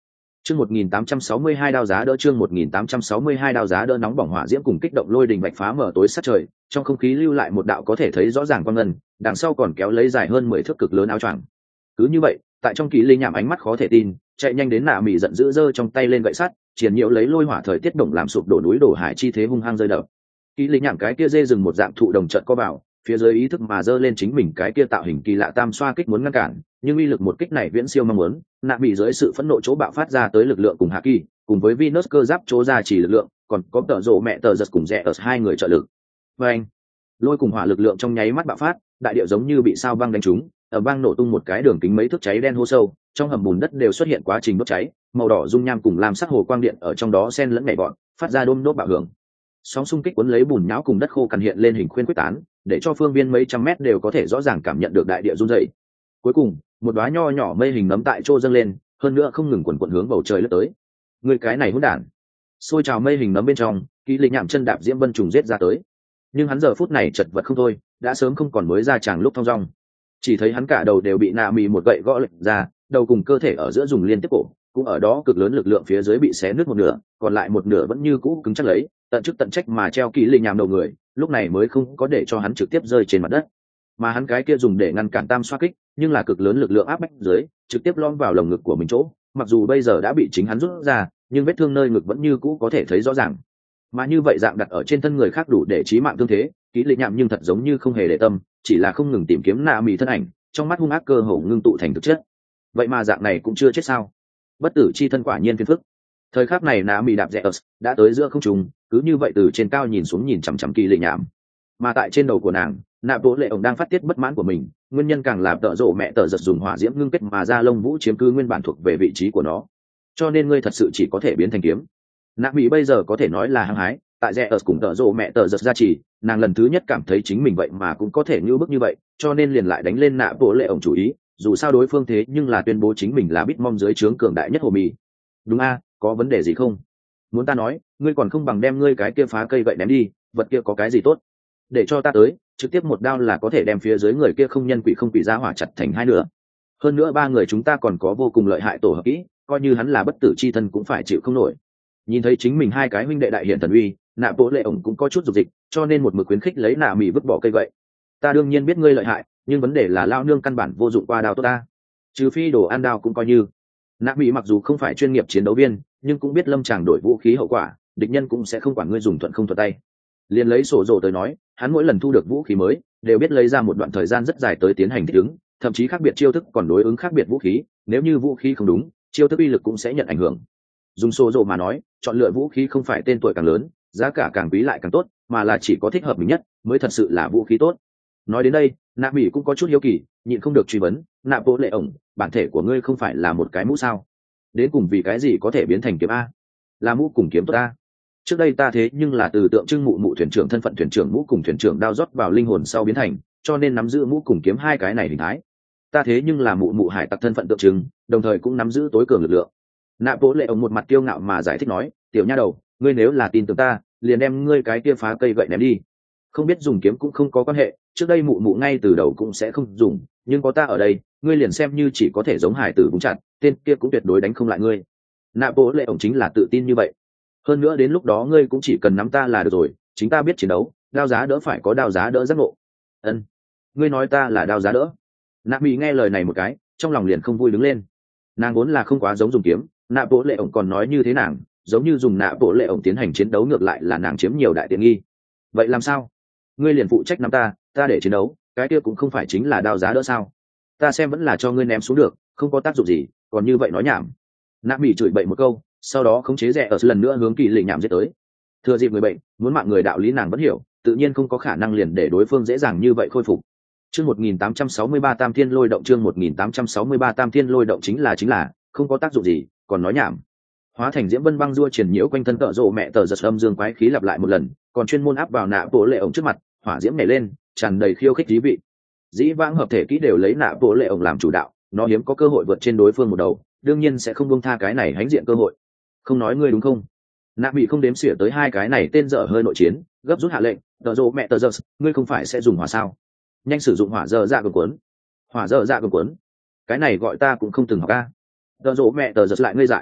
Chương một nghìn tám trăm sáu mươi hai đao giá đỡ chương một nghìn tám trăm sáu mươi hai đao giá đỡ nóng bỏng hỏa diễm cùng kích động lôi đình bạch phá mở tối sát trời, trong không khí lưu lại một đạo có thể thấy rõ ràng quang ngân, đằng sau còn kéo lấy dài hơn mười thước cực lớn áo choàng. Cứ như vậy, tại trong kỳ linh nhảm ánh mắt khó thể tin, chạy nhanh đến nạ mị giận dữ giơ trong tay lên gậy sắt, triển nhiễu lấy lôi hỏa thời tiết động làm sụp đổ núi đổ hải chi thế hung hăng rơi đập. Kỳ linh nhảm cái kia dê rừng một dạng thụ đồng trận co vào, phía dưới ý thức mà giơ lên chính mình cái kia tạo hình kỳ lạ tam xoa kích muốn ngăn cản, nhưng uy lực một kích này viễn siêu mong muốn, nạ bị dưới sự phẫn nộ chỗ bạo phát ra tới lực lượng cùng hạ kỳ, cùng với Venus cơ giáp chỗ ra chỉ lực lượng, còn có tợ rộ mẹ tờ giật cùng rẽ ở hai người trợ lực. Và anh, lôi cùng hỏa lực lượng trong nháy mắt bạo phát, đại địa giống như bị sao băng đánh trúng, ở băng nổ tung một cái đường kính mấy thước cháy đen hô sâu, trong hầm bùn đất đều xuất hiện quá trình đốt cháy, màu đỏ dung nham cùng làm sắc hồ quang điện ở trong đó xen lẫn nhảy bọn, phát ra đôm đốt bạo hưởng. Sóng xung kích cuốn lấy bùn nhão cùng đất khô cằn hiện lên hình khuyên quyết tán, để cho phương viên mấy trăm mét đều có thể rõ ràng cảm nhận được đại địa rung dậy. Cuối cùng, một đóa nho nhỏ mây hình nấm tại chỗ dâng lên, hơn nữa không ngừng quần quần hướng bầu trời lướt tới. Người cái này hỗn đản! Xôi trào mây hình nấm bên trong, Kỳ Lịch nhảm chân đạp diễm vân trùng giết ra tới. Nhưng hắn giờ phút này chật vật không thôi, đã sớm không còn mới ra chàng lúc thong dong. Chỉ thấy hắn cả đầu đều bị nạ mì một gậy gõ lệch ra, đầu cùng cơ thể ở giữa dùng liên tiếp cổ, cũng ở đó cực lớn lực lượng phía dưới bị xé nứt một nửa, còn lại một nửa vẫn như cũ cứng chắc lấy, tận chức tận trách mà treo Kỳ Lịch nhảm đầu người, lúc này mới không có để cho hắn trực tiếp rơi trên mặt đất. Mà hắn cái kia dùng để ngăn cản tam xoa kích, nhưng là cực lớn lực lượng áp bách dưới, trực tiếp lom vào lồng ngực của mình chỗ, mặc dù bây giờ đã bị chính hắn rút ra, nhưng vết thương nơi ngực vẫn như cũ có thể thấy rõ ràng. Mà như vậy dạng đặt ở trên thân người khác đủ để chí mạng thương thế, Ký Lịch nhảm nhưng thật giống như không hề để tâm, chỉ là không ngừng tìm kiếm nạ mì thân ảnh, trong mắt hung ác cơ hồ ngưng tụ thành thực chất. Vậy mà dạng này cũng chưa chết sao? Bất tử chi thân quả nhiên phiền phức. Thời khắc này nạ mì đạp rẽ đã tới giữa không trung, cứ như vậy từ trên cao nhìn xuống nhìn chằm chằm Ký Lịch nhảm. Mà tại trên đầu của nàng, nạ bố lệ ổng đang phát tiết bất mãn của mình, nguyên nhân càng làm tợ rộ mẹ tợ giật dùng hỏa diễm ngưng kết mà ra lông vũ chiếm cứ nguyên bản thuộc về vị trí của nó, cho nên ngươi thật sự chỉ có thể biến thành kiếm. Nạ mỹ bây giờ có thể nói là hăng hái, tại rẽ ở cùng tợ rộ mẹ tợ giật ra chỉ, nàng lần thứ nhất cảm thấy chính mình vậy mà cũng có thể như bức như vậy, cho nên liền lại đánh lên nạ bố lệ ổng chủ ý, dù sao đối phương thế nhưng là tuyên bố chính mình là Bitmom dưới trướng cường đại nhất hồ mì. Đúng a, có vấn đề gì không? Muốn ta nói, ngươi còn không bằng đem ngươi cái kia phá cây vậy ném đi, vật kia có cái gì tốt? Để cho ta tới, trực tiếp một đao là có thể đem phía dưới người kia không nhân quỷ không quỷ ra hỏa chặt thành hai nửa. Hơn nữa ba người chúng ta còn có vô cùng lợi hại tổ hợp kỹ, coi như hắn là bất tử chi thân cũng phải chịu không nổi. Nhìn thấy chính mình hai cái huynh đệ đại hiện thần uy, nạ bố lệ ổng cũng có chút dục dịch, cho nên một mực khuyến khích lấy nạ mì vứt bỏ cây vậy. Ta đương nhiên biết ngươi lợi hại, nhưng vấn đề là lao nương căn bản vô dụng qua đao tốt ta, trừ phi đồ ăn đao cũng coi như. Nạ mì mặc dù không phải chuyên nghiệp chiến đấu viên, nhưng cũng biết lâm tràng đổi vũ khí hậu quả, địch nhân cũng sẽ không quản ngươi dùng thuận không thuận tay. Liền lấy sổ rồ tới nói, hắn mỗi lần thu được vũ khí mới đều biết lấy ra một đoạn thời gian rất dài tới tiến hành thích ứng, thậm chí khác biệt chiêu thức còn đối ứng khác biệt vũ khí, nếu như vũ khí không đúng, chiêu thức uy lực cũng sẽ nhận ảnh hưởng. Dùng sổ rồ mà nói, chọn lựa vũ khí không phải tên tuổi càng lớn, giá cả càng quý lại càng tốt, mà là chỉ có thích hợp mình nhất mới thật sự là vũ khí tốt. Nói đến đây, nạ bỉ cũng có chút hiếu kỳ, nhịn không được truy vấn, nạ bố lệ ổng, bản thể của ngươi không phải là một cái mũ sao? Đến cùng vì cái gì có thể biến thành kiếm a? Là mũ cùng kiếm tốt a? Trước đây ta thế nhưng là từ tượng trưng mụ mụ thuyền trưởng thân phận thuyền trưởng mũ cùng thuyền trưởng đao rót vào linh hồn sau biến thành, cho nên nắm giữ mũ cùng kiếm hai cái này hình thái. Ta thế nhưng là mụ mụ hải tặc thân phận tượng trưng, đồng thời cũng nắm giữ tối cường lực lượng. Nạ bố lệ ổng một mặt kiêu ngạo mà giải thích nói, tiểu nha đầu, ngươi nếu là tin tưởng ta, liền đem ngươi cái kia phá cây gậy ném đi. Không biết dùng kiếm cũng không có quan hệ, trước đây mụ mụ ngay từ đầu cũng sẽ không dùng, nhưng có ta ở đây, ngươi liền xem như chỉ có thể giống hải tử cũng chặt, tên kia cũng tuyệt đối đánh không lại ngươi. Nạ bố lệ ổng chính là tự tin như vậy. Hơn nữa đến lúc đó ngươi cũng chỉ cần nắm ta là được rồi, chính ta biết chiến đấu, đao giá đỡ phải có đao giá đỡ giác ngộ. Ân, ngươi nói ta là đao giá đỡ. Nạ mỹ nghe lời này một cái, trong lòng liền không vui đứng lên. Nàng vốn là không quá giống dùng kiếm, nạ bộ lệ ổng còn nói như thế nàng, giống như dùng nạ bộ lệ ổng tiến hành chiến đấu ngược lại là nàng chiếm nhiều đại tiện nghi. Vậy làm sao? Ngươi liền phụ trách nắm ta, ta để chiến đấu, cái kia cũng không phải chính là đao giá đỡ sao? Ta xem vẫn là cho ngươi ném xuống được, không có tác dụng gì, còn như vậy nói nhảm. Nạ mỹ chửi bậy một câu, sau đó khống chế rẻ ở lần nữa hướng Kỳ Lịch nhảm giết tới. Thừa dịp người bệnh, muốn mạng người đạo lý nàng vẫn hiểu, tự nhiên không có khả năng liền để đối phương dễ dàng như vậy khôi phục. Chương một nghìn tám trăm sáu mươi ba Tam Thiên Lôi Động chương một nghìn tám trăm sáu mươi ba Tam Thiên Lôi Động chính là chính là, không có tác dụng gì, còn nói nhảm. Hóa thành diễm vân băng rua triển nhiễu quanh thân tợ rộ mẹ tờ giật âm dương quái khí lặp lại một lần, còn chuyên môn áp vào nạ bộ lệ ổng trước mặt, hỏa diễm nhảy lên, tràn đầy khiêu khích thí vị. Dĩ vãng hợp thể kỹ đều lấy nạ bộ lệ ổng làm chủ đạo, nó hiếm có cơ hội vượt trên đối phương một đầu, đương nhiên sẽ không buông tha cái này hãnh diện cơ hội. Không nói ngươi đúng không? Nạ bị không đếm xỉa tới hai cái này tên dở hơi nội chiến, gấp rút hạ lệnh, tợ rộ mẹ tờ giật, ngươi không phải sẽ dùng hỏa sao? Nhanh sử dụng hỏa dơ dạ cường cuốn. Hỏa dơ dạ cường cuốn, cái này gọi ta cũng không từng học a. Tợ rộ mẹ tờ giật lại ngây dại.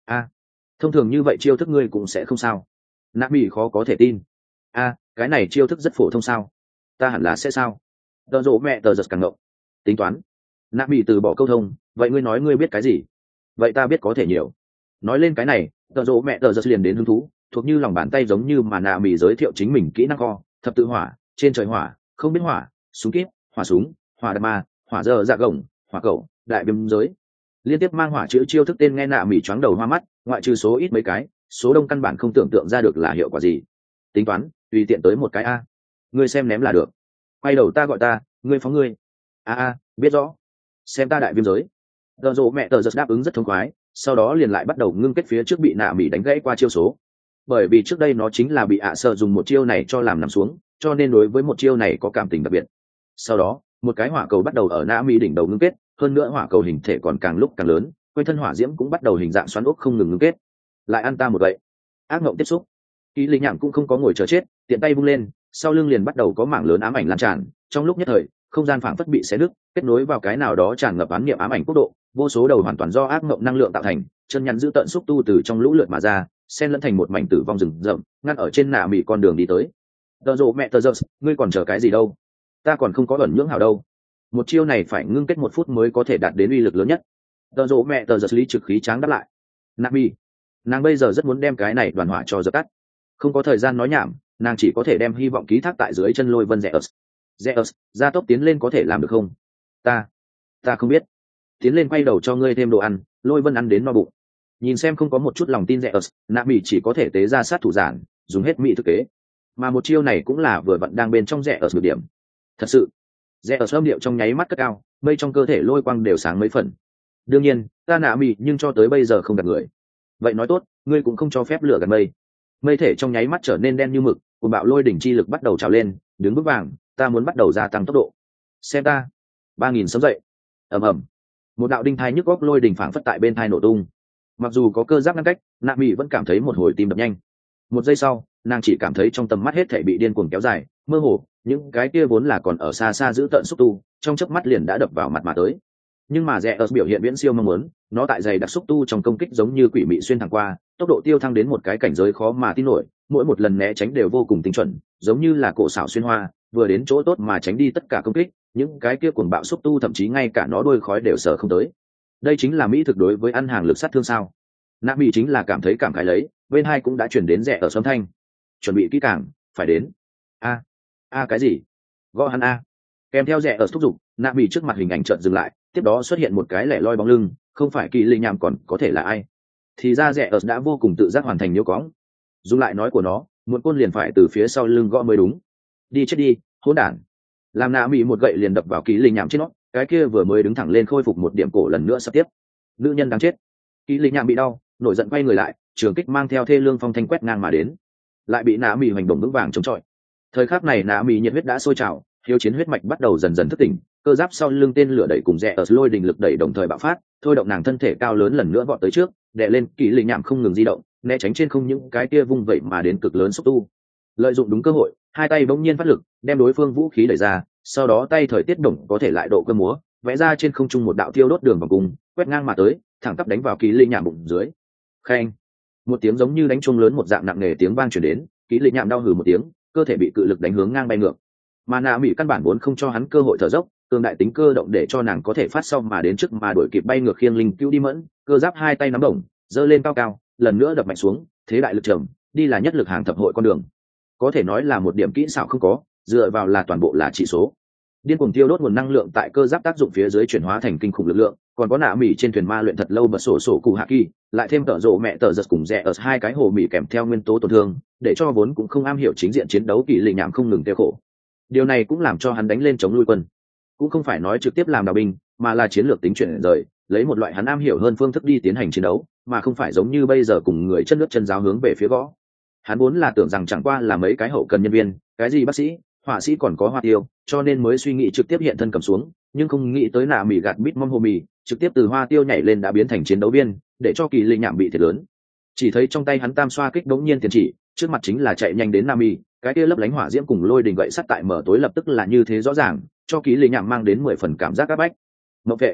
a thông thường như vậy chiêu thức ngươi cũng sẽ không sao. Nạ mỹ khó có thể tin. a cái này chiêu thức rất phổ thông sao? Ta hẳn là sẽ sao? Tờ rộ mẹ tờ giật càng ngộng. Tính toán. Nạ mỹ từ bỏ câu thông, vậy ngươi nói ngươi biết cái gì? Vậy ta biết có thể nhiều. Nói lên cái này, tờ rộ mẹ tờ giật liền đến hứng thú, thuộc như lòng bàn tay giống như mà nạ mỹ giới thiệu chính mình kỹ năng kho, thập tự hỏa, trên trời hỏa, không biết hỏa, súng kíp, hỏa súng, hỏa đạn ma, hỏa dơ dạ gồng, hỏa cầu, đại biếm giới. Liên tiếp mang hỏa chữ chiêu thức tên nghe nạ mỹ choáng đầu hoa mắt, ngoại trừ số ít mấy cái, số đông căn bản không tưởng tượng ra được là hiệu quả gì. Tính toán, tùy tiện tới một cái a. Ngươi xem ném là được. Quay đầu ta gọi ta, ngươi phóng ngươi. A a, biết rõ. Xem ta đại viêm giới. Tờ rộ mẹ tờ giật đáp ứng rất thông khoái, sau đó liền lại bắt đầu ngưng kết phía trước bị nạ mỹ đánh gãy qua chiêu số. Bởi vì trước đây nó chính là bị ạ à sợ dùng một chiêu này cho làm nằm xuống, cho nên đối với một chiêu này có cảm tình đặc biệt. Sau đó, một cái hỏa cầu bắt đầu ở nạ mỹ đỉnh đầu ngưng kết, hơn nữa hỏa cầu hình thể còn càng lúc càng lớn, quanh thân hỏa diễm cũng bắt đầu hình dạng xoắn ốc không ngừng ngưng kết. Lại ăn ta một vậy. Ác mộng tiếp xúc. Kỳ Linh Nhạn cũng không có ngồi chờ chết, tiện tay vung lên, sau lưng liền bắt đầu có mảng lớn ám ảnh lan tràn, trong lúc nhất thời, không gian phảng phất bị xé nứt, kết nối vào cái nào đó tràn ngập ám niệm ám ảnh quốc độ, vô số đầu hoàn toàn do ác mộng năng lượng tạo thành, chân nhắn giữ tận xúc tu từ trong lũ lượt mà ra, xen lẫn thành một mảnh tử vong rừng rậm, ngăn ở trên nạ mỹ con đường đi tới. Tờ rộ mẹ tờ giơ, ngươi còn chờ cái gì đâu? Ta còn không có ẩn nhưỡng hảo đâu. Một chiêu này phải ngưng kết một phút mới có thể đạt đến uy lực lớn nhất. Tờ rộ mẹ tờ giơ lý trực khí tráng đáp lại. Nạ mỹ, nàng bây giờ rất muốn đem cái này đoàn hỏa cho dập tắt, không có thời gian nói nhảm, nàng chỉ có thể đem hy vọng ký thác tại dưới chân lôi vân rẽ ớt. Rẽ ớt, gia tốc tiến lên có thể làm được không? Ta, ta không biết. Tiến lên quay đầu cho ngươi thêm đồ ăn, lôi vân ăn đến no bụng. Nhìn xem không có một chút lòng tin rẽ ớt, nạ mỹ chỉ có thể tế ra sát thủ giản, dùng hết mỹ thực tế. Mà một chiêu này cũng là vừa vặn đang bên trong rẽ ớt được điểm. Thật sự, rẽ ớt âm điệu trong nháy mắt cất cao, mây trong cơ thể lôi quang đều sáng mấy phần. Đương nhiên, ta nạ mỹ nhưng cho tới bây giờ không gặp người. Vậy nói tốt, ngươi cũng không cho phép lửa gần mây. Mây thể trong nháy mắt trở nên đen như mực, cùng bạo lôi đỉnh chi lực bắt đầu trào lên, đứng bước vàng, ta muốn bắt đầu gia tăng tốc độ. Xem ta, ba nghìn sấm dậy. Ầm ầm. Một đạo đinh thai nhức góc lôi đỉnh phảng phất tại bên thai nổ tung. Mặc dù có cơ giáp ngăn cách, nạ mỹ vẫn cảm thấy một hồi tim đập nhanh. Một giây sau, nàng chỉ cảm thấy trong tầm mắt hết thảy bị điên cuồng kéo dài, mơ hồ, những cái kia vốn là còn ở xa xa giữ tận xúc tu, trong chớp mắt liền đã đập vào mặt mà tới. Nhưng mà rẽ ớt biểu hiện viễn siêu mong muốn, nó tại dày đặc xúc tu trong công kích giống như quỷ mị xuyên thẳng qua, tốc độ tiêu thăng đến một cái cảnh giới khó mà tin nổi, mỗi một lần né tránh đều vô cùng tinh chuẩn, giống như là cổ xảo xuyên hoa, vừa đến chỗ tốt mà tránh đi tất cả công kích, những cái kia cuồng bạo xúc tu thậm chí ngay cả nó đuôi khói đều sợ không tới. Đây chính là mỹ thực đối với ăn hàng lực sát thương sao? Nạ mỹ chính là cảm thấy cảm khái lấy, bên hai cũng đã chuyển đến rẽ ở sớm thanh, chuẩn bị kỹ càng, phải đến. A, a cái gì? Gõ hắn a. Kèm theo rẽ ở thúc giục, nạ mỹ trước mặt hình ảnh chợt dừng lại, tiếp đó xuất hiện một cái lẻ loi bóng lưng, không phải Kỳ Linh Nham còn có thể là ai? Thì ra rẽ ở đã vô cùng tự giác hoàn thành nhiễu cóng. Dùng lại nói của nó, một côn liền phải từ phía sau lưng gõ mới đúng. Đi chết đi, hỗn đản. Làm nạ mỹ một gậy liền đập vào Kỳ Linh Nham trên nó, cái kia vừa mới đứng thẳng lên khôi phục một điểm cổ lần nữa sắp tiếp. Nữ nhân đáng chết. Kỳ Linh Nham bị đau, nổi giận quay người lại, trường kích mang theo thê lương phong thanh quét ngang mà đến, lại bị nạ mỹ hoành bổng vững vàng chống chọi. Thời khắc này nạ mỹ nhiệt huyết đã sôi trào, hiếu chiến huyết mạch bắt đầu dần dần thức tỉnh, cơ giáp sau lưng tên lửa đẩy cùng rẽ ở lôi đình lực đẩy đồng thời bạo phát, thôi động nàng thân thể cao lớn lần nữa vọt tới trước, đè lên Kỳ Linh Nham không ngừng di động, né tránh trên không những cái kia vung vậy mà đến cực lớn xúc tu. Lợi dụng đúng cơ hội, hai tay bỗng nhiên phát lực, đem đối phương vũ khí đẩy ra, sau đó tay thời tiết động có thể lại độ cơ múa, vẽ ra trên không trung một đạo tiêu đốt đường vòng cung, quét ngang mà tới, thẳng tắp đánh vào Kỳ Linh Nham bụng dưới. Khen, một tiếng giống như đánh chuông lớn một dạng nặng nề tiếng vang truyền đến, Kỳ Linh Nham đau hừ một tiếng, cơ thể bị cự lực đánh hướng ngang bay ngược. Mà nạ mỹ căn bản vốn không cho hắn cơ hội thở dốc, cường đại tính cơ động để cho nàng có thể phát sau mà đến trước mà đuổi kịp bay ngược khiêng linh cứu đi mẫn, cơ giáp hai tay nắm đồng, giơ lên cao cao, lần nữa đập mạnh xuống, thế đại lực trầm, đi là nhất lực hàng thập hội con đường. Có thể nói là một điểm kỹ xảo không có, dựa vào là toàn bộ là chỉ số. Điên cuồng tiêu đốt nguồn năng lượng tại cơ giáp tác dụng phía dưới chuyển hóa thành kinh khủng lực lượng, còn có nạ mỹ trên thuyền ma luyện thật lâu bật sổ sổ cụ hạ kỳ, lại thêm tợ rộ mẹ tợ giật cùng rẽ ở hai cái hồ mỹ kèm theo nguyên tố tổn thương, để cho vốn cũng không am hiểu chính diện chiến đấu Kỳ Linh Nham không ngừng tiêu khổ. Điều này cũng làm cho hắn đánh lên chống lui quân, cũng không phải nói trực tiếp làm đào binh, mà là chiến lược tính chuyển rời, lấy một loại hắn am hiểu hơn phương thức đi tiến hành chiến đấu, mà không phải giống như bây giờ cùng người chân nước chân giáo hướng về phía gõ. Hắn vốn là tưởng rằng chẳng qua là mấy cái hậu cần nhân viên, cái gì bác sĩ, họa sĩ còn có hoa tiêu, cho nên mới suy nghĩ trực tiếp hiện thân cầm xuống, nhưng không nghĩ tới nạ mỹ gạt bít mong hồ mì, trực tiếp từ hoa tiêu nhảy lên đã biến thành chiến đấu viên, để cho Kỳ Linh Nham bị thiệt lớn. Chỉ thấy trong tay hắn tam xoa kích đống nhiên tiền chỉ, trước mặt chính là chạy nhanh đến Nam mỹ, cái kia lấp lánh hỏa diễm cùng lôi đình gậy sắt tại mở tối lập tức là như thế rõ ràng, cho Kỳ Linh Nham mang đến mười phần cảm giác áp bách. Mộng vệ,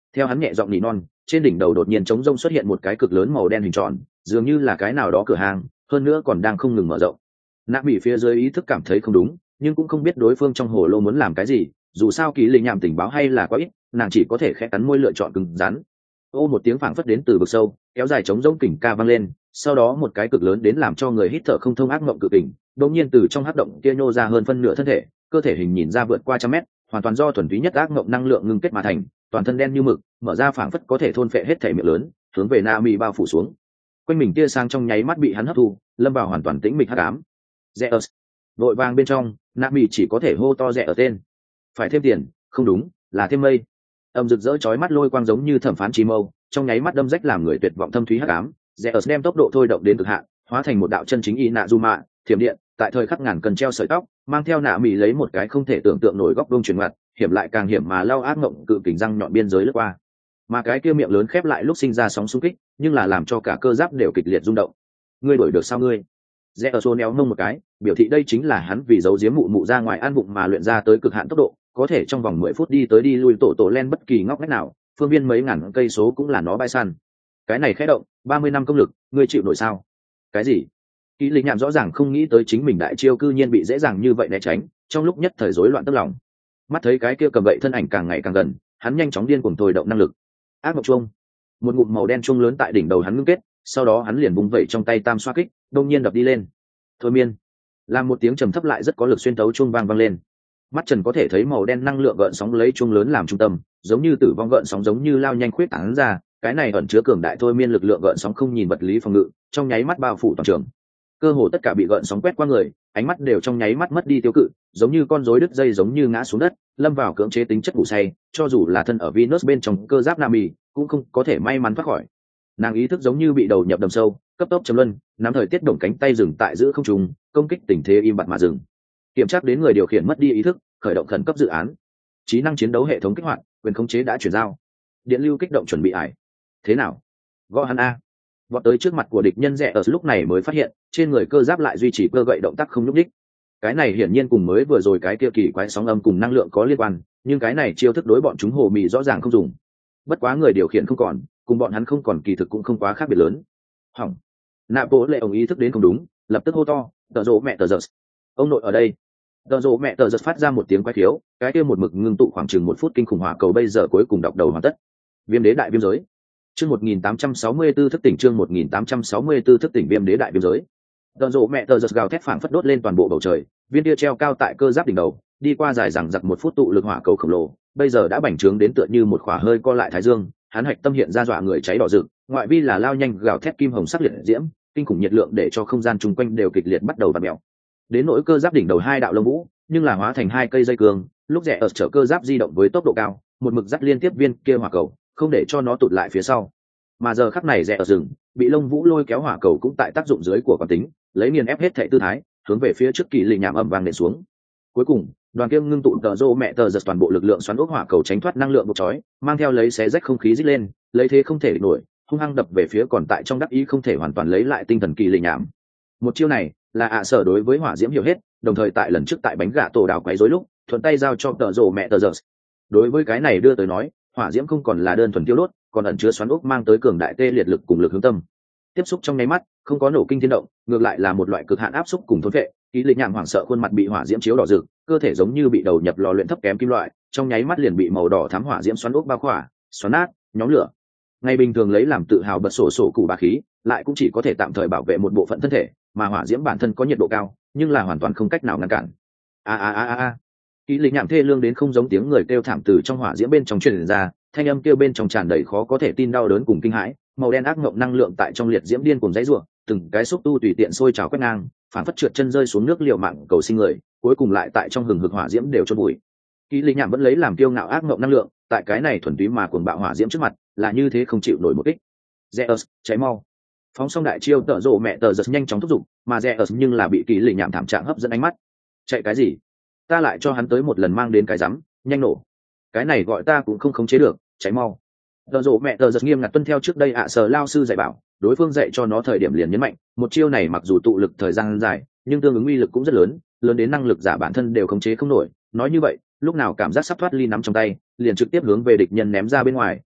Theo hắn nhẹ giọng nỉ non, trên đỉnh đầu đột nhiên trống rông xuất hiện một cái cực lớn màu đen hình tròn, dường như là cái nào đó cửa hàng, hơn nữa còn đang không ngừng mở rộng. Nạ bị phía dưới ý thức cảm thấy không đúng, nhưng cũng không biết đối phương trong hồ lô muốn làm cái gì, dù sao Kỷ Linh nhảm tình báo hay là quá ít, nàng chỉ có thể khẽ cắn môi lựa chọn cứng rắn. Ô một tiếng phảng phất đến từ vực sâu, kéo dài trống rỗng kình ca vang lên, sau đó một cái cực lớn đến làm cho người hít thở không thông ác mộng cự kình, đột nhiên từ trong hắc động kia nhô ra hơn phân nửa thân thể, cơ thể hình nhìn ra vượt qua trăm mét, hoàn toàn do thuần túy nhất ác mộng năng lượng ngưng kết mà thành, toàn thân đen như mực, mở ra phảng phất có thể thôn phệ hết thể miệng lớn, hướng về Nami bao phủ xuống. Quanh mình tia sang trong nháy mắt bị hắn hấp thu, lâm vào hoàn toàn tĩnh mịch hắc ám. Zeus. Vội vàng bên trong, Nami chỉ có thể hô to rẻ ở tên. Phải thêm tiền, không đúng, là thêm mây. Âm rực rỡ chói mắt lôi quang giống như thẩm phán chí mâu, trong nháy mắt đâm rách làm người tuyệt vọng thâm thúy hắc ám. Zeus đem tốc độ thôi động đến cực hạn, hóa thành một đạo chân chính Inazuma, thiểm điện, tại thời khắc ngàn cần treo sợi tóc, mang theo Nami lấy một cái không thể tưởng tượng nổi góc vuông chuyển ngoặt, hiểm lại càng hiểm mà lao ác ngộng cự kình răng nhọn biên giới lướt qua. Mà cái kia miệng lớn khép lại lúc sinh ra sóng xung kích, nhưng là làm cho cả cơ giáp đều kịch liệt rung động. Ngươi đổi được sao ngươi? Zeus néo nông một cái, biểu thị đây chính là hắn vì giấu giếm mụ mụ ra ngoài ăn bụng mà luyện ra tới cực hạn tốc độ, có thể trong vòng mười phút đi tới đi lui tổ tổ len bất kỳ ngóc ngách nào, phương viên mấy ngàn cây số cũng là nó bay săn. Cái này khẽ động, ba mươi năm công lực, ngươi chịu nổi sao? Cái gì? Kỷ Linh nhảm rõ ràng không nghĩ tới chính mình đại chiêu cư nhiên bị dễ dàng như vậy né tránh, trong lúc nhất thời rối loạn tức lòng. Mắt thấy cái kia cầm gậy thân ảnh càng ngày càng gần, hắn nhanh chóng điên cuồng thôi động năng lực. Ác mộng chuông, một ngụm màu đen chuông lớn tại đỉnh đầu hắn ngưng kết, sau đó hắn liền bung vẩy trong tay tam xoa kích, đông nhiên đập đi lên. Thôi miên, làm một tiếng trầm thấp lại rất có lực xuyên tấu chuông vang vang lên. Mắt trần có thể thấy màu đen năng lượng gợn sóng lấy chuông lớn làm trung tâm, giống như tử vong gợn sóng giống như lao nhanh khuyết tán ra, cái này ẩn chứa cường đại thôi miên lực lượng gợn sóng không nhìn vật lý phòng ngự, trong nháy mắt bao phủ toàn trường. Cơ hồ tất cả bị gợn sóng quét qua người, ánh mắt đều trong nháy mắt mất đi tiêu cự, giống như con rối đứt dây giống như ngã xuống đất, lâm vào cưỡng chế tính chất ngủ say, cho dù là thân ở Venus bên trong cơ giáp Nami, cũng không có thể may mắn thoát khỏi. Nàng ý thức giống như bị đầu nhập đầm sâu, cấp tốc chấm luân, nắm thời tiết động cánh tay dừng tại giữa không trung, công kích tình thế im bặt mà dừng. Kiểm tra đến người điều khiển mất đi ý thức, khởi động khẩn cấp dự án. Trí năng chiến đấu hệ thống kích hoạt, quyền khống chế đã chuyển giao. Điện lưu kích động chuẩn bị ải. Thế nào? Gõ hắn a. Vọt tới trước mặt của địch nhân rẻ ở lúc này mới phát hiện, trên người cơ giáp lại duy trì cơ gậy động tác không nhúc nhích. Cái này hiển nhiên cùng mới vừa rồi cái kia kỳ quái sóng âm cùng năng lượng có liên quan, nhưng cái này chiêu thức đối bọn chúng hồ mì rõ ràng không dùng. Bất quá người điều khiển không còn, cùng bọn hắn không còn kỳ thực cũng không quá khác biệt lớn. Hỏng. Nạp Bố Lệ ông ý thức đến không đúng, lập tức hô to, "Tờ rồ mẹ tờ giật. Ông nội ở đây." Tờ rồ mẹ tờ giật phát ra một tiếng quái khiếu, cái kia một mực ngưng tụ khoảng chừng một phút kinh khủng hỏa cầu bây giờ cuối cùng đọc đầu hoàn tất. Viêm đế đại viêm giới. Chương một nghìn tám trăm sáu mươi tư thức tỉnh chương một nghìn tám trăm sáu mươi tư thức tỉnh viêm đế đại viêm giới. Tờ rồ mẹ tờ giật gào thét phảng phất đốt lên toàn bộ bầu trời, viên tia treo cao tại cơ giáp đỉnh đầu, đi qua dài rằng giặc một phút tụ lực hỏa cầu khổng lồ, bây giờ đã bành trướng đến tựa như một khỏa hơi co lại thái dương, hắn hạch tâm hiện ra dọa người cháy đỏ rực, ngoại vi là lao nhanh gào thét kim hồng sắc liệt diễm, kinh khủng nhiệt lượng để cho không gian chung quanh đều kịch liệt bắt đầu vặn mèo. Đến nỗi cơ giáp đỉnh đầu hai đạo lông vũ, nhưng là hóa thành hai cây dây cương, lúc rẽ ở chở cơ giáp di động với tốc độ cao, một mực dắt liên tiếp viên kia hỏa cầu, không để cho nó tụt lại phía sau. Mà giờ khắc này rẽ ở rừng, bị lông vũ lôi kéo hỏa cầu cũng tại tác dụng dưới của quán tính, lấy nghiền ép hết thảy tư thái, hướng về phía trước Kỳ Lị nhảm ầm vang nện xuống. Cuối cùng, đoàn kiêm ngưng tụ tờ rô mẹ tờ giật toàn bộ lực lượng xoắn ốc hỏa cầu tránh thoát năng lượng bộc chói, mang theo lấy xé rách không khí rít lên, lấy thế không thể địch nổi, hung hăng đập về phía còn tại trong đắc ý không thể hoàn toàn lấy lại tinh thần Kỳ Lị nhảm. Một chiêu này là ạ sở đối với hỏa diễm hiểu hết, đồng thời tại lần trước tại bánh gà tổ đào quấy rối lúc, thuận tay giao cho tờ rô mẹ tờ giật. Đối với cái này đưa tới nói, hỏa diễm không còn là đơn thuần tiêu đốt, còn ẩn chứa xoắn ốc mang tới cường đại tê liệt lực cùng lực hướng tâm. Tiếp xúc trong nháy mắt, không có nổ kinh thiên động, ngược lại là một loại cực hạn áp xúc cùng thôn vệ. Kỳ Lị nhảm hoảng sợ khuôn mặt bị hỏa diễm chiếu đỏ rực, cơ thể giống như bị đầu nhập lò luyện thấp kém kim loại, trong nháy mắt liền bị màu đỏ thắm hỏa diễm xoắn ốc bao khỏa, xoắn nát, nhóm lửa. Ngày bình thường lấy làm tự hào bật sổ sổ cụ bá khí, lại cũng chỉ có thể tạm thời bảo vệ một bộ phận thân thể, mà hỏa diễm bản thân có nhiệt độ cao, nhưng là hoàn toàn không cách nào ngăn cản. A a a a a. Kỳ Lị nhảm thê lương đến không giống tiếng người kêu thảm từ trong hỏa diễm bên trong truyền ra, thanh âm kêu bên trong tràn đầy khó có thể tin đau đớn cùng kinh hãi, màu đen ác ngộng năng lượng tại trong liệt diễm điên cuồng dãy rủa, từng cái xúc tu tùy tiện sôi trào quét ngang, phản phất trượt chân rơi xuống nước liều mạng cầu sinh người, cuối cùng lại tại trong hừng hực hỏa diễm đều chôn bụi. Kỳ Lị nhảm vẫn lấy làm kiêu ngạo ác ngộng năng lượng, tại cái này thuần túy mà cuồng bạo hỏa diễm trước mặt, là như thế không chịu nổi một kích. Zeus, cháy mau! Phóng xong đại chiêu tợ rộ mẹ tờ giật nhanh chóng thúc giục, mà Zeus nhưng là bị Kỳ Lị nhảm thảm trạng hấp dẫn ánh mắt. Chạy cái gì? Ta lại cho hắn tới một lần mang đến cái rắm, nhanh nổ! Cái này gọi ta cũng không khống chế được, cháy mau! Tợ rộ mẹ tờ giật nghiêm ngặt tuân theo trước đây ạ sở lao sư dạy bảo, đối phương dạy cho nó thời điểm liền nhấn mạnh, một chiêu này mặc dù tụ lực thời gian dài, nhưng tương ứng uy lực cũng rất lớn, lớn đến năng lực giả bản thân đều khống chế không nổi. Nói như vậy, lúc nào cảm giác sắp thoát ly nắm trong tay, liền trực tiếp hướng về địch nhân ném ra bên ngoài,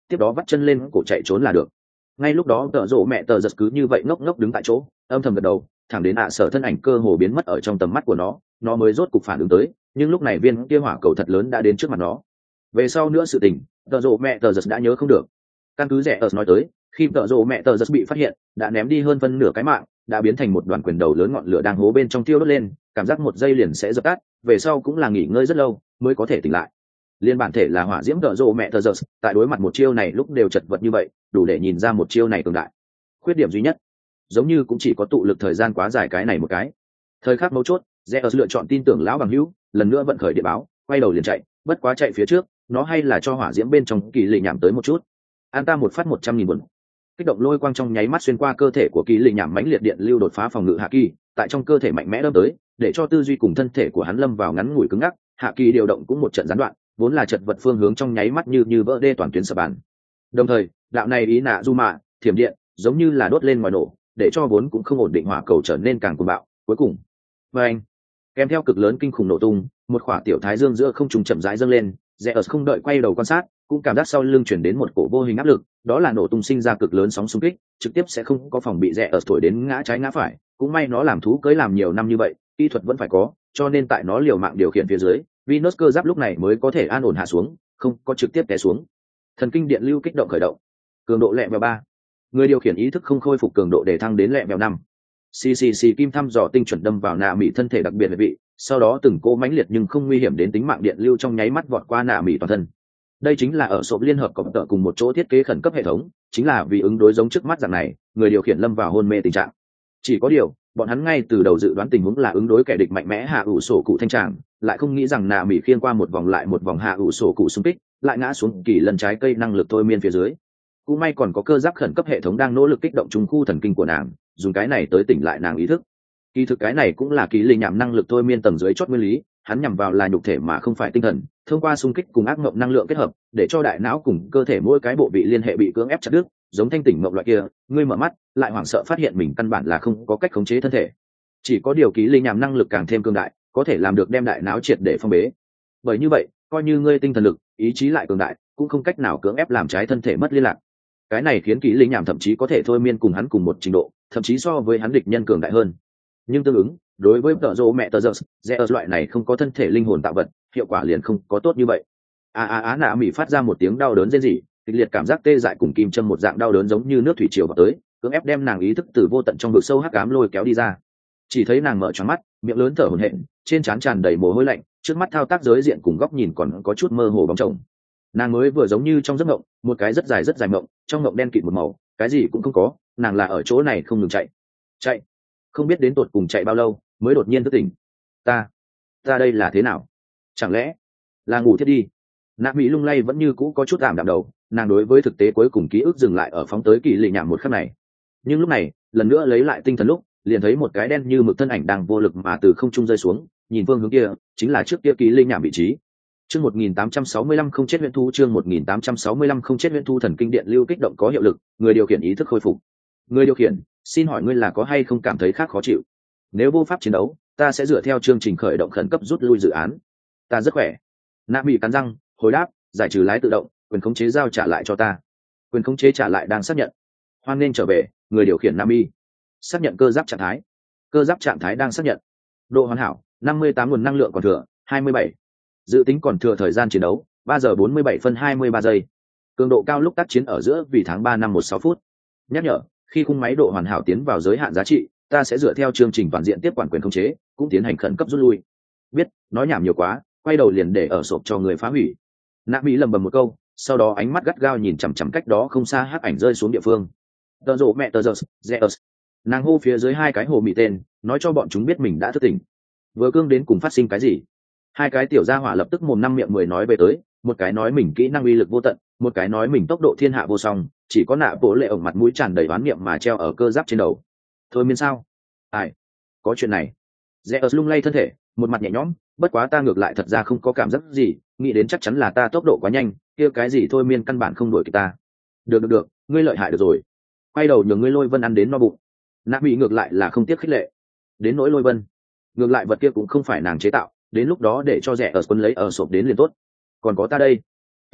tiếp đó vắt chân lên cổ chạy trốn là được. Ngay lúc đó tợ rộ mẹ tờ giật cứ như vậy ngốc ngốc đứng tại chỗ, âm thầm gật đầu, thẳng đến ạ sở thân ảnh cơ hồ biến mất ở trong tầm mắt của nó, nó mới rốt cục phản ứng tới, nhưng lúc này viên kia hỏa cầu thật lớn đã đến trước mặt nó. Về sau nữa sự tình, tợ rộ mẹ tờ giật đã nhớ không được. Căn cứ rẻ ở nói tới, khi tợ rộ mẹ tờ giật bị phát hiện, đã ném đi hơn phân nửa cái mạng, đã biến thành một đoàn quyền đầu lớn, ngọn lửa đang hố bên trong tiêu đốt lên, cảm giác một giây liền sẽ dập tắt, về sau cũng là nghỉ ngơi rất lâu mới có thể tỉnh lại. Liên bản thể là hỏa diễm tợ rộ mẹ tờ giật, tại đối mặt một chiêu này lúc đều chật vật như vậy, đủ để nhìn ra một chiêu này cường đại. Khuyết điểm duy nhất, giống như cũng chỉ có tụ lực thời gian quá dài cái này một cái. Thời khắc mấu chốt, Zeus lựa chọn tin tưởng lão bằng hữu, lần nữa vận khởi địa báo, quay đầu liền chạy, bất quá chạy phía trước, nó hay là cho hỏa diễm bên trong kỳ lì nhảm tới một chút. An ta một phát một trăm nghìn buồn. Kích động lôi quang trong nháy mắt xuyên qua cơ thể của kỳ lì nhảm, mãnh liệt điện lưu đột phá phòng ngự hạ kỳ, tại trong cơ thể mạnh mẽ đâm tới, để cho tư duy cùng thân thể của hắn lâm vào ngắn ngủi cứng ngắc, hạ kỳ điều động cũng một trận gián đoạn, vốn là chật vật phương hướng trong nháy mắt như như vỡ đê toàn tuyến sập bàn. Đồng thời, đạo này ý nạ du mạ, thiểm điện, giống như là đốt lên ngoài nổ, để cho vốn cũng không ổn định hỏa cầu trở nên càng cuồng bạo, cuối cùng, và anh, kèm theo cực lớn kinh khủng nổ tung, một quả tiểu thái dương giữa không trung chậm rãi dâng lên, Zeus không đợi quay đầu quan sát, cũng cảm giác sau lưng chuyển đến một cổ vô hình áp lực, đó là nổ tung sinh ra cực lớn sóng xung kích, trực tiếp sẽ không có phòng bị Zeus thổi đến ngã trái ngã phải, cũng may nó làm thú cưới làm nhiều năm như vậy, kỹ thuật vẫn phải có, cho nên tại nó liều mạng điều khiển phía dưới, Venus cơ giáp lúc này mới có thể an ổn hạ xuống, không có trực tiếp té xuống. Thần kinh điện lưu kích động khởi động, cường độ lẹ vèo ba, người điều khiển ý thức không khôi phục cường độ để thăng đến lẹ vèo năm. xê xê xê kim thăm dò tinh chuẩn đâm vào nạ mỹ thân thể đặc biệt vị, sau đó từng cỗ mãnh liệt nhưng không nguy hiểm đến tính mạng điện lưu trong nháy mắt vọt qua nạ mỹ toàn thân. Đây chính là ở sộp liên hợp cộng tợ cùng một chỗ thiết kế khẩn cấp hệ thống, chính là vì ứng đối giống trước mắt dạng này, người điều khiển lâm vào hôn mê tình trạng. Chỉ có điều, bọn hắn ngay từ đầu dự đoán tình huống là ứng đối kẻ địch mạnh mẽ hạ ủ sổ cụ thanh tràng, lại không nghĩ rằng nạ mỹ khiên qua một vòng lại một vòng hạ ủ sổ cụ xung kích, lại ngã xuống kỳ lần trái cây năng lực thôi miên phía dưới. Cũng may còn có cơ giáp khẩn cấp hệ thống đang nỗ lực kích động trung khu thần kinh của nàng, dùng cái này tới tỉnh lại nàng ý thức. Kỳ thực cái này cũng là kỳ linh nhảm năng lực thôi miên tầng dưới chót nguyên lý, hắn nhằm vào là nhục thể mà không phải tinh thần, thông qua xung kích cùng ác mộng năng lượng kết hợp, để cho đại não cùng cơ thể mỗi cái bộ vị liên hệ bị cưỡng ép chặt đứt, giống thanh tỉnh mộng loại kia, ngươi mở mắt, lại hoảng sợ phát hiện mình căn bản là không có cách khống chế thân thể. Chỉ có điều kỳ linh nhảm năng lực càng thêm cương đại, có thể làm được đem đại não triệt để phong bế. Bởi như vậy, coi như ngươi tinh thần lực, ý chí lại cường đại, cũng không cách nào cưỡng ép làm trái thân thể mất liên lạc. Cái này khiến kỳ linh nhảm thậm chí có thể thôi miên cùng hắn cùng một trình độ, thậm chí so với hắn địch nhân cường đại hơn. Nhưng tương ứng, đối với tợ rô mẹ tờ giơ Zeus loại này không có thân thể linh hồn tạo vật, hiệu quả liền không có tốt như vậy. a a á nạ mỹ phát ra một tiếng đau đớn rên rỉ, kịch liệt cảm giác tê dại cùng kim châm một dạng đau đớn giống như nước thủy triều vào tới, cưỡng ép đem nàng ý thức từ vô tận trong vực sâu hắc ám lôi kéo đi ra. Chỉ thấy nàng mở tròn mắt, miệng lớn thở hổn hển, trên trán tràn đầy mồ hôi lạnh, trước mắt thao tác giới diện cùng góc nhìn còn có chút mơ hồ bóng chồng. Nàng mới vừa giống như trong giấc mộng, một cái rất dài rất dài mộng, trong mộng đen kịt một màu, cái gì cũng không có, nàng là ở chỗ này không ngừng chạy, chạy, không biết đến tột cùng chạy bao lâu mới đột nhiên thức tỉnh. Ta, ta đây là thế nào? Chẳng lẽ là ngủ thiết đi? Nạ mỹ lung lay vẫn như cũ có chút ảm đạm đầu, nàng đối với thực tế cuối cùng ký ức dừng lại ở phóng tới kỳ lì nhảm một khắc này. Nhưng lúc này, lần nữa lấy lại tinh thần lúc, liền thấy một cái đen như mực thân ảnh đang vô lực mà từ không trung rơi xuống, nhìn phương hướng kia, chính là trước kia kỳ lì nhảm vị trí. Chương một nghìn tám trăm sáu mươi lăm không chết huyễn thu, chương một nghìn tám trăm sáu mươi lăm không chết huyễn thu, thần kinh điện lưu kích động có hiệu lực, người điều khiển ý thức khôi phục. Người điều khiển, xin hỏi ngươi là có hay không cảm thấy khác khó chịu? Nếu vô pháp chiến đấu, ta sẽ dựa theo chương trình khởi động khẩn cấp rút lui dự án. Ta rất khỏe. Nạ bị cắn răng, hồi đáp, giải trừ lái tự động, quyền khống chế giao trả lại cho ta. Quyền khống chế trả lại đang xác nhận. Hoan nên trở về, người điều khiển Nam Y. Xác nhận cơ giáp trạng thái. Cơ giáp trạng thái đang xác nhận. Độ hoàn hảo, năm mươi tám nguồn năng lượng còn thừa, hai mươi bảy. Dự tính còn thừa thời gian chiến đấu, ba giờ bốn mươi bảy phân hai mươi ba giây. Cường độ cao lúc tác chiến ở giữa vì tháng ba năm một sáu phút. Nhắc nhở, khi khung máy độ hoàn hảo tiến vào giới hạn giá trị, ta sẽ dựa theo chương trình toàn diện tiếp quản quyền khống chế, cũng tiến hành khẩn cấp rút lui. Biết, nói nhảm nhiều quá, quay đầu liền để ở sộp cho người phá hủy. Nạ mỹ lầm bầm một câu, sau đó ánh mắt gắt gao nhìn chằm chằm cách đó không xa hắc ảnh rơi xuống địa phương. Tờ rộ mẹ tờ giơ Zeus. Nàng hô phía dưới hai cái hồ mị tên, nói cho bọn chúng biết mình đã thức tỉnh. Vừa cương đến cùng phát sinh cái gì? Hai cái tiểu gia hỏa lập tức mồm năm miệng mười nói về tới, một cái nói mình kỹ năng uy lực vô tận, một cái nói mình tốc độ thiên hạ vô song, chỉ có nạ bộ lệ ổng mặt mũi tràn đầy oán niệm mà treo ở cơ giáp trên đầu. Thôi miên sao? Ai? Có chuyện này. Zeus lung lay thân thể, một mặt nhẹ nhõm, bất quá ta ngược lại thật ra không có cảm giác gì, nghĩ đến chắc chắn là ta tốc độ quá nhanh, kia cái gì thôi miên căn bản không đuổi kịp ta. Được được được, ngươi lợi hại được rồi. Quay đầu nhường ngươi lôi vân ăn đến no bụng. Nạ bị ngược lại là không tiếc khích lệ. Đến nỗi lôi vân, ngược lại vật kia cũng không phải nàng chế tạo, đến lúc đó để cho rẻ ở quân lấy ở sộp đến liền tốt. Còn có ta đây,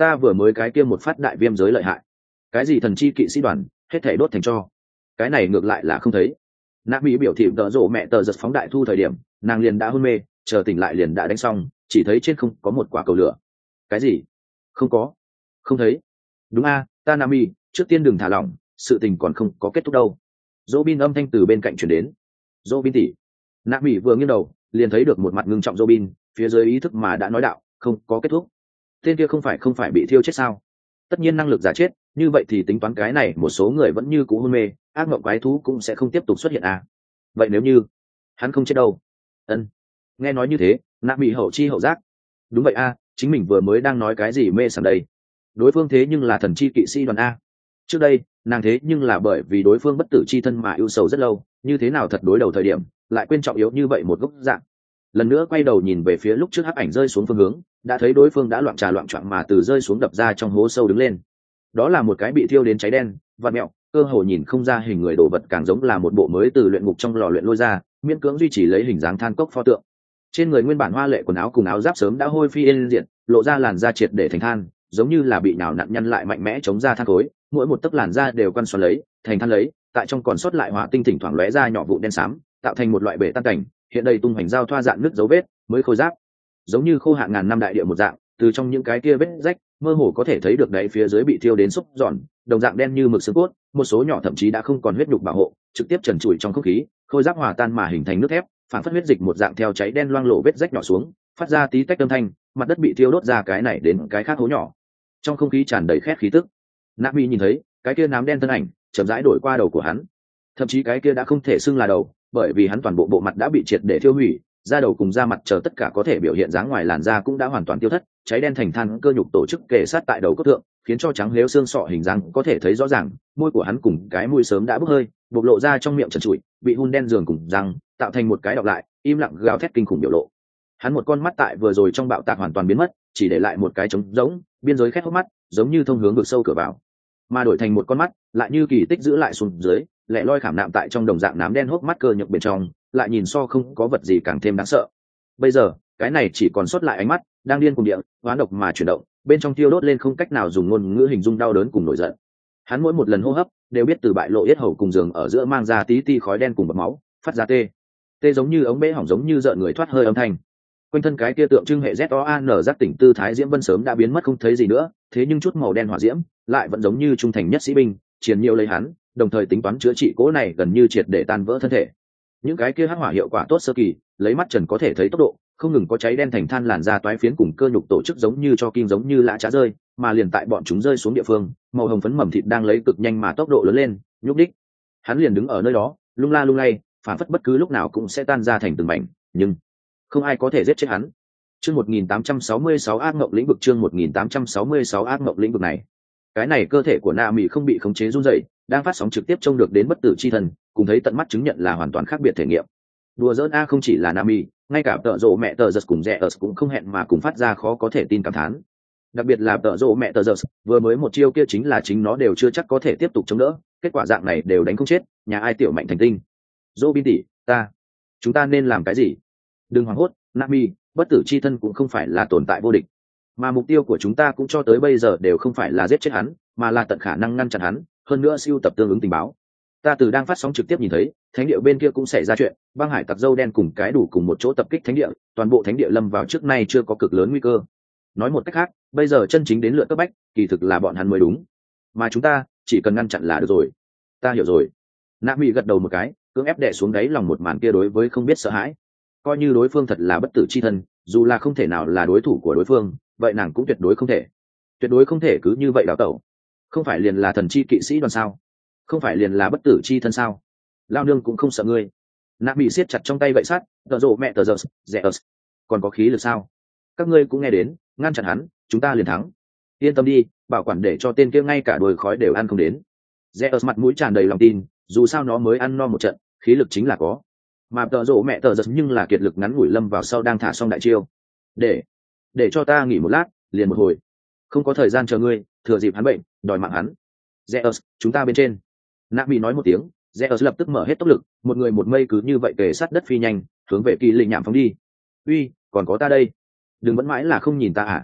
ta vừa mới cái kia một phát đại viêm giới lợi hại, cái gì thần chi kỵ sĩ đoàn hết thể đốt thành cho, cái này ngược lại là không thấy. Nạ mỹ biểu thị tợ rộ mẹ tờ giật phóng đại thu thời điểm nàng liền đã hôn mê, chờ tỉnh lại liền đã đánh xong, chỉ thấy trên không có một quả cầu lửa. Cái gì? Không có, không thấy. Đúng a, ta Nạ mỹ, trước tiên đừng thả lỏng, sự tình còn không có kết thúc đâu. Dỗ bin âm thanh từ bên cạnh chuyển đến. Dỗ bin tỉ. Nạ mỹ vừa nghiêng đầu liền thấy được một mặt ngưng trọng Dỗ bin, phía dưới ý thức mà đã nói đạo không có kết thúc. Tên kia không phải không phải bị thiêu chết sao? Tất nhiên năng lực giả chết, như vậy thì tính toán cái này một số người vẫn như cũ hôn mê, ác mộng quái thú cũng sẽ không tiếp tục xuất hiện à? Vậy nếu như hắn không chết đâu? Ân. Nghe nói như thế, Nạ mỹ hậu chi hậu giác. Đúng vậy a, chính mình vừa mới đang nói cái gì mê sảng đây? Đối phương thế nhưng là thần chi kỵ sĩ đoàn a. Trước đây nàng thế nhưng là bởi vì đối phương bất tử chi thân mà ưu sầu rất lâu, như thế nào thật đối đầu thời điểm lại quên trọng yếu như vậy một gốc dạng. Lần nữa quay đầu nhìn về phía lúc trước hắc ảnh rơi xuống phương hướng, đã thấy đối phương đã loạn trà loạn choạng mà từ rơi xuống đập ra trong hố sâu đứng lên. Đó là một cái bị thiêu đến cháy đen vặn mẹo, cơ hồ nhìn không ra hình người, đồ vật càng giống là một bộ mới từ luyện ngục trong lò luyện lôi ra, miễn cưỡng duy trì lấy hình dáng than cốc pho tượng. Trên người nguyên bản hoa lệ quần áo cùng áo giáp sớm đã hôi phi yên diệt, lộ ra làn da triệt để thành than, giống như là bị nhào nặn nhăn lại mạnh mẽ chống ra than khối, mỗi một tấc làn da đều quan xoắn lấy thành than lấy, tại trong còn sót lại hỏa tinh thỉnh thoảng lóe ra nhỏ vụn đen xám, tạo thành một loại bể tan cảnh, hiện đây tung hoành giao thoa dạng nước dấu vết mới khôi giáp, giống như khô hạn ngàn năm đại địa một dạng. Từ trong những cái kia vết rách mơ hồ có thể thấy được đáy phía dưới bị thiêu đến xúc giòn, đồng dạng đen như mực xương cốt, một số nhỏ thậm chí đã không còn huyết nhục bảo hộ, trực tiếp trần trụi trong không khí, khôi giáp hòa tan mà hình thành nước thép, phản phất huyết dịch một dạng theo cháy đen loang lộ vết rách nhỏ xuống, phát ra tí tách âm thanh, mặt đất bị thiêu đốt ra cái này đến cái khác hố nhỏ, trong không khí tràn đầy khét khí tức. Nạ mỹ nhìn thấy cái kia nám đen thân ảnh chậm rãi đổi qua đầu của hắn, thậm chí cái kia đã không thể xưng là đầu, bởi vì hắn toàn bộ bộ mặt đã bị triệt để thiêu hủy, da đầu cùng da mặt chờ tất cả có thể biểu hiện dáng ngoài làn da cũng đã hoàn toàn tiêu thất, cháy đen thành than cơ nhục tổ chức kề sát tại đầu cốt thượng, khiến cho trắng lếu xương sọ hình dáng có thể thấy rõ ràng. Môi của hắn cùng cái mũi sớm đã bốc hơi, bộc lộ ra trong miệng trần trụi, bị hun đen giường cùng răng tạo thành một cái đọc lại, im lặng gào thét kinh khủng biểu lộ. Hắn một con mắt tại vừa rồi trong bạo tạc hoàn toàn biến mất, chỉ để lại một cái trống rỗng, biên giới khét hốc mắt, giống như thông hướng vực sâu cửa vào, mà đổi thành một con mắt lại như kỳ tích giữ lại xuống dưới, lẻ loi khảm nạm tại trong đồng dạng nám đen hốc mắt cơ nhược bên trong, lại nhìn so không có vật gì càng thêm đáng sợ. Bây giờ cái này chỉ còn sót lại ánh mắt đang điên cùng địa hoán độc mà chuyển động, bên trong tiêu đốt lên không cách nào dùng ngôn ngữ hình dung đau đớn cùng nổi giận. Hắn mỗi một lần hô hấp đều biết từ bại lộ yết hầu cùng giường ở giữa mang ra tí ti khói đen cùng bọt máu, phát ra tê tê giống như ống bể hỏng, giống như rợn người thoát hơi âm thanh. Quanh thân cái kia tượng trưng hệ Z O A N giác tỉnh tư thái diễm vân sớm đã biến mất không thấy gì nữa, thế nhưng chút màu đen hỏa diễm lại vẫn giống như trung thành nhất sĩ binh, chiến nhiều lấy hắn, đồng thời tính toán chữa trị cố này gần như triệt để tan vỡ thân thể. Những cái kia hắc hỏa hiệu quả tốt sơ kỳ, lấy mắt trần có thể thấy tốc độ, không ngừng có cháy đen thành than làn da toái phiến cùng cơ nhục tổ chức giống như cho kim giống như lã chả rơi, mà liền tại bọn chúng rơi xuống địa phương, màu hồng phấn mầm thịt đang lấy cực nhanh mà tốc độ lớn lên, nhúc đích. Hắn liền đứng ở nơi đó, lung la lung lay, phản phất bất cứ lúc nào cũng sẽ tan ra thành từng mảnh, nhưng không ai có thể giết chết hắn. Chương một nghìn tám trăm sáu mươi sáu ác ngộng lĩnh vực, chương một nghìn tám trăm sáu mươi sáu ác ngộng lĩnh vực này. Cái này cơ thể của Na Mị không bị khống chế run rẩy, đang phát sóng trực tiếp trông được đến bất tử chi thần, cùng thấy tận mắt chứng nhận là hoàn toàn khác biệt thể nghiệm. Đùa giỡn a, không chỉ là Na Mị, ngay cả Tợ Rộ mẹ Tợ Giật cùng Rẽ cũng không hẹn mà cùng phát ra khó có thể tin cảm thán. Đặc biệt là Tợ Rộ mẹ Tợ Giật, vừa mới một chiêu kia chính là chính nó đều chưa chắc có thể tiếp tục chống đỡ, kết quả dạng này đều đánh không chết, nhà ai tiểu mạnh thành tinh. Dô Bin tỷ, ta, chúng ta nên làm cái gì? Đừng hoảng hốt, Na Mị, bất tử chi thân cũng không phải là tồn tại vô địch, mà mục tiêu của chúng ta cũng cho tới bây giờ đều không phải là giết chết hắn, mà là tận khả năng ngăn chặn hắn, hơn nữa siêu tập tương ứng tình báo. Ta từ đang phát sóng trực tiếp nhìn thấy thánh địa bên kia cũng xảy ra chuyện, băng hải tặc dâu đen cùng cái đủ cùng một chỗ tập kích thánh địa, toàn bộ thánh địa lâm vào trước nay chưa có cực lớn nguy cơ. Nói một cách khác, bây giờ chân chính đến lượt cấp bách kỳ thực là bọn hắn mới đúng, mà chúng ta chỉ cần ngăn chặn là được rồi. Ta hiểu rồi. Nạ Mị gật đầu một cái, cưỡng ép đè xuống đáy lòng một màn kia đối với không biết sợ hãi. Coi như đối phương thật là bất tử chi thân, dù là không thể nào là đối thủ của đối phương, vậy nàng cũng tuyệt đối không thể tuyệt đối không thể cứ như vậy đào tẩu. Không phải liền là thần chi kỵ sĩ đoàn sao? Không phải liền là bất tử chi thân sao? Lao nương cũng không sợ ngươi. Nạ Mị siết chặt trong tay gậy sắt, Tợ Rộ mẹ Tợ Giật, Rẽ còn có khí lực sao? Các ngươi cũng nghe đến, ngăn chặn hắn, chúng ta liền thắng. Yên tâm đi, bảo quản để cho tên kia ngay cả đuôi khói đều ăn không đến. Rẽ mặt mũi tràn đầy lòng tin, dù sao nó mới ăn no một trận, khí lực chính là có. Mà Tợ Rộ mẹ Tợ Giật nhưng là kiệt lực ngắn ngủi lâm vào sau đang thả xong đại chiêu. Để, để cho ta nghỉ một lát, liền một hồi. Không có thời gian chờ ngươi, thừa dịp hắn bệnh, đòi mạng hắn. Zeus, chúng ta bên trên. Nạ Mị nói một tiếng, Zeus lập tức mở hết tốc lực, một người một mây cứ như vậy kề sát đất phi nhanh, hướng về Kỳ Lệ nhảm phóng đi. Uy, còn có ta đây. Đừng vẫn mãi là không nhìn ta à?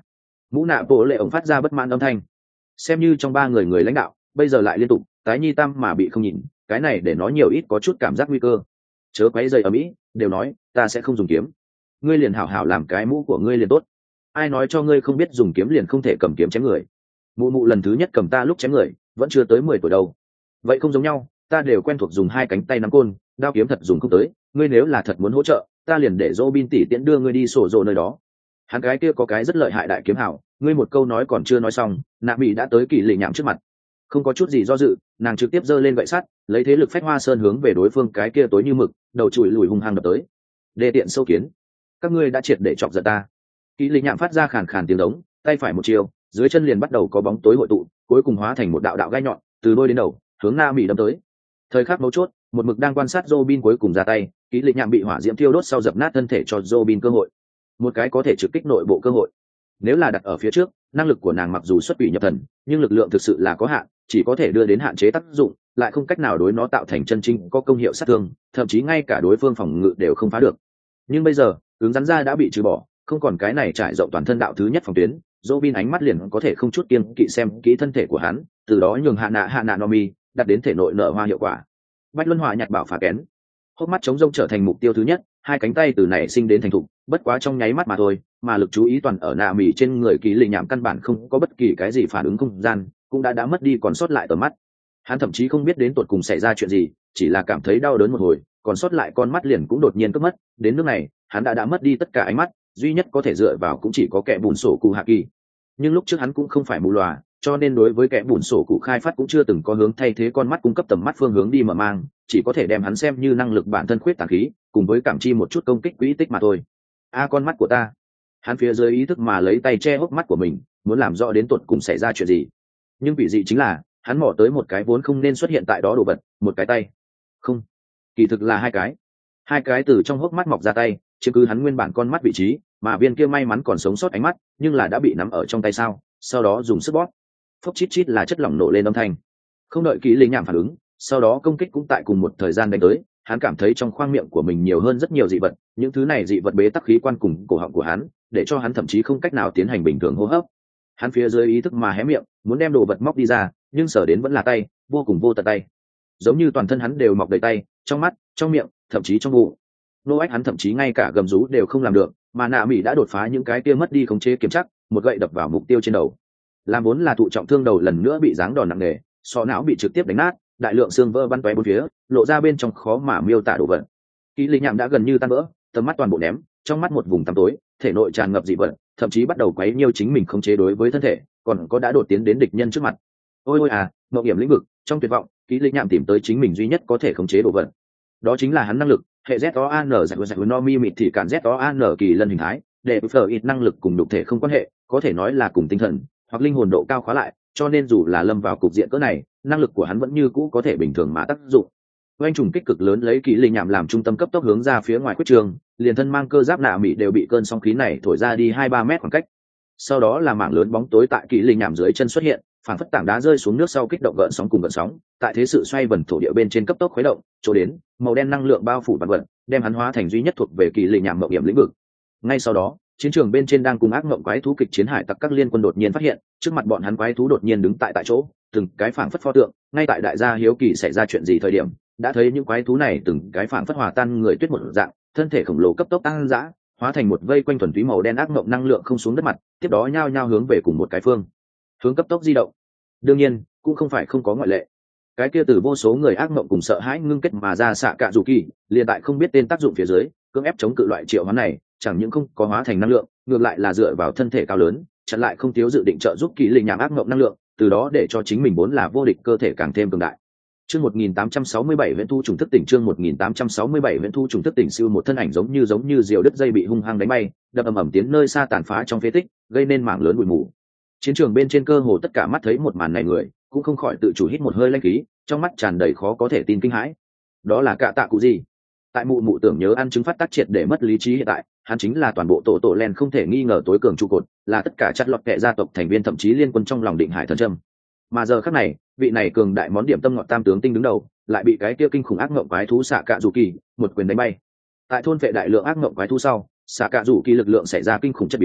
Mũ nạ bộ lệ ổng phát ra bất mãn âm thanh. Xem như trong ba người người lãnh đạo bây giờ lại liên tục tái nhi tam mà bị không nhìn, cái này để nó nhiều ít có chút cảm giác nguy cơ. Chớ quấy dày ở mỹ, đều nói ta sẽ không dùng kiếm, ngươi liền hảo hảo làm cái mũ của ngươi liền tốt. Ai nói cho ngươi không biết dùng kiếm liền không thể cầm kiếm chém người? Mụ mụ lần thứ nhất cầm ta lúc chém người vẫn chưa tới mười tuổi đâu. Vậy không giống nhau, ta đều quen thuộc dùng hai cánh tay nắm côn, đao kiếm thật dùng không tới. Ngươi nếu là thật muốn hỗ trợ, ta liền để Robin tỷ tiễn đưa ngươi đi sổ rồ nơi đó. Hắn cái kia có cái rất lợi hại đại kiếm hảo, ngươi một câu nói còn chưa nói xong, nạ mỹ đã tới kỳ lì nhảm trước mặt. Không có chút gì do dự, nàng trực tiếp giơ lên gậy sắt, lấy thế lực phách hoa sơn hướng về đối phương cái kia tối như mực, đầu chùi lùi hung hăng đập tới. Đê tiện sâu kiến, các ngươi đã triệt để chọc giận ta. Kỳ lì nhảm phát ra khàn khàn tiếng đống, tay phải một chiều, dưới chân liền bắt đầu có bóng tối hội tụ, cuối cùng hóa thành một đạo đạo gai nhọn, từ đôi đến đầu, hướng Na Mỹ đâm tới. Thời khắc mấu chốt, một mực đang quan sát Robin cuối cùng ra tay, Kỷ Lịch Nhạm bị hỏa diễm thiêu đốt sau dập nát thân thể cho Robin cơ hội, một cái có thể trực kích nội bộ cơ hội. Nếu là đặt ở phía trước, năng lực của nàng mặc dù xuất quỷ nhập thần, nhưng lực lượng thực sự là có hạn, chỉ có thể đưa đến hạn chế tác dụng, lại không cách nào đối nó tạo thành chân chính có công hiệu sát thương, thậm chí ngay cả đối phương phòng ngự đều không phá được. Nhưng bây giờ, ứng rắn ra đã bị trừ bỏ, không còn cái này trải rộng toàn thân đạo thứ nhất phòng tuyến. Robin ánh mắt liền có thể không chút kiêng kỵ xem kỹ thân thể của hắn, từ đó nhường hạ nạ hạ nạ Nomi đặt đến thể nội nở hoa hiệu quả. Bách luân hỏa nhạt bảo phá kén, hốc mắt chống rông trở thành mục tiêu thứ nhất, hai cánh tay từ nảy sinh đến thành thục, bất quá trong nháy mắt mà thôi, mà lực chú ý toàn ở nạ mỉ trên người Kỷ Lì Nhảm căn bản không có bất kỳ cái gì phản ứng không gian, cũng đã đã mất đi còn sót lại tầm mắt. Hắn thậm chí không biết đến tột cùng xảy ra chuyện gì, chỉ là cảm thấy đau đớn một hồi, còn sót lại con mắt liền cũng đột nhiên cướp mất. Đến nước này, hắn đã đã mất đi tất cả ánh mắt, duy nhất có thể dựa vào cũng chỉ có kẻ bùn sổ cụ hạ kỳ. Nhưng lúc trước hắn cũng không phải mù lòa, cho nên đối với kẻ bùn sổ cụ khai phát cũng chưa từng có hướng thay thế con mắt cung cấp tầm mắt phương hướng đi mở mang, chỉ có thể đem hắn xem như năng lực bản thân khuyết tàn khí, cùng với cảm chi một chút công kích quỹ tích mà thôi. A con mắt của ta. Hắn phía dưới ý thức mà lấy tay che hốc mắt của mình, muốn làm rõ đến tột cùng xảy ra chuyện gì. Nhưng bị dị chính là, hắn mò tới một cái vốn không nên xuất hiện tại đó đồ vật, một cái tay. Không, kỳ thực là hai cái. Hai cái từ trong hốc mắt mọc ra tay, chứ cứ hắn nguyên bản con mắt vị trí, mà viên kia may mắn còn sống sót ánh mắt, nhưng là đã bị nắm ở trong tay sao, sau đó dùng sức bóp. Phốc chít chít là chất lỏng nổ lên âm thanh. Không đợi Kỷ Lì Nhảm phản ứng, sau đó công kích cũng tại cùng một thời gian đánh tới, hắn cảm thấy trong khoang miệng của mình nhiều hơn rất nhiều dị vật, những thứ này dị vật bế tắc khí quan cùng cổ họng của hắn, để cho hắn thậm chí không cách nào tiến hành bình thường hô hấp. Hắn phía dưới ý thức mà hé miệng, muốn đem đồ vật móc đi ra, nhưng sở đến vẫn là tay, vô cùng vô tận tay. Giống như toàn thân hắn đều mọc đầy tay, trong mắt, trong miệng, thậm chí trong bụng. Nô ách hắn thậm chí ngay cả gầm rú đều không làm được, mà nạ mỹ đã đột phá những cái kia mất đi khống chế kiểm chắc, một gậy đập vào mục tiêu trên đầu. Làm vốn là thụ trọng thương đầu lần nữa bị giáng đòn nặng nề, sọ não bị trực tiếp đánh nát, đại lượng xương vỡ bắn tóe bốn phía, lộ ra bên trong khó mà miêu tả đồ vật. Kỷ Lì Nhảm đã gần như tan vỡ, tầm mắt toàn bộ ném, trong mắt một vùng tăm tối, thể nội tràn ngập dị vật, thậm chí bắt đầu quấy nhiêu chính mình khống chế đối với thân thể, còn có đã đột tiến đến địch nhân trước mặt. Ôi ôi à, mộng hiểm lĩnh vực, trong tuyệt vọng, Kỷ Lì Nhảm tìm tới chính mình duy nhất có thể khống chế đồ vật. Đó chính là hắn năng lực, hệ Z O A N giải giải no mi mịt thì cản Z O A N kỳ lân hình thái, để phở ít năng lực cùng nhục thể không quan hệ, có thể nói là cùng tinh thần hoặc linh hồn độ cao khóa lại, cho nên dù là lâm vào cục diện cỡ này, năng lực của hắn vẫn như cũ có thể bình thường mà tác dụng. Oanh trùng kích cực lớn lấy Kỷ Lì Nhảm làm trung tâm cấp tốc hướng ra phía ngoài quyết trường, liền thân mang cơ giáp nạ mỹ đều bị cơn sóng khí này thổi ra đi hai ba mét khoảng cách. Sau đó là mảng lớn bóng tối tại Kỷ Lì Nhảm dưới chân xuất hiện, phản phất tảng đá rơi xuống nước sau kích động gợn sóng cùng gợn sóng, tại thế sự xoay vần thổ địa bên trên cấp tốc khuấy động, chỗ đến, màu đen năng lượng bao phủ vạn vật, đem hắn hóa thành duy nhất thuộc về Kỷ Lì Nhảm mộng hiểm lĩnh vực. Ngay sau đó, chiến trường bên trên đang cùng ác mộng quái thú kịch chiến hải tặc các liên quân đột nhiên phát hiện, trước mặt bọn hắn quái thú đột nhiên đứng tại tại chỗ, từng cái phảng phất pho tượng, ngay tại đại gia hiếu kỳ xảy ra chuyện gì thời điểm, đã thấy những quái thú này từng cái phảng phất hòa tan người tuyết một dạng, thân thể khổng lồ cấp tốc tăng dã, hóa thành một vây quanh thuần túy màu đen ác mộng năng lượng không xuống đất mặt, tiếp đó nhao nhao hướng về cùng một cái phương hướng cấp tốc di động. Đương nhiên, cũng không phải không có ngoại lệ. Cái kia từ vô số người ác mộng cùng sợ hãi ngưng kết mà ra xạ cạ dù kỳ, liền tại không biết tên tác dụng phía dưới, cưỡng ép chống cự loại triệu hoán này, chẳng những không có hóa thành năng lượng, ngược lại là dựa vào thân thể cao lớn, chặn lại không thiếu dự định trợ giúp Kỷ Lì Nhảm ác mộng năng lượng, từ đó để cho chính mình vốn là vô địch cơ thể càng thêm cường đại. Chương một nghìn tám trăm sáu mươi bảy Viễn thu trùng thức tỉnh chương một nghìn tám trăm sáu mươi bảy Viễn thu trùng thức tỉnh siêu một thân ảnh giống như giống như diều đứt dây bị hung hăng đánh bay, đập ầm ầm tiến nơi xa tàn phá trong phế tích, gây nên mảng lớn bụi mù. Chiến trường bên trên cơ hồ tất cả mắt thấy một màn này người, cũng không khỏi tự chủ hít một hơi lãnh khí, trong mắt tràn đầy khó có thể tin kinh hãi. Đó là Cạ Tạ Cụ gì? Tại mụ mụ tưởng nhớ ăn chứng phát tác triệt để mất lý trí hiện tại, hắn chính là toàn bộ tổ tổ len không thể nghi ngờ tối cường trụ cột, là tất cả chặt lọt kệ gia tộc thành viên thậm chí liên quân trong lòng định hải thần trâm. Mà giờ khắc này, vị này cường đại món điểm tâm ngọt tam tướng tinh đứng đầu, lại bị cái kia kinh khủng ác ngộng quái thú xạ cạ dù kỳ một quyền đánh bay. Tại thôn vệ đại lượng ác ngộng quái thú sau, xạ cạ dù kỳ lực lượng xảy ra kinh khủng chất biến,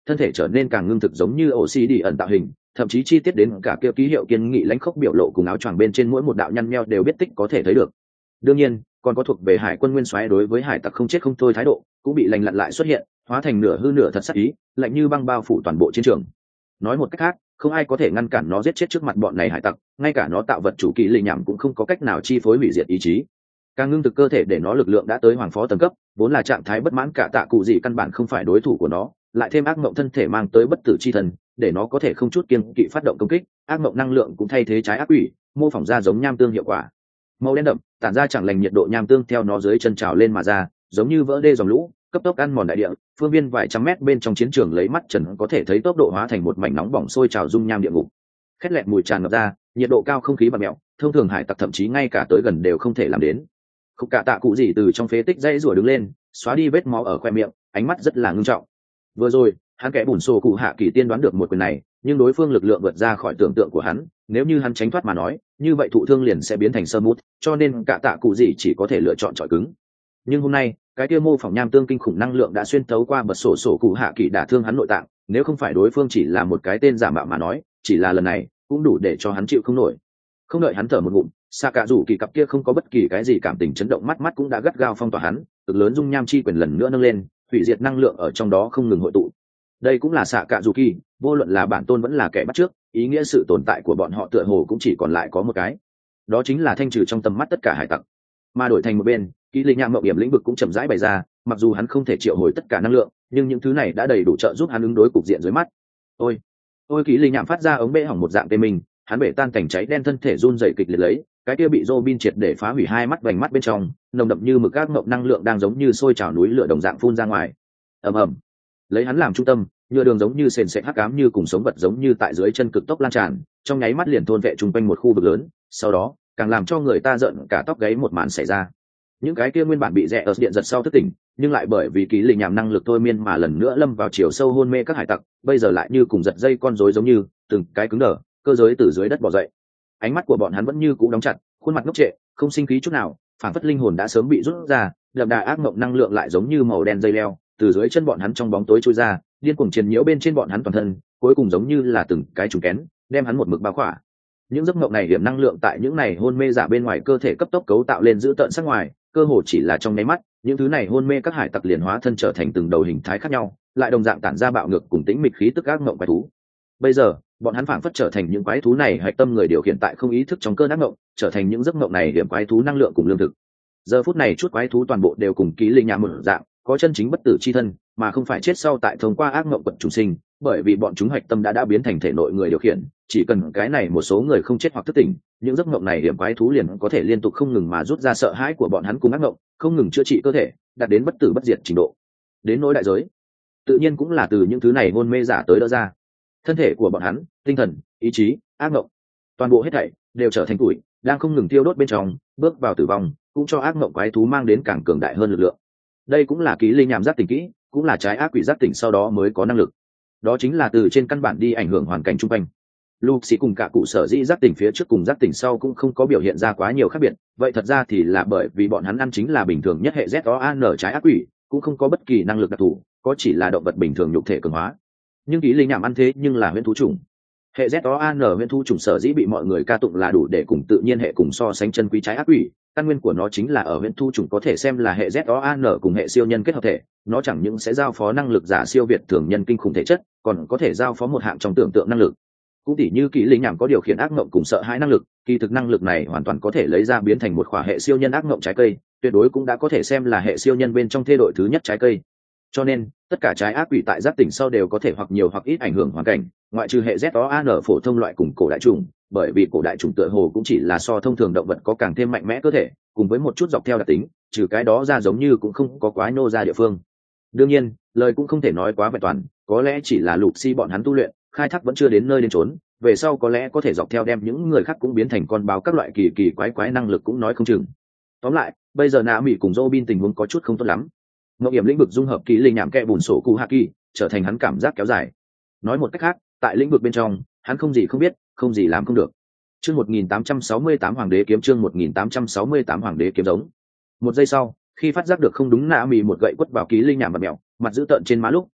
thân thể trở nên càng ngưng thực giống như ổ xi đi ẩn tạo hình, thậm chí chi tiết đến cả kia ký hiệu kiên nghị lãnh khốc biểu lộ cùng áo choàng bên trên mỗi một đạo nhăn nheo đều biết tích có thể thấy được. Đương nhiên còn có thuộc về hải quân nguyên soái đối với hải tặc không chết không thôi thái độ cũng bị lành lặn lại xuất hiện, hóa thành nửa hư nửa thật sắc ý, lạnh như băng bao phủ toàn bộ chiến trường. Nói một cách khác, không ai có thể ngăn cản nó giết chết trước mặt bọn này hải tặc, ngay cả nó tạo vật chủ kỳ lì nhảm cũng không có cách nào chi phối hủy diệt ý chí. Càng ngưng thực cơ thể để nó lực lượng đã tới hoàng phó tầng cấp, vốn là trạng thái bất mãn cả tạ cụ gì căn bản không phải đối thủ của nó, lại thêm ác mộng thân thể mang tới bất tử chi thần, để nó có thể không chút kiêng kỵ phát động công kích, ác mộng năng lượng cũng thay thế trái ác quỷ, mô phỏng ra giống nham tương hiệu quả. Màu đen đậm, tản ra chẳng lành nhiệt độ nham tương theo nó dưới chân trào lên mà ra, giống như vỡ đê dòng lũ, cấp tốc ăn mòn đại địa, phương viên vài trăm mét bên trong chiến trường lấy mắt trần có thể thấy tốc độ hóa thành một mảnh nóng bỏng sôi trào dung nham địa ngục. Khét lẹt mùi tràn ngập ra, nhiệt độ cao không khí bạt mèo, thông thường hải tặc thậm chí ngay cả tới gần đều không thể làm đến. Không cả tạ cụ gì từ trong phế tích dãy rủa đứng lên, xóa đi vết máu ở khoe miệng, ánh mắt rất là ngưng trọng. Vừa rồi, hắn kẻ bùn xô cụ hạ kỳ tiên đoán được một quyền này, nhưng đối phương lực lượng vượt ra khỏi tưởng tượng của hắn, nếu như hắn tránh thoát mà nói, như vậy thụ thương liền sẽ biến thành sơ mút, cho nên cả tạ cụ gì chỉ có thể lựa chọn chọi cứng. Nhưng hôm nay, cái kia mô phỏng nham tương kinh khủng năng lượng đã xuyên thấu qua bật sổ sổ cụ hạ kỳ đả thương hắn nội tạng, nếu không phải đối phương chỉ là một cái tên giả mạo mà nói, chỉ là lần này cũng đủ để cho hắn chịu không nổi. Không đợi hắn thở một ngụm, xạ cả rủ kỳ cặp kia không có bất kỳ cái gì cảm tình chấn động mắt mắt cũng đã gắt gao phong tỏa hắn, cực lớn dung nham chi quyền lần nữa nâng lên, hủy diệt năng lượng ở trong đó không ngừng hội tụ. Đây cũng là xạ cả rủ kỳ, vô luận là bản tôn vẫn là kẻ bắt trước, ý nghĩa sự tồn tại của bọn họ tựa hồ cũng chỉ còn lại có một cái, đó chính là thanh trừ trong tầm mắt tất cả hải tặc. Mà đổi thành một bên, kỹ linh nham mộng điểm lĩnh vực cũng chậm rãi bày ra, mặc dù hắn không thể triệu hồi tất cả năng lượng, nhưng những thứ này đã đầy đủ trợ giúp hắn ứng đối cục diện dưới mắt. Ôi, ôi kỹ linh nham phát ra ống bể hỏng một dạng tê mình, hắn bể tan cảnh cháy đen thân thể run rẩy kịch liệt lấy, cái kia bị Robin triệt để phá hủy hai mắt vành mắt bên trong, nồng đậm như mực các ngộng năng lượng đang giống như sôi trào núi lửa đồng dạng phun ra ngoài. Ầm ầm. Lấy hắn làm trung tâm, nhựa đường giống như sền sệt hắc ám như cùng sống vật giống như tại dưới chân cực tốc lan tràn, trong nháy mắt liền thôn vệ chung quanh một khu vực lớn, sau đó, càng làm cho người ta giận cả tóc gáy một màn xảy ra. Những cái kia nguyên bản bị rẽ ở điện giật sau thức tỉnh, nhưng lại bởi vì ký linh nhảm năng lực thôi miên mà lần nữa lâm vào chiều sâu hôn mê các hải tặc, bây giờ lại như cùng giật dây con rối giống như, từng cái cứng đờ, cơ giới từ dưới đất bò dậy. Ánh mắt của bọn hắn vẫn như cũ đóng chặt, khuôn mặt ngốc trệ, không sinh khí chút nào, phản phất linh hồn đã sớm bị rút ra, đậm đà ác mộng năng lượng lại giống như màu đen dây leo, từ dưới chân bọn hắn trong bóng tối trôi ra, điên cuồng triền nhiễu bên trên bọn hắn toàn thân, cuối cùng giống như là từng cái trùng kén, đem hắn một mực bao khỏa. Những giấc mộng này điểm năng lượng tại những này hôn mê giả bên ngoài cơ thể cấp tốc cấu tạo lên giữ tợn sắc ngoài, cơ hồ chỉ là trong nháy mắt, những thứ này hôn mê các hải tặc liền hóa thân trở thành từng đầu hình thái khác nhau, lại đồng dạng tản ra bạo ngược cùng tĩnh mịch khí tức ác mộng quái thú. Bây giờ, bọn hắn phảng phất trở thành những quái thú này hạch tâm người điều khiển tại không ý thức trong cơn ác mộng, trở thành những giấc mộng này điểm quái thú năng lượng cùng lương thực. Giờ phút này chút quái thú toàn bộ đều cùng ký linh nham một dạng, có chân chính bất tử chi thân, mà không phải chết sau tại thông qua ác mộng quật trùng sinh, bởi vì bọn chúng hạch tâm đã đã biến thành thể nội người điều khiển, chỉ cần cái này một số người không chết hoặc thức tỉnh, những giấc mộng này điểm quái thú liền có thể liên tục không ngừng mà rút ra sợ hãi của bọn hắn cùng ác mộng, không ngừng chữa trị cơ thể, đạt đến bất tử bất diệt trình độ. Đến nỗi đại giới, tự nhiên cũng là từ những thứ này hôn mê giả tới đỡ ra. Thân thể của bọn hắn, tinh thần, ý chí, ác mộng, toàn bộ hết thảy đều trở thành tuổi, đang không ngừng thiêu đốt bên trong, bước vào tử vong, cũng cho ác mộng quái thú mang đến càng cường đại hơn lực lượng. Đây cũng là ký linh nhảm giác tỉnh kỹ, cũng là trái ác quỷ giác tỉnh sau đó mới có năng lực. Đó chính là từ trên căn bản đi ảnh hưởng hoàn cảnh xung quanh. Luxi cùng cả cụ sở dĩ giác tỉnh phía trước cùng giác tỉnh sau cũng không có biểu hiện ra quá nhiều khác biệt, vậy thật ra thì là bởi vì bọn hắn ăn chính là bình thường nhất hệ Z O A N trái ác quỷ, cũng không có bất kỳ năng lực đặc thù, có chỉ là động vật bình thường nhục thể cường hóa. Nhưng ký linh nhảm ăn thế nhưng là huyễn thú chủng. Hệ Z O A N huyễn thú chủng sở dĩ bị mọi người ca tụng là đủ để cùng tự nhiên hệ cùng so sánh chân quý trái ác quỷ, căn nguyên của nó chính là ở huyễn thú chủng có thể xem là hệ Z O A N cùng hệ siêu nhân kết hợp thể, nó chẳng những sẽ giao phó năng lực giả siêu việt thường nhân kinh khủng thể chất, còn có thể giao phó một hạng trong tưởng tượng năng lực. Cũng tỉ như kỹ linh nhảm có điều khiển ác mộng cùng sợ hãi năng lực, kỳ thực năng lực này hoàn toàn có thể lấy ra biến thành một khỏa hệ siêu nhân ác mộng trái cây, tuyệt đối cũng đã có thể xem là hệ siêu nhân bên trong thê đội thứ nhất trái cây. Cho nên tất cả trái ác quỷ tại giác tỉnh sau đều có thể hoặc nhiều hoặc ít ảnh hưởng hoàn cảnh, ngoại trừ hệ Z O A N phổ thông loại cùng cổ đại trùng, bởi vì cổ đại trùng tựa hồ cũng chỉ là so thông thường động vật có càng thêm mạnh mẽ cơ thể, cùng với một chút dọc theo đặc tính, trừ cái đó ra giống như cũng không có quá nô ra địa phương. Đương nhiên, lời cũng không thể nói quá vẹn toàn, có lẽ chỉ là lục si bọn hắn tu luyện, khai thác vẫn chưa đến nơi đến chốn, về sau có lẽ có thể dọc theo đem những người khác cũng biến thành con báo các loại kỳ kỳ quái quái năng lực cũng nói không chừng. Tóm lại, bây giờ Na Mỹ cùng Robin tình huống có chút không tốt lắm. Ngọc Hiểm lĩnh vực dung hợp kỹ linh nhảm kẽ bùn sổ cụ hạ kỳ, trở thành hắn cảm giác kéo dài. Nói một cách khác, tại lĩnh vực bên trong, hắn không gì không biết, không gì làm không được. Chương một nghìn tám trăm sáu mươi tám Hoàng đế kiếm chương một nghìn tám trăm sáu mươi tám Hoàng đế kiếm giống. Một giây sau, khi phát giác được không đúng, Na Mỹ một gậy quất vào kỹ linh nhảm bật mèo, mặt giữ tợn trên má lúc,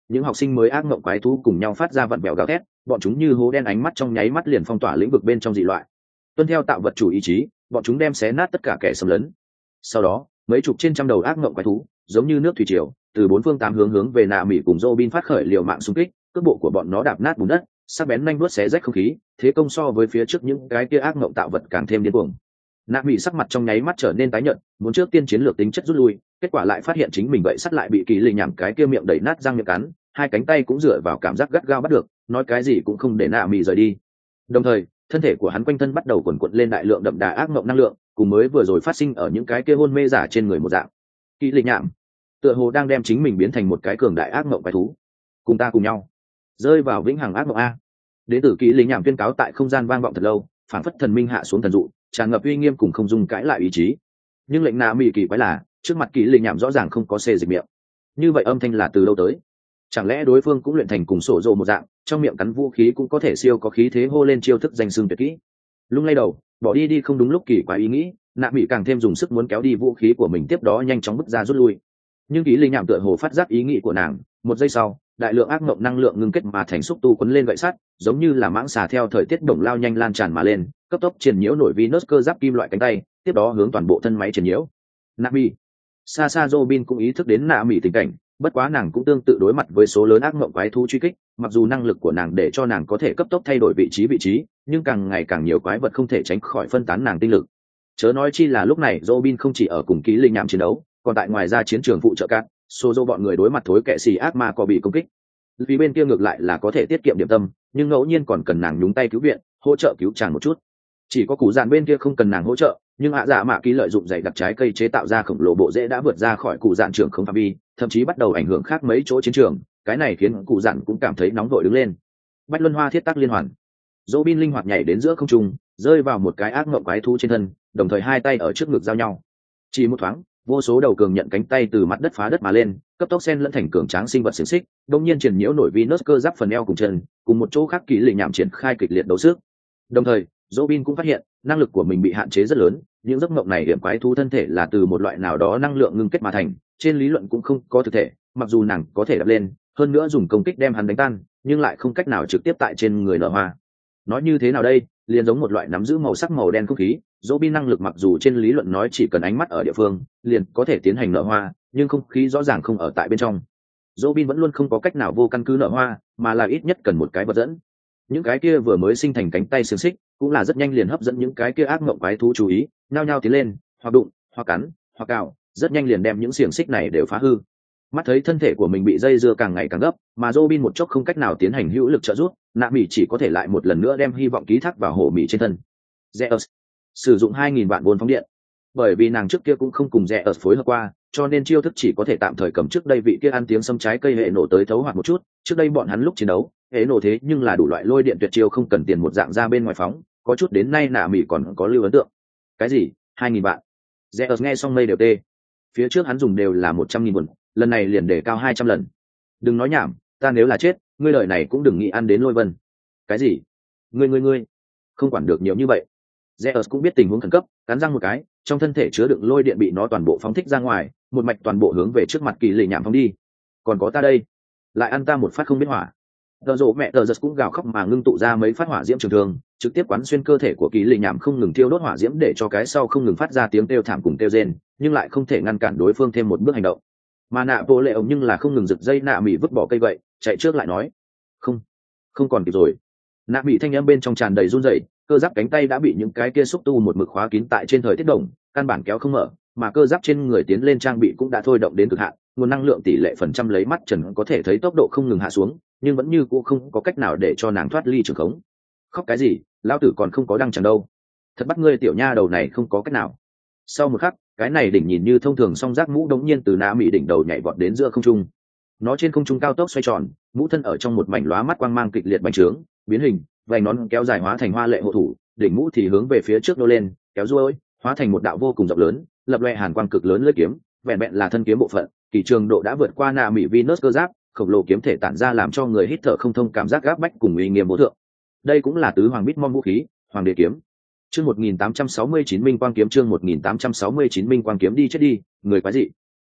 những học sinh mới ác mộng quái thú cùng nhau phát ra vặn vẹo gào thét, bọn chúng như hố đen ánh mắt trong nháy mắt liền phong tỏa lĩnh vực bên trong dị loại. Tuân theo tạo vật chủ ý chí, bọn chúng đem xé nát tất cả kẻ xâm lấn. Sau đó, mấy chục trên trăm đầu ác mộng quái thú, giống như nước thủy triều, từ bốn phương tám hướng hướng về nạ mỹ cùng Robin phát khởi liều mạng xung kích, cước bộ của bọn nó đạp nát bùn đất, sắc bén nhanh vuốt xé rách không khí, thế công so với phía trước những cái kia ác mộng tạo vật càng thêm điên cuồng. Nạ mỹ sắc mặt trong nháy mắt trở nên tái nhợt, muốn trước tiên chiến lược tính chất rút lui, kết quả lại phát hiện chính mình vậy sắt lại bị kỳ lì nhảm cái kia miệng đầy nát răng miệng cắn, hai cánh tay cũng dựa vào cảm giác gắt gao bắt được, nói cái gì cũng không để nạ mỹ rời đi. Đồng thời, thân thể của hắn quanh thân bắt đầu quần quật lên đại lượng đậm đà ác mộng năng lượng, cùng mới vừa rồi phát sinh ở những cái kia hôn mê giả trên người một dạng. Kỳ lì nhảm, tựa hồ đang đem chính mình biến thành một cái cường đại ác mộng quái thú. Cùng ta cùng nhau rơi vào vĩnh hằng ác mộng a. Đến từ kỳ lì nhảm tuyên cáo tại không gian vang vọng thật lâu, phản phất thần minh hạ xuống thần dụ, tràn ngập uy nghiêm cùng không dung cãi lại ý chí. Nhưng lệnh nạ mỹ kỳ quái là, trước mặt kỳ lì nhảm rõ ràng không có xê dịch miệng. Như vậy âm thanh là từ đâu tới? Chẳng lẽ đối phương cũng luyện thành cùng sổ rồ một dạng, trong miệng cắn vũ khí cũng có thể siêu có khí thế hô lên chiêu thức danh xưng tuyệt kỹ? Lung lay đầu, bỏ đi đi không đúng lúc kỳ quái ý nghĩ, nạ mỹ càng thêm dùng sức muốn kéo đi vũ khí của mình, tiếp đó nhanh chóng bước ra rút lui. Nhưng kỳ lì nhảm tựa hồ phát giác ý nghĩ của nàng, một giây sau, đại lượng ác mộng năng lượng ngưng kết mà thành xúc tu quấn lên gậy sắt, giống như là mãng xà theo thời tiết bổng lao nhanh lan tràn mà lên, cấp tốc triển nhiễu nổi Venus cơ giáp kim loại cánh tay, tiếp đó hướng toàn bộ thân máy triển nhiễu. Nami, xa xa Robin cũng ý thức đến nạ mỹ tình cảnh, bất quá nàng cũng tương tự đối mặt với số lớn ác mộng quái thú truy kích, mặc dù năng lực của nàng để cho nàng có thể cấp tốc thay đổi vị trí vị trí, nhưng càng ngày càng nhiều quái vật không thể tránh khỏi phân tán nàng tinh lực. Chớ nói chi là lúc này Robin không chỉ ở cùng ký linh nhảm chiến đấu, còn tại ngoài ra chiến trường phụ trợ cát, Sozo bọn người đối mặt thối kệ xì ác ma có bị công kích. Vì bên kia ngược lại là có thể tiết kiệm điểm tâm, nhưng ngẫu nhiên còn cần nàng nhúng tay cứu viện, hỗ trợ cứu chàng một chút. Chỉ có củ dàn bên kia không cần nàng hỗ trợ, nhưng ạ dạ mạ ký lợi dụng dày đặc trái cây chế tạo ra khổng lồ bộ rễ đã vượt ra khỏi cụ dạn trưởng không phạm vi, thậm chí bắt đầu ảnh hưởng khác mấy chỗ chiến trường, cái này khiến cụ dạn cũng cảm thấy nóng vội đứng lên. Bách luân hoa thiết tác liên hoàn, Robin linh hoạt nhảy đến giữa không trung, rơi vào một cái ác mộng quái thú trên thân, đồng thời hai tay ở trước ngực giao nhau. Chỉ một thoáng, vô số đầu cường nhận cánh tay từ mặt đất phá đất mà lên, cấp tốc xen lẫn thành cường tráng sinh vật xiềng xích, đột nhiên triển nhiễu nổi Venus cơ giáp phần eo cùng chân, cùng một chỗ khác kỳ lì nhảm triển khai kịch liệt đấu sức. Đồng thời, Robin cũng phát hiện, năng lực của mình bị hạn chế rất lớn, những giấc mộng này hiểm quái thú thân thể là từ một loại nào đó năng lượng ngưng kết mà thành, trên lý luận cũng không có thực thể, mặc dù nàng có thể đập lên, hơn nữa dùng công kích đem hắn đánh tan, nhưng lại không cách nào trực tiếp tại trên người nở hoa. Nói như thế nào đây, liền giống một loại nắm giữ màu sắc màu đen không khí, Robin năng lực mặc dù trên lý luận nói chỉ cần ánh mắt ở địa phương, liền có thể tiến hành nở hoa, nhưng không khí rõ ràng không ở tại bên trong. Robin vẫn luôn không có cách nào vô căn cứ nở hoa, mà là ít nhất cần một cái vật dẫn. Những cái kia vừa mới sinh thành cánh tay xiềng xích, cũng là rất nhanh liền hấp dẫn những cái kia ác mộng quái thú chú ý, nhao nhao tiến lên, hoặc đụng, hoặc cắn, hoặc cào, rất nhanh liền đem những xiềng xích này đều phá hư. Mắt thấy thân thể của mình bị dây dưa càng ngày càng gấp, mà Robin một chốc không cách nào tiến hành hữu lực trợ giúp, nạ mỹ chỉ có thể lại một lần nữa đem hy vọng ký thác vào hổ mỹ trên thân. Zeus sử dụng hai nghìn vạn vốn phóng điện, bởi vì nàng trước kia cũng không cùng Zeus phối hợp qua, cho nên chiêu thức chỉ có thể tạm thời cầm trước đây vị kia ăn tiếng xâm trái cây hệ nổ tới thấu hoạt một chút. Trước đây bọn hắn lúc chiến đấu, hệ nổ thế nhưng là đủ loại lôi điện tuyệt chiêu không cần tiền một dạng ra bên ngoài phóng, có chút đến nay nạ mỹ còn có lưu ấn tượng. Cái gì? Hai nghìn vạn? Zeus nghe xong mây đều tê. Phía trước hắn dùng đều là một trăm nghìn vốn, lần này liền để cao hai trăm lần. Đừng nói nhảm, ta nếu là chết, ngươi lời này cũng đừng nghĩ ăn đến lôi vân. Cái gì? Ngươi ngươi ngươi, không quản được nhiều như vậy. Zeus cũng biết tình huống khẩn cấp, cắn răng một cái, trong thân thể chứa đựng lôi điện bị nó toàn bộ phóng thích ra ngoài, một mạch toàn bộ hướng về trước mặt kỳ lì nhảm phóng đi. Còn có ta đây, lại ăn ta một phát không biết hỏa. Tờ rộ mẹ tờ giật cũng gào khóc mà ngưng tụ ra mấy phát hỏa diễm trường thương, trực tiếp quán xuyên cơ thể của kỳ lì nhảm, không ngừng thiêu đốt hỏa diễm để cho cái sau không ngừng phát ra tiếng kêu thảm cùng kêu rên, nhưng lại không thể ngăn cản đối phương thêm một bước hành động. Mà nạ vô lệ ổng nhưng là không ngừng giật dây nạ mỹ vứt bỏ cây vậy, chạy trước lại nói, không, không còn kịp rồi. Nạ mỹ thanh âm bên trong tràn đầy run rẩy, cơ giáp cánh tay đã bị những cái kia xúc tu một mực khóa kín tại trên thời tiết đồng, căn bản kéo không mở, mà cơ giáp trên người tiến lên trang bị cũng đã thôi động đến cực hạn, nguồn năng lượng tỷ lệ phần trăm lấy mắt trần có thể thấy tốc độ không ngừng hạ xuống, nhưng vẫn như cũ không có cách nào để cho nàng thoát ly trường khống. Khóc cái gì, lão tử còn không có đăng chẳng đâu, thật bắt ngươi tiểu nha đầu này không có cách nào. Sau một khắc, cái này đỉnh nhìn như thông thường song giác mũ đống nhiên từ nạ mỹ đỉnh đầu nhảy vọt đến giữa không trung. Nó trên không trung cao tốc xoay tròn, mũ thân ở trong một mảnh lóa mắt quang mang kịch liệt bành trướng, biến hình, vành nón kéo dài hóa thành hoa lệ hộ thủ, đỉnh mũ thì hướng về phía trước nô lên, kéo ruôi, hóa thành một đạo vô cùng rộng lớn, lập loè hàn quang cực lớn lưỡi kiếm, vẹn vẹn là thân kiếm bộ phận, kỳ trường độ đã vượt qua nạ mỹ Venus cơ giáp, khổng lồ kiếm thể tản ra làm cho người hít thở không thông cảm giác gáp bách cùng uy nghiêm vô thượng. Đây cũng là tứ hoàng bít mong vũ khí, hoàng đế kiếm. Chương một nghìn tám trăm sáu mươi chín Minh Quang kiếm, chương một nghìn tám trăm sáu mươi chín Minh Quang kiếm, đi chết đi, người quái dị.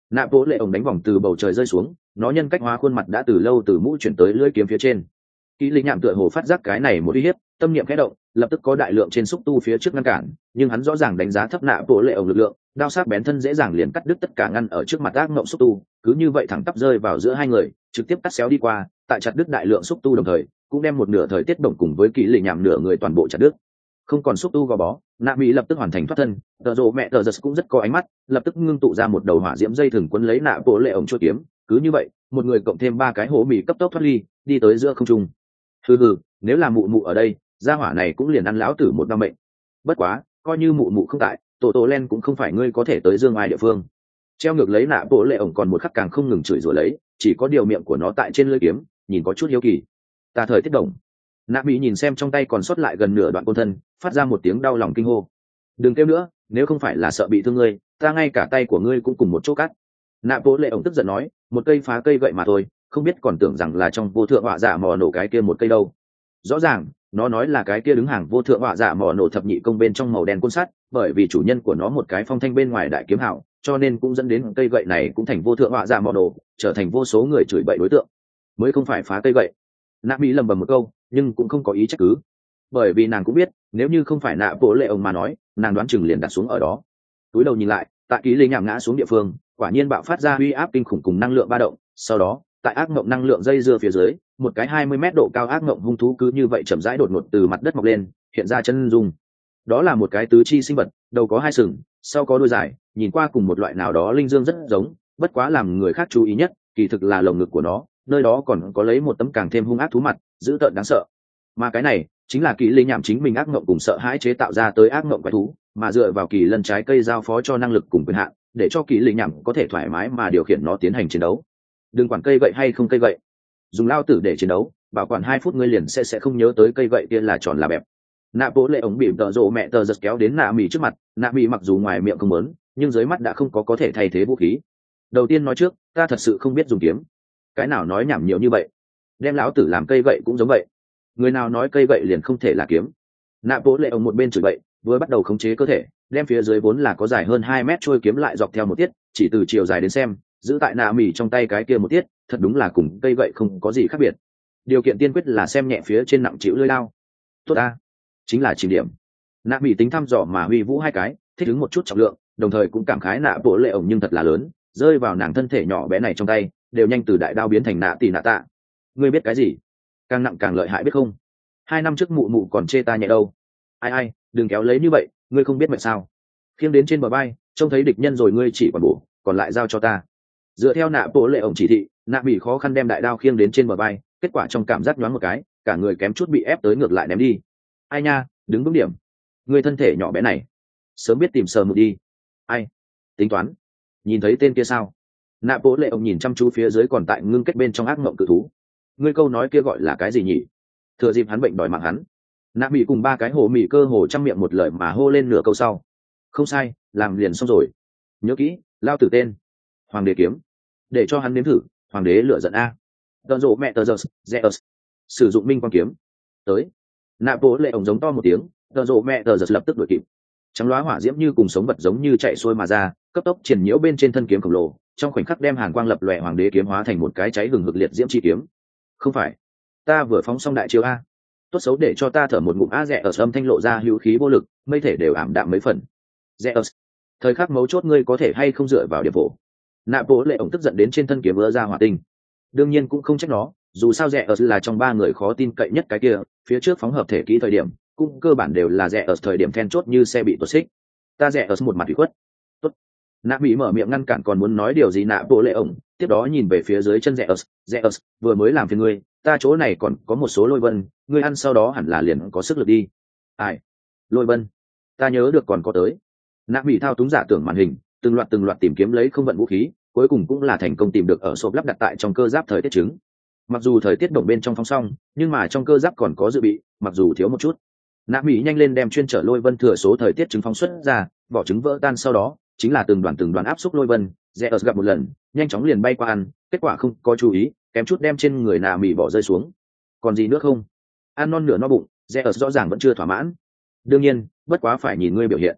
nạ bộ lệ ổng đánh vòng từ bầu trời rơi xuống, nó nhân cách hóa khuôn mặt đã từ lâu từ mũ chuyển tới lưỡi kiếm phía trên. Kỹ lý nhạm tựa hồ phát giác cái này một uy hiếp, tâm niệm khẽ động, lập tức có đại lượng trên xúc tu phía trước ngăn cản, nhưng hắn rõ ràng đánh giá thấp nạ bộ lệ ổng lực lượng, đao sắc bén thân dễ dàng liền cắt đứt tất cả ngăn ở trước mặt ác ngộng xúc tu, cứ như vậy thẳng tắp rơi vào giữa hai người, trực tiếp cắt xéo đi qua, tại chặt đứt đại lượng xúc tu đồng thời, cũng đem một nửa thời tiết động cùng với kỹ lý nhạm nửa người toàn bộ chặt đứt. Không còn xúc tu gò bó, nạ mỹ lập tức hoàn thành thoát thân. Tờ rồ mẹ tờ giật cũng rất có ánh mắt, lập tức ngưng tụ ra một đầu hỏa diễm dây thừng quấn lấy nạ bộ lệ ổng chua kiếm, cứ như vậy một người cộng thêm ba cái hố mì cấp tốc thoát ly, đi tới giữa không trung. hừ hừ, nếu là mụ mụ ở đây, gia hỏa này cũng liền ăn lão tử một năm mệnh. Bất quá coi như mụ mụ không tại, tổ tổ len cũng không phải ngươi có thể tới dương ai địa phương. Treo ngược lấy nạ bộ lệ ổng còn một khắc càng không ngừng chửi rủa lấy, chỉ có điều miệng của nó tại trên lưỡi kiếm nhìn có chút hiếu kỳ. Ta thời tiết động. Nạ mỹ nhìn xem trong tay còn sót lại gần nửa đoạn côn thân, phát ra một tiếng đau lòng kinh hô. Đừng kêu nữa, nếu không phải là sợ bị thương ngươi, ta ngay cả tay của ngươi cũng cùng một chỗ cắt. Nạ bộ lệ ổng tức giận nói, một cây phá cây vậy mà thôi, không biết còn tưởng rằng là trong vô thượng họa giả mò nổ cái kia một cây đâu. Rõ ràng nó nói là cái kia đứng hàng vô thượng họa giả mò nổ thập nhị công bên trong màu đen côn sắt, bởi vì chủ nhân của nó một cái phong thanh bên ngoài đại kiếm hảo, cho nên cũng dẫn đến cây gậy này cũng thành vô thượng họa giả mò nổ, trở thành vô số người chửi bậy đối tượng. Mới không phải phá cây gậy. Nạ mỹ lầm bầm một câu, nhưng cũng không có ý trách cứ, bởi vì nàng cũng biết nếu như không phải nạ bộ lệ ông mà nói, nàng đoán chừng liền đặt xuống ở đó. Túi đầu nhìn lại, tại ký linh nhảm ngã xuống địa phương, quả nhiên bạo phát ra uy áp kinh khủng cùng năng lượng ba động. Sau đó tại ác mộng năng lượng dây dưa phía dưới, một cái hai mươi mét độ cao ác mộng hung thú cứ như vậy chậm rãi đột ngột từ mặt đất mọc lên, hiện ra chân dung. Đó là một cái tứ chi sinh vật, đầu có hai sừng, sau có đuôi dài, nhìn qua cùng một loại nào đó linh dương rất giống, bất quá làm người khác chú ý nhất kỳ thực là lồng ngực của nó, nơi đó còn có lấy một tấm càng thêm hung ác thú mặt, dữ tợn đáng sợ. Mà cái này chính là kỳ linh nhảm chính mình ác mộng cùng sợ hãi chế tạo ra tới ác mộng quái thú, mà dựa vào kỳ lân trái cây giao phó cho năng lực cùng quyền hạn, để cho kỳ linh nhảm có thể thoải mái mà điều khiển nó tiến hành chiến đấu. Đừng quản cây gậy hay không cây gậy, dùng lao tử để chiến đấu, bảo quản hai phút ngươi liền sẽ sẽ không nhớ tới cây gậy kia là tròn là bẹp. Nạ bố lệ ống bị tợ rộ mẹ tờ giật kéo đến nạ mì trước mặt, nạ mì mặc dù ngoài miệng không muốn, nhưng dưới mắt đã không có có thể thay thế vũ khí. Đầu tiên nói trước, ta thật sự không biết dùng kiếm. Cái nào nói nhảm nhiều như vậy, đem lão tử làm cây gậy cũng giống vậy. Người nào nói cây gậy liền không thể là kiếm. Nạ bố lệ ống một bên chửi bậy, vừa bắt đầu khống chế cơ thể, đem phía dưới vốn là có dài hơn hai mét trôi kiếm lại dọc theo một tiết, chỉ từ chiều dài đến xem, giữ tại nạ mì trong tay cái kia một tiết, thật đúng là cùng cây gậy không có gì khác biệt. Điều kiện tiên quyết là xem nhẹ phía trên nặng chịu lưỡi lao. Tốt a, chính là chìm điểm. Nạ mì tính thăm dò mà huy vũ hai cái, thích ứng một chút trọng lượng, đồng thời cũng cảm khái nạ bố lệ ống nhưng thật là lớn, rơi vào nàng thân thể nhỏ bé này trong tay, đều nhanh từ đại đao biến thành nạ tỷ nạ tạ. Ngươi biết cái gì? Càng nặng càng lợi hại biết không? Hai năm trước mụ mụ còn chê ta nhẹ đâu. Ai ai, đừng kéo lấy như vậy, ngươi không biết mệt sao? Khiêng đến trên bờ bay, trông thấy địch nhân rồi ngươi chỉ còn bổ, còn lại giao cho ta. Dựa theo nạ bố lệ ống chỉ thị, nạ bị khó khăn đem đại đao khiêng đến trên bờ bay, kết quả trong cảm giác nhoáng một cái, cả người kém chút bị ép tới ngược lại ném đi. Ai nha, đứng vững điểm. Ngươi thân thể nhỏ bé này, sớm biết tìm sờ một đi. Ai? Tính toán. Nhìn thấy tên kia sao? Nạ bố lệ ống nhìn chăm chú phía dưới còn tại ngưng kết bên trong ác mộng cự thú. Ngươi câu nói kia gọi là cái gì nhỉ? Thừa dịp hắn bệnh đòi mạng hắn. Nạ bị cùng ba cái hồ mì cơ hồ trăm miệng một lời mà hô lên nửa câu sau. Không sai, làm liền xong rồi. Nhớ kỹ, lao tử tên Hoàng đế kiếm, để cho hắn nếm thử. Hoàng đế lựa giận a. Tận rộ mẹ tờ giờ, Zeus. Sử dụng minh quang kiếm. Tới. Nạ bố lệ ống giống to một tiếng, tận rộ mẹ tờ giờ lập tức đuổi kịp. Trắng loá hỏa diễm như cùng sống vật giống như chạy xuôi mà ra, cấp tốc triển nhiễu bên trên thân kiếm khổng lồ, trong khoảnh khắc đem hàn quang lập lòe hoàng đế kiếm hóa thành một cái cháy hừng hực liệt diễm chi kiếm. Không phải, ta vừa phóng xong đại chiêu a. Tốt xấu để cho ta thở một ngụm a. Rẽ ở âm thanh lộ ra hữu khí vô lực, mây thể đều ảm đạm mấy phần. Rẽ ở thời khắc mấu chốt ngươi có thể hay không dựa vào điểm phổ. Nạ bố lệ ổng tức giận đến trên thân kiếm vỡ ra hỏa tinh. Đương nhiên cũng không trách nó, dù sao Rẽ ở là trong ba người khó tin cậy nhất cái kia, phía trước phóng hợp thể kỹ thời điểm cũng cơ bản đều là Rẽ ở thời điểm then chốt như xe bị tuột xích. Ta Rẽ ở một mặt ủy khuất. Tốt. Nạ bị mở miệng ngăn cản còn muốn nói điều gì nạ bố lệ ổng, tiếp đó nhìn về phía dưới chân Rẽ ở. Rẽ ở vừa mới làm phiền ngươi, ta chỗ này còn có một số lôi vân, ngươi ăn sau đó hẳn là liền có sức lực đi. Ai? Lôi vân? Ta nhớ được còn có tới. Nạ bị thao túng giả tưởng màn hình, từng loạt từng loạt tìm kiếm lấy không vận vũ khí, cuối cùng cũng là thành công tìm được ở xộp lắp đặt tại trong cơ giáp thời tiết trứng. Mặc dù thời tiết động bên trong phóng xong, nhưng mà trong cơ giáp còn có dự bị, mặc dù thiếu một chút. Nạ mỹ nhanh lên đem chuyên trở lôi vân thừa số thời tiết trứng phóng xuất ra, vỏ trứng vỡ tan sau đó chính là từng đoàn từng đoàn áp xúc lôi vân. Rẽ ở gặp một lần, nhanh chóng liền bay qua ăn, kết quả không có chú ý, kém chút đem trên người nạ mỹ bỏ rơi xuống. Còn gì nữa không? Ăn non nửa no bụng, Rẽ ở rõ ràng vẫn chưa thỏa mãn. Đương nhiên, bất quá phải nhìn ngươi biểu hiện.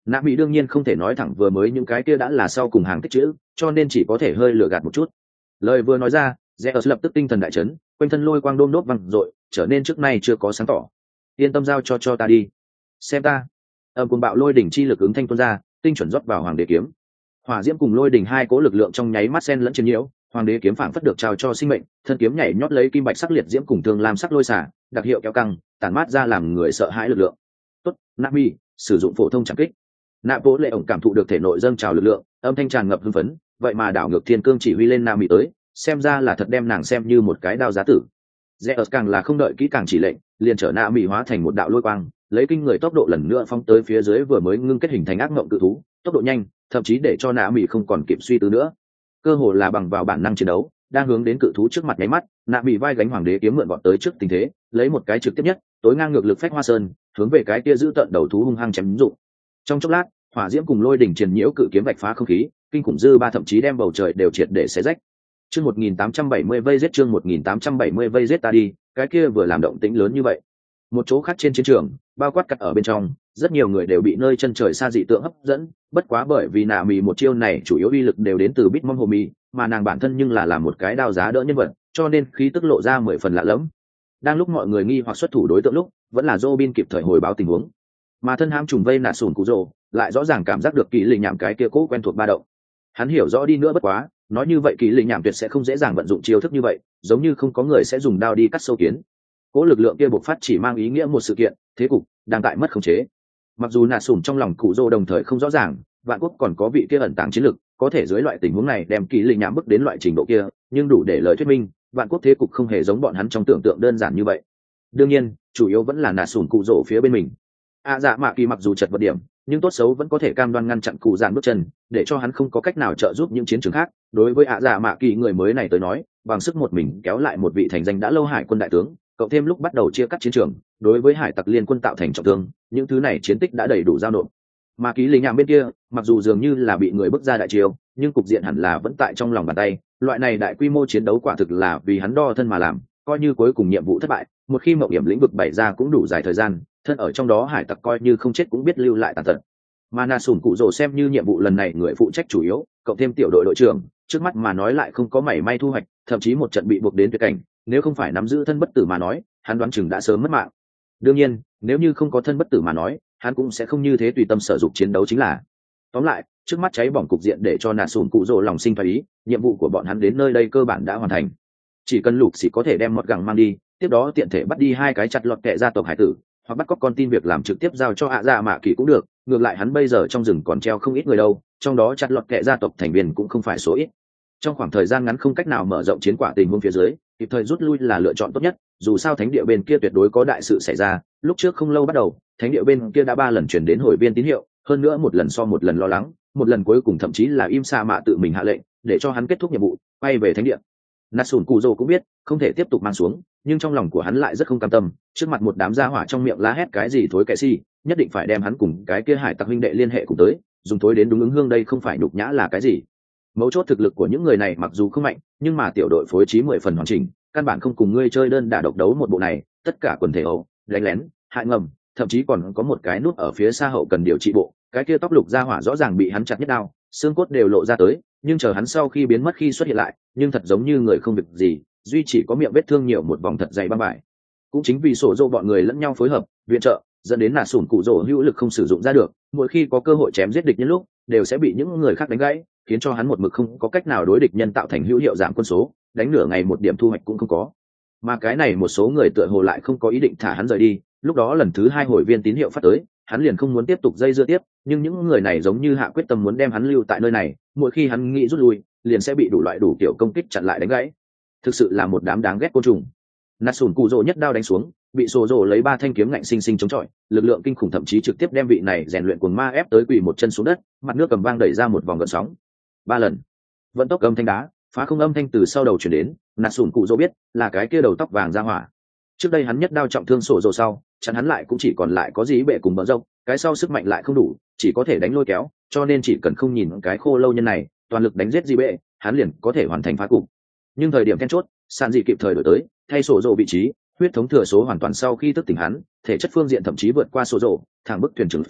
nạ mỹ đương nhiên không thể nói thẳng vừa mới những cái kia đã là sau cùng hàng tích chữ, cho nên chỉ có thể hơi lừa gạt một chút. Lời vừa nói ra, Zeus lập tức tinh thần đại chấn, quanh thân lôi quang đôm đốt văng dội, trở nên trước nay chưa có sáng tỏ. Yên tâm giao cho cho ta đi, xem ta. Âm cuồng bạo lôi đỉnh chi lực ứng thanh tuôn ra, tinh chuẩn rót vào hoàng đế kiếm. Hỏa diễm cùng lôi đỉnh hai cố lực lượng trong nháy mắt xen lẫn chiến nhiễu, hoàng đế kiếm phảng phất được trao cho sinh mệnh, thân kiếm nhảy nhót lấy kim bạch sắc liệt diễm cùng thương lam sắc lôi xả, đặc hiệu kéo căng, tản mát ra làm người sợ hãi lực lượng. Tốt, Nami, sử dụng phổ thông chẳng kích. Nạ Bố Lệ ổng cảm thụ được thể nội dâng trào lực lượng, âm thanh tràn ngập hưng phấn, vậy mà đảo ngược thiên cương chỉ huy lên Nami tới, xem ra là thật đem nàng xem như một cái đao giá tử. Zeus càng là không đợi kỹ càng chỉ lệnh, liền trở Nami hóa thành một đạo lôi quang, lấy kinh người tốc độ lần nữa phóng tới phía dưới vừa mới ngưng kết hình thành ác ngộng cự thú, tốc độ nhanh, thậm chí để cho Nami không còn kịp suy tư nữa. Cơ hồ là bằng vào bản năng chiến đấu, đang hướng đến cự thú trước mặt nháy mắt, Nami vai gánh hoàng đế kiếm mượn vọt tới trước tình thế, lấy một cái trực tiếp nhất, tối ngang ngược lực phách hoa sơn, hướng về cái kia giữ tận đầu thú hung hăng chém dụng. Trong chốc lát, hỏa diễm cùng lôi đỉnh truyền nhiễu cự kiếm vạch phá không khí, kinh khủng dư ba thậm chí đem bầu trời đều triệt để xé rách. Chương một nghìn tám trăm bảy mươi vây giết chương một nghìn tám trăm bảy mươi vây giết ta đi, cái kia vừa làm động tĩnh lớn như vậy. Một chỗ khác trên chiến trường, bao quát cắt ở bên trong, rất nhiều người đều bị nơi chân trời xa dị tượng hấp dẫn, bất quá bởi vì nạ mì một chiêu này chủ yếu uy lực đều đến từ Bitmom Hồ Mì, mà nàng bản thân nhưng là làm một cái đao giá đỡ nhân vật, cho nên khí tức lộ ra mười phần lạ lẫm. Đang lúc mọi người nghi hoặc xuất thủ đối tượng lúc, vẫn là Robin kịp thời hồi báo tình huống. Mà thân hãm trùng vây nạ sùn cú rồ, lại rõ ràng cảm giác được kỳ lình nhảm cái kia cố quen thuộc ba động. Hắn hiểu rõ đi nữa bất quá, nói như vậy kỳ lình nhảm tuyệt sẽ không dễ dàng vận dụng chiêu thức như vậy, giống như không có người sẽ dùng đao đi cắt sâu kiến. Cố lực lượng kia bộc phát chỉ mang ý nghĩa một sự kiện, thế cục đang tại mất khống chế. Mặc dù nạ sùn trong lòng cụ rồ đồng thời không rõ ràng, vạn quốc còn có vị kia ẩn tàng chiến lực, có thể dưới loại tình huống này đem kỳ lình nhảm bước đến loại trình độ kia, nhưng đủ để lời thuyết minh, vạn quốc thế cục không hề giống bọn hắn trong tưởng tượng đơn giản như vậy. Đương nhiên, chủ yếu vẫn là nạ sùn cụ rồ phía bên mình. A dạ mạ kỳ mặc dù chật vật điểm, nhưng tốt xấu vẫn có thể cam đoan ngăn chặn cụ dạn bước chân, để cho hắn không có cách nào trợ giúp những chiến trường khác. Đối với A dạ mạ kỳ người mới này tới nói, bằng sức một mình kéo lại một vị thành danh đã lâu hải quân đại tướng, cộng thêm lúc bắt đầu chia cắt chiến trường, đối với hải tặc liên quân tạo thành trọng thương, những thứ này chiến tích đã đầy đủ giao nộp. Mà ký lý nhảm bên kia, mặc dù dường như là bị người bước ra đại chiêu, nhưng cục diện hẳn là vẫn tại trong lòng bàn tay. Loại này đại quy mô chiến đấu quả thực là vì hắn đo thân mà làm, coi như cuối cùng nhiệm vụ thất bại, một khi mộng điểm lĩnh vực bày ra cũng đủ dài thời gian, thân ở trong đó hải tặc coi như không chết cũng biết lưu lại tàn tật. Mà nà sùn cụ rồ xem như nhiệm vụ lần này người phụ trách chủ yếu, cộng thêm tiểu đội đội trưởng, trước mắt mà nói lại không có mảy may thu hoạch, thậm chí một trận bị buộc đến tuyệt cảnh, nếu không phải nắm giữ thân bất tử mà nói, hắn đoán chừng đã sớm mất mạng. Đương nhiên, nếu như không có thân bất tử mà nói, hắn cũng sẽ không như thế tùy tâm sử dụng chiến đấu chính là. Tóm lại, trước mắt cháy bỏng cục diện để cho nà sùn cụ rồ lòng sinh thoái ý, nhiệm vụ của bọn hắn đến nơi đây cơ bản đã hoàn thành. Chỉ cần lục xỉ có thể đem một gẳng mang đi, tiếp đó tiện thể bắt đi hai cái chặt lọt kẻ gia tộc hải tử, hoặc bắt cóc con tin việc làm trực tiếp giao cho ạ dạ mạ kỳ cũng được. Ngược lại hắn bây giờ trong rừng còn treo không ít người đâu, trong đó chặt lọt kẻ gia tộc thành viên cũng không phải số ít. Trong khoảng thời gian ngắn không cách nào mở rộng chiến quả tình huống phía dưới, kịp thời rút lui là lựa chọn tốt nhất. Dù sao thánh địa bên kia tuyệt đối có đại sự xảy ra, lúc trước không lâu bắt đầu, thánh địa bên kia đã ba lần chuyển đến hồi viên tín hiệu, hơn nữa một lần so một lần lo lắng, một lần cuối cùng thậm chí là im sa mạ tự mình hạ lệnh để cho hắn kết thúc nhiệm vụ, quay về thánh địa. Natsun Kuzo cũng biết không thể tiếp tục mang xuống, nhưng trong lòng của hắn lại rất không cam tâm. Trước mặt một đám gia hỏa trong miệng la hét cái gì thối kẻ si, nhất định phải đem hắn cùng cái kia hải tặc huynh đệ liên hệ cùng tới, dùng thối đến đúng ứng hương đây không phải nhục nhã là cái gì. Mấu chốt thực lực của những người này mặc dù không mạnh, nhưng mà tiểu đội phối trí mười phần hoàn chỉnh, căn bản không cùng ngươi chơi đơn đả độc đấu một bộ này. Tất cả quần thể ẩu, đánh lén, hại ngầm, thậm chí còn có một cái nút ở phía xa hậu cần điều trị bộ, cái kia tóc lục gia hỏa rõ ràng bị hắn chặt nhất đao, xương cốt đều lộ ra tới, nhưng chờ hắn sau khi biến mất khi xuất hiện lại, nhưng thật giống như người không việc gì, duy chỉ có miệng vết thương nhiều một vòng thật dày băng vải. Cũng chính vì sổ dô bọn người lẫn nhau phối hợp viện trợ, dẫn đến là sủn cụ rổ hữu lực không sử dụng ra được, mỗi khi có cơ hội chém giết địch nhân lúc đều sẽ bị những người khác đánh gãy, khiến cho hắn một mực không có cách nào đối địch nhân tạo thành hữu hiệu giảm quân số, đánh nửa ngày một điểm thu hoạch cũng không có. Mà cái này một số người tựa hồ lại không có ý định thả hắn rời đi, lúc đó lần thứ hai hồi viên tín hiệu phát tới, hắn liền không muốn tiếp tục dây dưa tiếp, nhưng những người này giống như hạ quyết tâm muốn đem hắn lưu tại nơi này, mỗi khi hắn nghĩ rút lui, liền sẽ bị đủ loại đủ kiểu công kích chặn lại đánh gãy. Thực sự là một đám đáng ghét côn trùng. Natsun Cụ Dỗ nhất đao đánh xuống, bị Sô Dỗ lấy ba thanh kiếm ngạnh sinh sinh chống chọi, lực lượng kinh khủng thậm chí trực tiếp đem vị này rèn luyện cuồng ma ép tới quỳ một chân xuống đất, mặt nước cầm vang đẩy ra một vòng gợn sóng. Ba lần, vận tốc âm thanh đá, phá không âm thanh từ sau đầu chuyển đến, Natsun Cụ Dỗ biết là cái kia đầu tóc vàng ra hỏa. Trước đây hắn nhất đao trọng thương Sô Dỗ sau, chắn hắn lại cũng chỉ còn lại có dí bệ cùng bờ rộng, cái sau sức mạnh lại không đủ, chỉ có thể đánh lôi kéo, cho nên chỉ cần không nhìn cái khô lâu nhân này, toàn lực đánh giết dí bệ, hắn liền có thể hoàn thành phá cục. Nhưng thời điểm then chốt, sàn dị kịp thời đổi tới, thay Sô Dỗ vị trí, huyết thống thừa số hoàn toàn sau khi thức tỉnh hắn, thể chất phương diện thậm chí vượt qua Sô Dỗ, thẳng bức thuyền trưởng phi,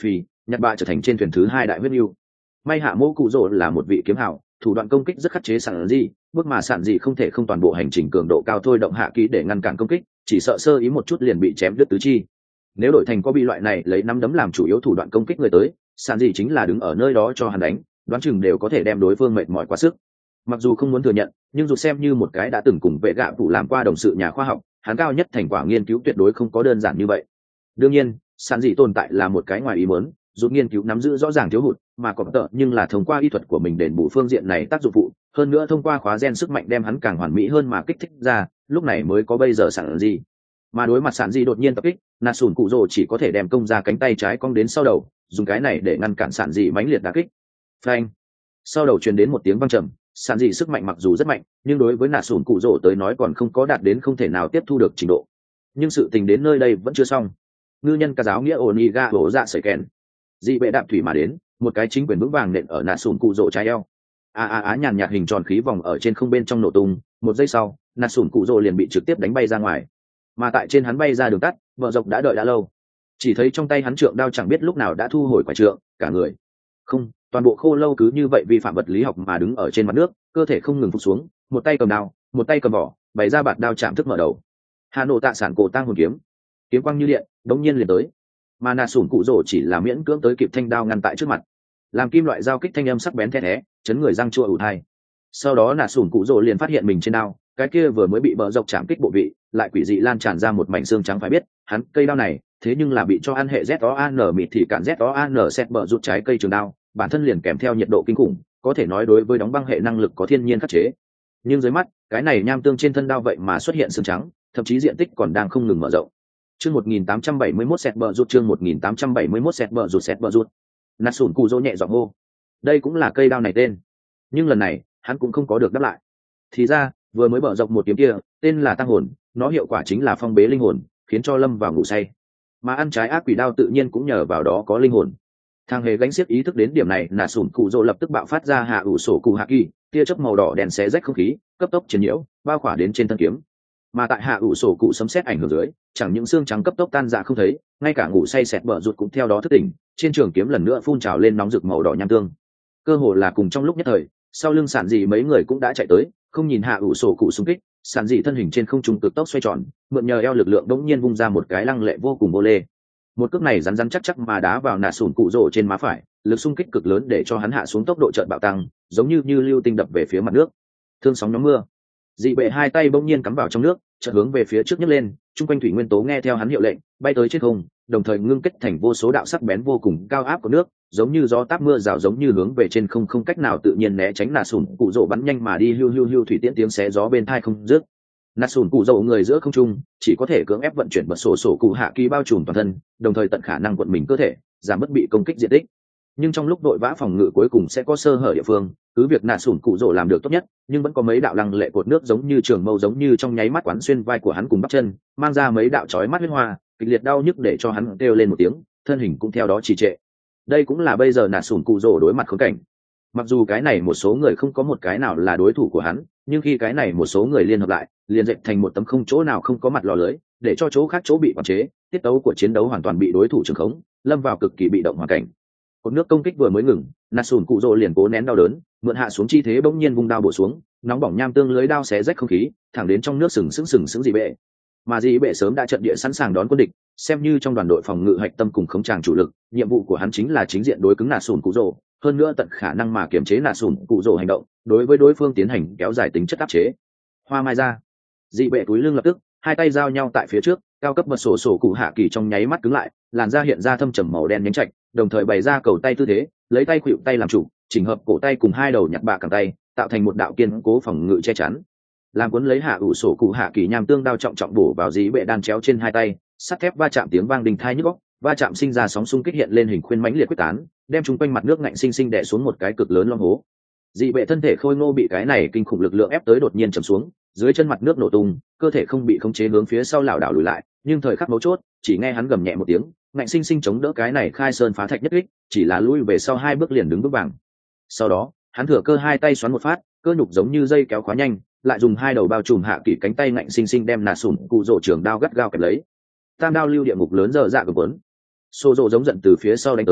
nhặt bạ trở thành trên thuyền thứ hai đại huyết lưu. May hạ mô cụ rồ là một vị kiếm hảo, thủ đoạn công kích rất khắc chế sẵn gì, bước mà sẵn gì không thể không toàn bộ hành trình cường độ cao thôi động hạ kỹ để ngăn cản công kích, chỉ sợ sơ ý một chút liền bị chém đứt tứ chi. Nếu đổi thành có bị loại này lấy nắm đấm làm chủ yếu thủ đoạn công kích người tới, sẵn gì chính là đứng ở nơi đó cho hắn đánh, đoán chừng đều có thể đem đối phương mệt mỏi quá sức. Mặc dù không muốn thừa nhận, nhưng dù xem như một cái đã từng cùng vệ gạ phụ làm qua đồng sự nhà khoa học, hắn cao nhất thành quả nghiên cứu tuyệt đối không có đơn giản như vậy. Đương nhiên, sẵn gì tồn tại là một cái ngoài ý muốn, giúp nghiên cứu nắm giữ rõ ràng thiếu hụt, mà có tợ nhưng là thông qua y thuật của mình đền bù phương diện này tác dụng phụ, hơn nữa thông qua khóa gen sức mạnh đem hắn càng hoàn mỹ hơn mà kích thích ra, lúc này mới có bây giờ sẵn gì. Mà đối mặt sẵn gì đột nhiên tập kích, nà sùn cụ rồ chỉ có thể đem công ra cánh tay trái cong đến sau đầu, dùng cái này để ngăn cản sẵn gì mãnh liệt đả kích. Phanh! Sau đầu truyền đến một tiếng vang trầm, sẵn gì sức mạnh mặc dù rất mạnh, nhưng đối với nà sùn cụ rồ tới nói còn không có đạt đến không thể nào tiếp thu được trình độ. Nhưng sự tình đến nơi đây vẫn chưa xong. Ngư nhân ca giáo nghĩa Oniga bổ dạ sợi kèn, dị bệ đạp thủy mà đến, một cái chính quyền vững vàng nện ở nà sùn cụ rồ trái eo. A a á nhàn nhạt hình tròn khí vòng ở trên không bên trong nổ tung, một giây sau, nà sùn cụ rồ liền bị trực tiếp đánh bay ra ngoài. Mà tại trên hắn bay ra đường tắt, vợ dọc đã đợi đã lâu. Chỉ thấy trong tay hắn trượng đao chẳng biết lúc nào đã thu hồi quả trượng, cả người không, toàn bộ khô lâu cứ như vậy vi phạm vật lý học mà đứng ở trên mặt nước, cơ thể không ngừng phục xuống, một tay cầm đao, một tay cầm vỏ, bày ra bạt đao chạm thức mở đầu. Hà Nội tạ sản cổ tang hồn kiếm, kiếm quang như điện, đống nhiên liền tới. Mà nà sủn cụ rồ chỉ là miễn cưỡng tới kịp thanh đao ngăn tại trước mặt, làm kim loại giao kích thanh âm sắc bén the thé, chấn người răng chua ủ tai. Sau đó nà sủn cụ rồ liền phát hiện mình trên đao, cái kia vừa mới bị bờ dọc chạm kích bộ vị, lại quỷ dị lan tràn ra một mảnh xương trắng. Phải biết, hắn cây đao này, thế nhưng là bị cho ăn hệ Z O A N mịt thì cản Z O A N xét bờ rụt trái cây trường đao, bản thân liền kèm theo nhiệt độ kinh khủng, có thể nói đối với đóng băng hệ năng lực có thiên nhiên khắc chế. Nhưng dưới mắt, cái này nham tương trên thân đao vậy mà xuất hiện xương trắng, thậm chí diện tích còn đang không ngừng mở rộng. Chương một nghìn tám trăm bảy mươi mốt xét bờ rụt chương một nghìn tám trăm bảy mươi mốt xét bờ rụt xét bờ rụt. Nát sủn cù dỗ nhẹ giọng hô. Đây cũng là cây đao này tên. Nhưng lần này, hắn cũng không có được đáp lại. Thì ra, vừa mới bờ rộng một kiếm kia, tên là tăng hồn, nó hiệu quả chính là phong bế linh hồn, khiến cho lâm vào ngủ say. Mà ăn trái ác quỷ đao tự nhiên cũng nhờ vào đó có linh hồn. Thang hề gánh xiết ý thức đến điểm này, nà sủn cụ rồ lập tức bạo phát ra hạ ủ sổ cụ hạ kỳ, tia chớp màu đỏ đèn xé rách không khí, cấp tốc chiến nhiễu, bao khỏa đến trên thân kiếm. Mà tại hạ ủ sổ cụ sấm sét ảnh hưởng dưới, chẳng những xương trắng cấp tốc tan ra không thấy, ngay cả ngủ say sẹt bờ rụt cũng theo đó thức tỉnh, trên trường kiếm lần nữa phun trào lên nóng rực màu đỏ nham tương. Cơ hồ là cùng trong lúc nhất thời, sau lưng sản dị mấy người cũng đã chạy tới, không nhìn hạ ủ sổ cụ xung kích, sản dị thân hình trên không trung cực tốc xoay tròn, mượn nhờ eo lực lượng đống nhiên vung ra một cái lăng lệ vô cùng vô lê. Một cước này rắn rắn chắc chắc mà đá vào nà sủn cụ rồ trên má phải, lực xung kích cực lớn để cho hắn hạ xuống tốc độ chợt bạo tăng, giống như như lưu tinh đập về phía mặt nước. Thương sóng nhóm mưa, dị bệ hai tay bỗng nhiên cắm vào trong nước, chợt hướng về phía trước nhấc lên, trung quanh thủy nguyên tố nghe theo hắn hiệu lệnh, bay tới trên không, đồng thời ngưng kết thành vô số đạo sắc bén vô cùng cao áp của nước, giống như gió táp mưa rào, giống như hướng về trên không không cách nào tự nhiên né tránh nà sủn cụ rồ bắn nhanh mà đi, hưu hưu hưu thủy tiễn tiếng xé gió bên tai không dứt. Nà sủn cụ rồ người giữa không trung, chỉ có thể cưỡng ép vận chuyển bật sổ sổ cụ hạ kỳ bao trùm toàn thân, đồng thời tận khả năng quận mình cơ thể, giảm bất bị công kích diện tích. Nhưng trong lúc đội vã phòng ngự cuối cùng sẽ có sơ hở địa phương, cứ việc nà sủn cụ rồ làm được tốt nhất, nhưng vẫn có mấy đạo lăng lệ cột nước giống như trường mâu, giống như trong nháy mắt quán xuyên vai của hắn cùng bắp chân, mang ra mấy đạo chói mắt huyết hoa, kịch liệt đau nhức để cho hắn kêu lên một tiếng, thân hình cũng theo đó trì trệ. Đây cũng là bây giờ nà sủn cụ rồ đối mặt khốn cảnh. Mặc dù cái này một số người không có một cái nào là đối thủ của hắn, nhưng khi cái này một số người liên hợp lại, liền dệt thành một tấm không chỗ nào không có mặt lò lưới, để cho chỗ khác chỗ bị quản chế, tiết tấu của chiến đấu hoàn toàn bị đối thủ trường khống, lâm vào cực kỳ bị động hoàn cảnh. Cột nước công kích vừa mới ngừng, nà sủn cụ rồ liền cố nén đau đớn, mượn hạ xuống chi thế bỗng nhiên vung đao bổ xuống, nóng bỏng nham tương lưới đao xé rách không khí, thẳng đến trong nước sừng sững sừng sững dị bệ. Mà dị bệ sớm đã trận địa sẵn sàng đón quân địch, xem như trong đoàn đội phòng ngự hạch tâm cùng khống tràng chủ lực, nhiệm vụ của hắn chính là chính diện đối cứng nà sủn cụ rồ, hơn nữa tận khả năng mà kiềm chế nà sủn cụ rồ hành động, đối với đối phương tiến hành kéo dài tính chất áp chế. Hoa mai ra, dị bệ túi lưng lập tức, hai tay giao nhau tại phía trước, cao cấp bật sổ sổ cụ hạ kỳ trong nháy mắt cứng lại, làn da hiện ra thâm trầm màu đen nhánh trạch, đồng thời bày ra cầu tay tư thế, lấy tay khuỵu tay làm chủ, chỉnh hợp cổ tay cùng hai đầu nhặt bạ cẳng tay, tạo thành một đạo kiên cố phòng ngự che chắn. Làm cuốn lấy hạ ủ sổ cụ hạ kỳ nham tương đao trọng trọng bổ vào dĩ bệ đan chéo trên hai tay, sắt thép va chạm tiếng vang đình thai nhức óc, va chạm sinh ra sóng xung kích hiện lên hình khuyên mãnh liệt quyết tán, đem chúng quanh mặt nước ngạnh sinh sinh đè xuống một cái cực lớn long hố. Dị bệ thân thể khôi ngô bị cái này kinh khủng lực lượng ép tới đột nhiên trầm xuống, dưới chân mặt nước nổ tung, cơ thể không bị khống chế hướng phía sau lảo đảo lùi lại, nhưng thời khắc mấu chốt, chỉ nghe hắn gầm nhẹ một tiếng, ngạnh sinh sinh chống đỡ cái này khai sơn phá thạch nhất kích, chỉ là lui về sau hai bước liền đứng bước vàng. Sau đó, hắn thừa cơ hai tay xoắn một phát, cơ nhục giống như dây kéo khóa nhanh, lại dùng hai đầu bao trùm hạ kỳ cánh tay ngạnh sinh sinh đem nà sủn cụ rồ trường đao gắt gao kẹp lấy. Tam đao lưu địa ngục lớn giờ dạ cực quấn, xô rồ giống giận từ phía sau đánh tới,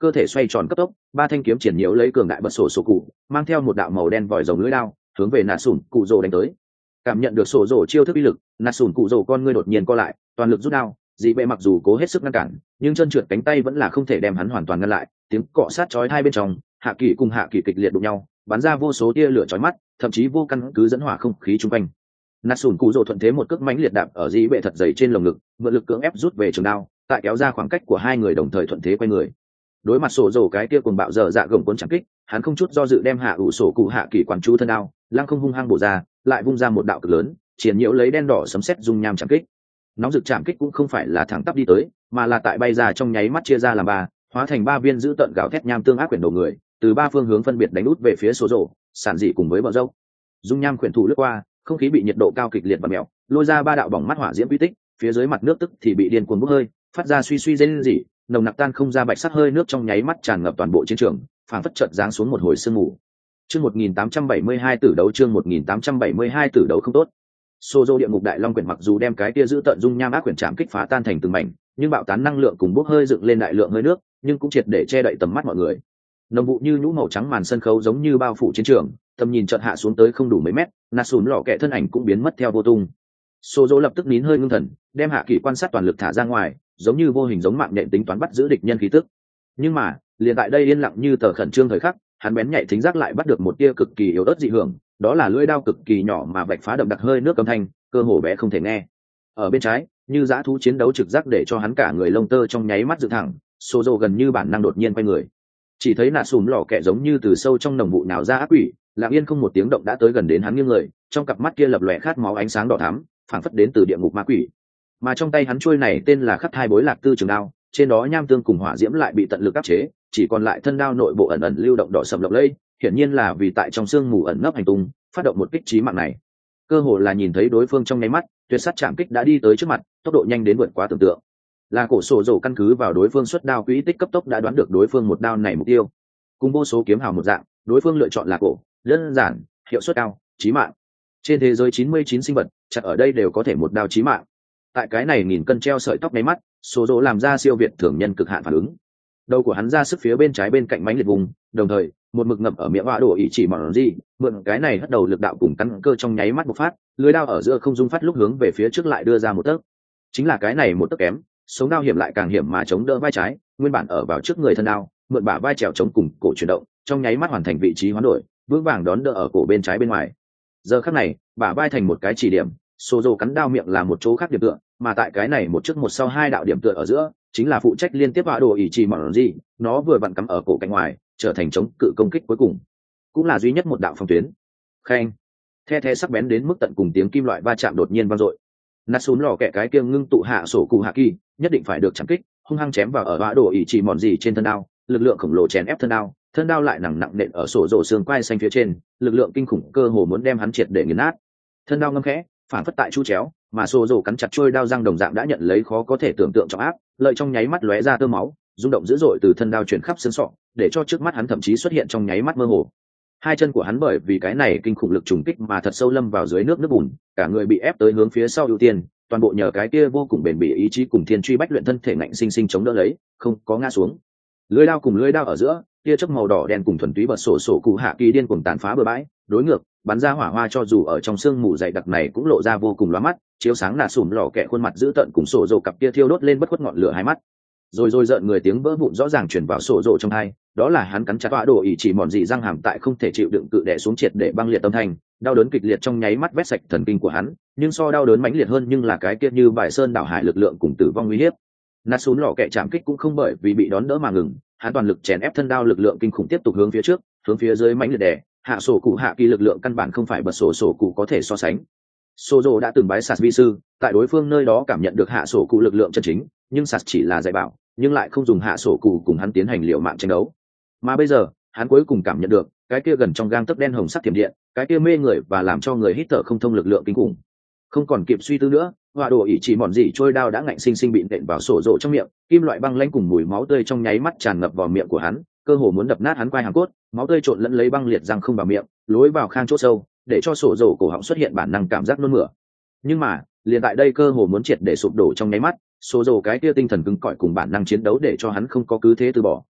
cơ thể xoay tròn cấp tốc, ba thanh kiếm triển nhiễu lấy cường đại bật sổ sổ cụ, mang theo một đạo màu đen vòi rồng lưỡi đao hướng về nạ sủn cụ rồ đánh tới. Cảm nhận được sổ rồ chiêu thức uy lực, nạ sủn cụ rồ con ngươi đột nhiên co lại, toàn lực rút đao. Dị bệ mặc dù cố hết sức ngăn cản, nhưng chân trượt cánh tay vẫn là không thể đem hắn hoàn toàn ngăn lại. Tiếng cọ sát chói hai bên trong, hạ kỳ cùng hạ kỳ kịch liệt đụng nhau, bắn ra vô số tia lửa chói mắt, thậm chí vô căn cứ dẫn hỏa không khí chung quanh. Nạ sủn cụ rồ thuận thế một cước mãnh liệt đạp ở dị bệ thật dày trên lồng ngực, mượn lực cưỡng ép rút về trường đao, tại kéo ra khoảng cách của hai người đồng thời thuận thế quay người. Đối mặt sổ rồ cái kia cuồng bạo dở dạ gồng cuốn chẳng kích, hắn không chút do dự đem hạ ủ sổ cụ hạ kỳ quản chú thân đao, lăng không hung hăng bổ ra, lại vung ra một đạo cực lớn, triển nhiễu lấy đen đỏ sấm sét dung nham chẳng kích. Nóng rực chạm kích cũng không phải là thẳng tắp đi tới, mà là tại bay ra trong nháy mắt chia ra làm ba, hóa thành ba viên giữ tận gạo thét nham tương ác quyển đầu người, từ ba phương hướng phân biệt đánh út về phía số rổ, sản dị cùng với bờ dốc. Dung nham quyển thủ lướt qua, không khí bị nhiệt độ cao kịch liệt và mèo, lôi ra ba đạo bỏng mắt hỏa diễm quy tích, phía dưới mặt nước tức thì bị điên cuồng bốc hơi, phát ra suy suy rên rỉ, nồng nặc tan không ra bạch sắc hơi nước trong nháy mắt tràn ngập toàn bộ chiến trường, phảng phất chợt giáng xuống một hồi sương mù. Chương một nghìn tám trăm bảy mươi hai tử đấu chương một nghìn tám trăm bảy mươi hai tử đấu không tốt. Sô Dô địa ngục đại long quyển mặc dù đem cái kia giữ tận dung nham ác quyển chạm kích phá tan thành từng mảnh, nhưng bạo tán năng lượng cùng bốc hơi dựng lên đại lượng hơi nước, nhưng cũng triệt để che đậy tầm mắt mọi người. Nồng vụ như nhũ màu trắng màn sân khấu giống như bao phủ chiến trường, tầm nhìn chợt hạ xuống tới không đủ mấy mét, nát sùn lọ kẹ thân ảnh cũng biến mất theo vô tung. Sô Dô lập tức nín hơi ngưng thần, đem hạ kỳ quan sát toàn lực thả ra ngoài, giống như vô hình giống mạng nhện tính toán bắt giữ địch nhân khí tức. Nhưng mà, liền tại đây yên lặng như tờ khẩn trương thời khắc, hắn bén nhạy thính giác lại bắt được một tia cực kỳ yếu ớt dị hưởng, đó là lưỡi đao cực kỳ nhỏ mà vạch phá đậm đặc hơi nước âm thanh, cơ hồ bé không thể nghe. Ở bên trái, như dã thú chiến đấu trực giác để cho hắn cả người lông tơ trong nháy mắt dựng thẳng, Sô Dô gần như bản năng đột nhiên quay người. Chỉ thấy nạ sùn lò kẹ giống như từ sâu trong nồng vụ nào ra ác quỷ, lặng yên không một tiếng động đã tới gần đến hắn nghiêng người, trong cặp mắt kia lập lòe khát máu ánh sáng đỏ thắm, phảng phất đến từ địa ngục ma quỷ. Mà trong tay hắn chuôi này tên là khắc thai bối lạc tư trường đao, trên đó nham tương cùng hỏa diễm lại bị tận lực áp chế, chỉ còn lại thân đao nội bộ ẩn ẩn lưu động đỏ sầm lộng lẫy, hiển nhiên là vì tại trong xương mù ẩn nấp hành tung, phát động một kích chí mạng này. Cơ hồ là nhìn thấy đối phương trong nháy mắt, tuyệt sát chạm kích đã đi tới trước mặt, tốc độ nhanh đến vượt quá tưởng tượng. Là cổ sổ dầu căn cứ vào đối phương xuất đao quỹ tích cấp tốc đã đoán được đối phương một đao này mục tiêu. Cùng vô số kiếm hào một dạng, đối phương lựa chọn là cổ, đơn giản, hiệu suất cao, chí mạng. Trên thế giới chín mươi chín sinh vật, chặt ở đây đều có thể một đao chí mạng. Tại cái này nghìn cân treo sợi tóc nháy mắt, số dỗ làm ra siêu việt thường nhân cực hạn phản ứng. Đầu của hắn ra sức phía bên trái bên cạnh mánh liệt vùng, đồng thời một mực ngậm ở miệng họa đổ ý chỉ mòn gì, mượn cái này hất đầu lực đạo cùng căn cơ trong nháy mắt bộc phát, lưới đao ở giữa không dung phát lúc hướng về phía trước lại đưa ra một tấc. Chính là cái này một tấc kém, sống đao hiểm lại càng hiểm mà chống đỡ vai trái, nguyên bản ở vào trước người thân đao, mượn bả vai trèo chống cùng cổ chuyển động, trong nháy mắt hoàn thành vị trí hoán đổi, vững vàng đón đỡ ở cổ bên trái bên ngoài. Giờ khắc này, bả vai thành một cái chỉ điểm, Sô Dô cắn đao miệng là một chỗ khác điểm tựa, mà tại cái này một trước một sau hai đạo điểm tựa ở giữa, chính là phụ trách liên tiếp họa đồ ý chỉ mòn gì, nó vừa vặn cắm ở cổ cạnh ngoài, trở thành chống cự công kích cuối cùng, cũng là duy nhất một đạo phòng tuyến. Khen, the the sắc bén đến mức tận cùng tiếng kim loại va chạm đột nhiên vang dội. Nát xuống lò kẹ cái kia ngưng tụ hạ sổ cụ hạ kỳ, nhất định phải được chạm kích, hung hăng chém vào ở họa đồ ý chỉ mòn gì trên thân đao, lực lượng khổng lồ chèn ép thân đao, thân đao lại nặng nặng nện ở sổ rổ xương quai xanh phía trên, lực lượng kinh khủng cơ hồ muốn đem hắn triệt để nghiền nát. Thân đao ngâm khẽ, phản phất tại chu chéo, mà sổ rổ cắn chặt trôi đao răng đồng dạng đã nhận lấy khó có thể tưởng tượng trọng áp, lợi trong nháy mắt lóe ra tơ máu, rung động dữ dội từ thân đao chuyển khắp xương sọ, để cho trước mắt hắn thậm chí xuất hiện trong nháy mắt mơ hồ. Hai chân của hắn bởi vì cái này kinh khủng lực trùng kích mà thật sâu lâm vào dưới nước nước bùn, cả người bị ép tới hướng phía sau ưu tiên, toàn bộ nhờ cái kia vô cùng bền bỉ ý chí cùng thiên truy bách luyện thân thể ngạnh sinh sinh chống đỡ lấy, không có ngã xuống. Lưỡi đao cùng lưỡi đao ở giữa, tia chớp màu đỏ đen cùng thuần túy bật sổ sổ cụ hạ kỳ điên cuồng tàn phá bừa bãi, đối ngược, bắn ra hỏa hoa cho dù ở trong sương mù dày đặc này cũng lộ ra vô cùng lóa mắt, chiếu sáng nà sủm lò kẹ khuôn mặt dữ tợn cùng sổ rồ cặp tia thiêu đốt lên bất khuất ngọn lửa hai mắt. Rồi rồi giận người tiếng vỡ vụn rõ ràng truyền vào sổ rồ trong tai, đó là hắn cắn chặt họa đồ ý chỉ mòn dị răng hàm tại không thể chịu đựng cự đè xuống triệt để băng liệt tâm thành, đau đớn kịch liệt trong nháy mắt vét sạch thần kinh của hắn, nhưng so đau đớn mãnh liệt hơn nhưng là cái kia như bài sơn đảo hải lực lượng cùng tử vong nguy hiểm. Nát xuống lò kẹ chạm kích cũng không bởi vì bị đón đỡ mà ngừng, hắn toàn lực chèn ép thân đao lực lượng kinh khủng tiếp tục hướng phía trước, hướng phía dưới mãnh liệt đè, hạ sổ cụ hạ kỳ lực lượng căn bản không phải bật sổ sổ cụ có thể so sánh. Sô Dô đã từng bái sạt vi sư, tại đối phương nơi đó cảm nhận được hạ sổ cụ lực lượng chân chính, nhưng sạt chỉ là dạy bảo, nhưng lại không dùng hạ sổ cụ cùng hắn tiến hành liệu mạng tranh đấu. Mà bây giờ, hắn cuối cùng cảm nhận được cái kia gần trong gang tấc đen hồng sắc thiểm điện, cái kia mê người và làm cho người hít thở không thông lực lượng kinh khủng. Không còn kịp suy tư nữa, họa đồ ỉ chỉ mòn dị trôi đao đã ngạnh sinh sinh bị nện vào sổ rộ trong miệng, kim loại băng lãnh cùng mùi máu tươi trong nháy mắt tràn ngập vào miệng của hắn, cơ hồ muốn đập nát hắn quai hàm cốt, máu tươi trộn lẫn lấy băng liệt răng không vào miệng, lối vào khang chỗ sâu, để cho sổ rộ cổ họng xuất hiện bản năng cảm giác nôn mửa. Nhưng mà, liền tại đây cơ hồ muốn triệt để sụp đổ trong nháy mắt, sổ rộ cái kia tinh thần cứng cỏi cùng bản năng chiến đấu để cho hắn không có cứ thế từ bỏ,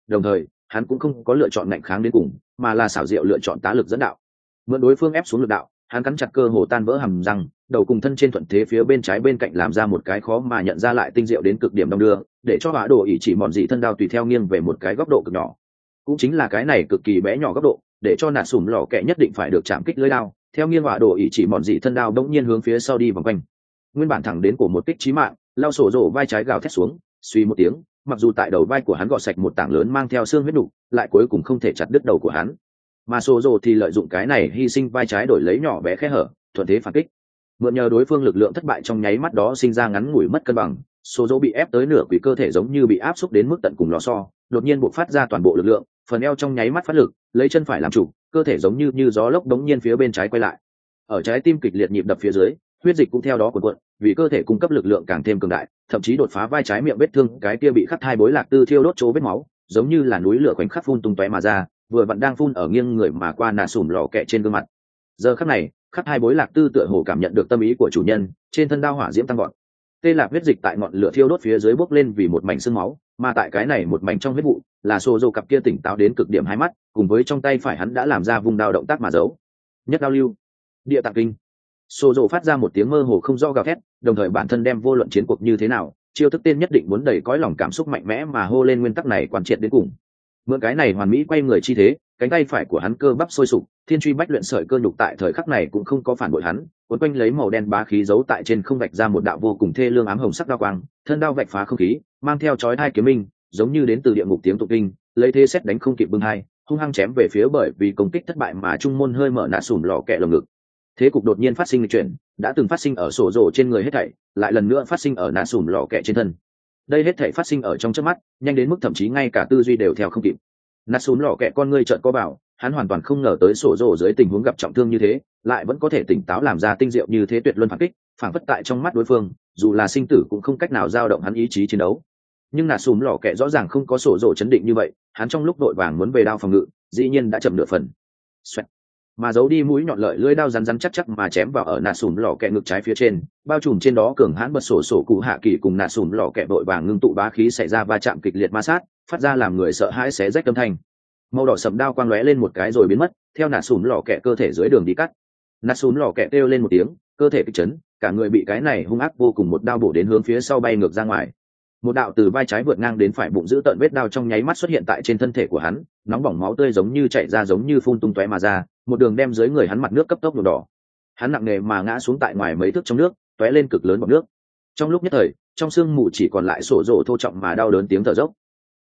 đồng thời hắn cũng không có lựa chọn ngạnh kháng đến cùng, mà là xảo diệu lựa chọn tá lực dẫn đạo, mượn đối phương ép xuống lực đạo, hắn cắn chặt cơ hồ tan vỡ hàm răng, đầu cùng thân trên thuận thế phía bên trái bên cạnh làm ra một cái khó mà nhận ra lại tinh diệu đến cực điểm đong đưa, để cho hỏa đồ ỷ chỉ mòn dị thân đao tùy theo nghiêng về một cái góc độ cực nhỏ. Cũng chính là cái này cực kỳ bé nhỏ góc độ, để cho nạt sủm lò kẹ nhất định phải được chạm kích lưỡi đao, theo nghiêng hỏa đồ ỷ chỉ mòn dị thân đao đống nhiên hướng phía sau đi vòng quanh. Nguyên bản thẳng đến cổ một kích chí mạng, lao sổ rổ vai trái gào thét xuống, suy một tiếng, mặc dù tại đầu vai của hắn gọt sạch một tảng lớn mang theo xương huyết nục, lại cuối cùng không thể chặt đứt đầu của hắn. Mà sổ rổ thì lợi dụng cái này hy sinh vai trái đổi lấy nhỏ bé khe hở, thuận thế phản kích. Mượn nhờ đối phương lực lượng thất bại trong nháy mắt đó sinh ra ngắn ngủi mất cân bằng, sổ rổ bị ép tới nửa quỷ cơ thể giống như bị áp xúc đến mức tận cùng lò xo, đột nhiên bộc phát ra toàn bộ lực lượng, phần eo trong nháy mắt phát lực, lấy chân phải làm chủ, cơ thể giống như như gió lốc đống nhiên phía bên trái quay lại. Ở trái tim kịch liệt nhịp đập phía dưới, huyết dịch cũng theo đó cuộn cuộn, vì cơ thể cung cấp lực lượng càng thêm cường đại, thậm chí đột phá vai trái miệng vết thương, cái kia bị khắc hai bối lạc tư thiêu đốt chỗ vết máu, giống như là núi lửa khoảnh khắc phun tung tóe mà ra, vừa vặn đang phun ở nghiêng người mà qua nà sủm lò kẹ trên gương mặt. Giờ khắc này, khắc hai bối lạc tư tựa hồ cảm nhận được tâm ý của chủ nhân, trên thân đao hỏa diễm tăng gọn. Tê lạc huyết dịch tại ngọn lửa thiêu đốt phía dưới bốc lên vì một mảnh xương máu, mà tại cái này một mảnh trong huyết vụ, là Sô Dô cặp kia tỉnh táo đến cực điểm hai mắt, cùng với trong tay phải hắn đã làm ra vung đao động tác mà giấu. Nhất đao lưu, địa tạng kinh. Sô Dô phát ra một tiếng mơ hồ không do gào thét, đồng thời bản thân đem vô luận chiến cuộc như thế nào, chiêu thức tên nhất định muốn đầy cõi lòng cảm xúc mạnh mẽ mà hô lên nguyên tắc này quan triệt đến cùng. Mượn cái này hoàn mỹ quay người chi thế, cánh tay phải của hắn cơ bắp sôi sục, thiên truy bách luyện sợi cơ nhục tại thời khắc này cũng không có phản bội hắn, cuốn quanh lấy màu đen bá khí giấu tại trên không vạch ra một đạo vô cùng thê lương ám hồng sắc đao quang, thân đao vạch phá không khí, mang theo chói hai kiếm minh, giống như đến từ địa ngục tiếng tụng kinh, lấy thế xét đánh không kịp bưng hai, hung hăng chém về phía bởi vì công kích thất bại mà trung môn hơi mở nạ sủm lò kẹ lồng ngực. Thế cục đột nhiên phát sinh lịch chuyển, đã từng phát sinh ở sổ rổ trên người hết thảy, lại lần nữa phát sinh ở nạ sủm lò kẹ trên thân. Đây hết thảy phát sinh ở trong chớp mắt, nhanh đến mức thậm chí ngay cả tư duy đều theo không kịp. Nạ sủm lò kẹ con ngươi trợn co bảo, hắn hoàn toàn không ngờ tới sổ rổ dưới tình huống gặp trọng thương như thế, lại vẫn có thể tỉnh táo làm ra tinh diệu như thế tuyệt luân phản kích, phản phất tại trong mắt đối phương, dù là sinh tử cũng không cách nào dao động hắn ý chí chiến đấu. Nhưng nạ sủm lò kẹ rõ ràng không có sổ rổ chấn định như vậy, hắn trong lúc đội vàng muốn về đao phòng ngự, dĩ nhiên đã chậm nửa phần. Xoẹt. Mà giấu đi mũi nhọn lợi lưỡi đao rắn rắn chắc chắc mà chém vào ở nạ sủm lò kẹ ngực trái phía trên, bao trùm trên đó cường hãn bật sổ sổ cụ hạ kỳ cùng nạ sủm lò kẹ đội vàng ngưng tụ bá khí xảy ra va chạm kịch liệt ma sát, phát ra làm người sợ hãi xé rách âm thanh. Màu đỏ sẫm đao quang lóe lên một cái rồi biến mất, theo nạ sủm lò kẹ cơ thể dưới đường đi cắt. Nạ sủm lò kẹ kêu lên một tiếng, cơ thể kịch chấn, cả người bị cái này hung ác vô cùng một đao bổ đến hướng phía sau bay ngược ra ngoài. Một đạo từ vai trái vượt ngang đến phải bụng giữ tợn vết đao trong nháy mắt xuất hiện tại trên thân thể của hắn, nóng bỏng máu tươi giống như chảy ra giống như phun tung tóe mà ra, một đường đem dưới người hắn mặt nước cấp tốc nhuộm đỏ. Hắn nặng nề mà ngã xuống tại ngoài mấy thước trong nước, tóe lên cực lớn bọt nước. Trong lúc nhất thời, trong sương mù chỉ còn lại sổ rộ thô trọng mà đau đớn tiếng thở dốc.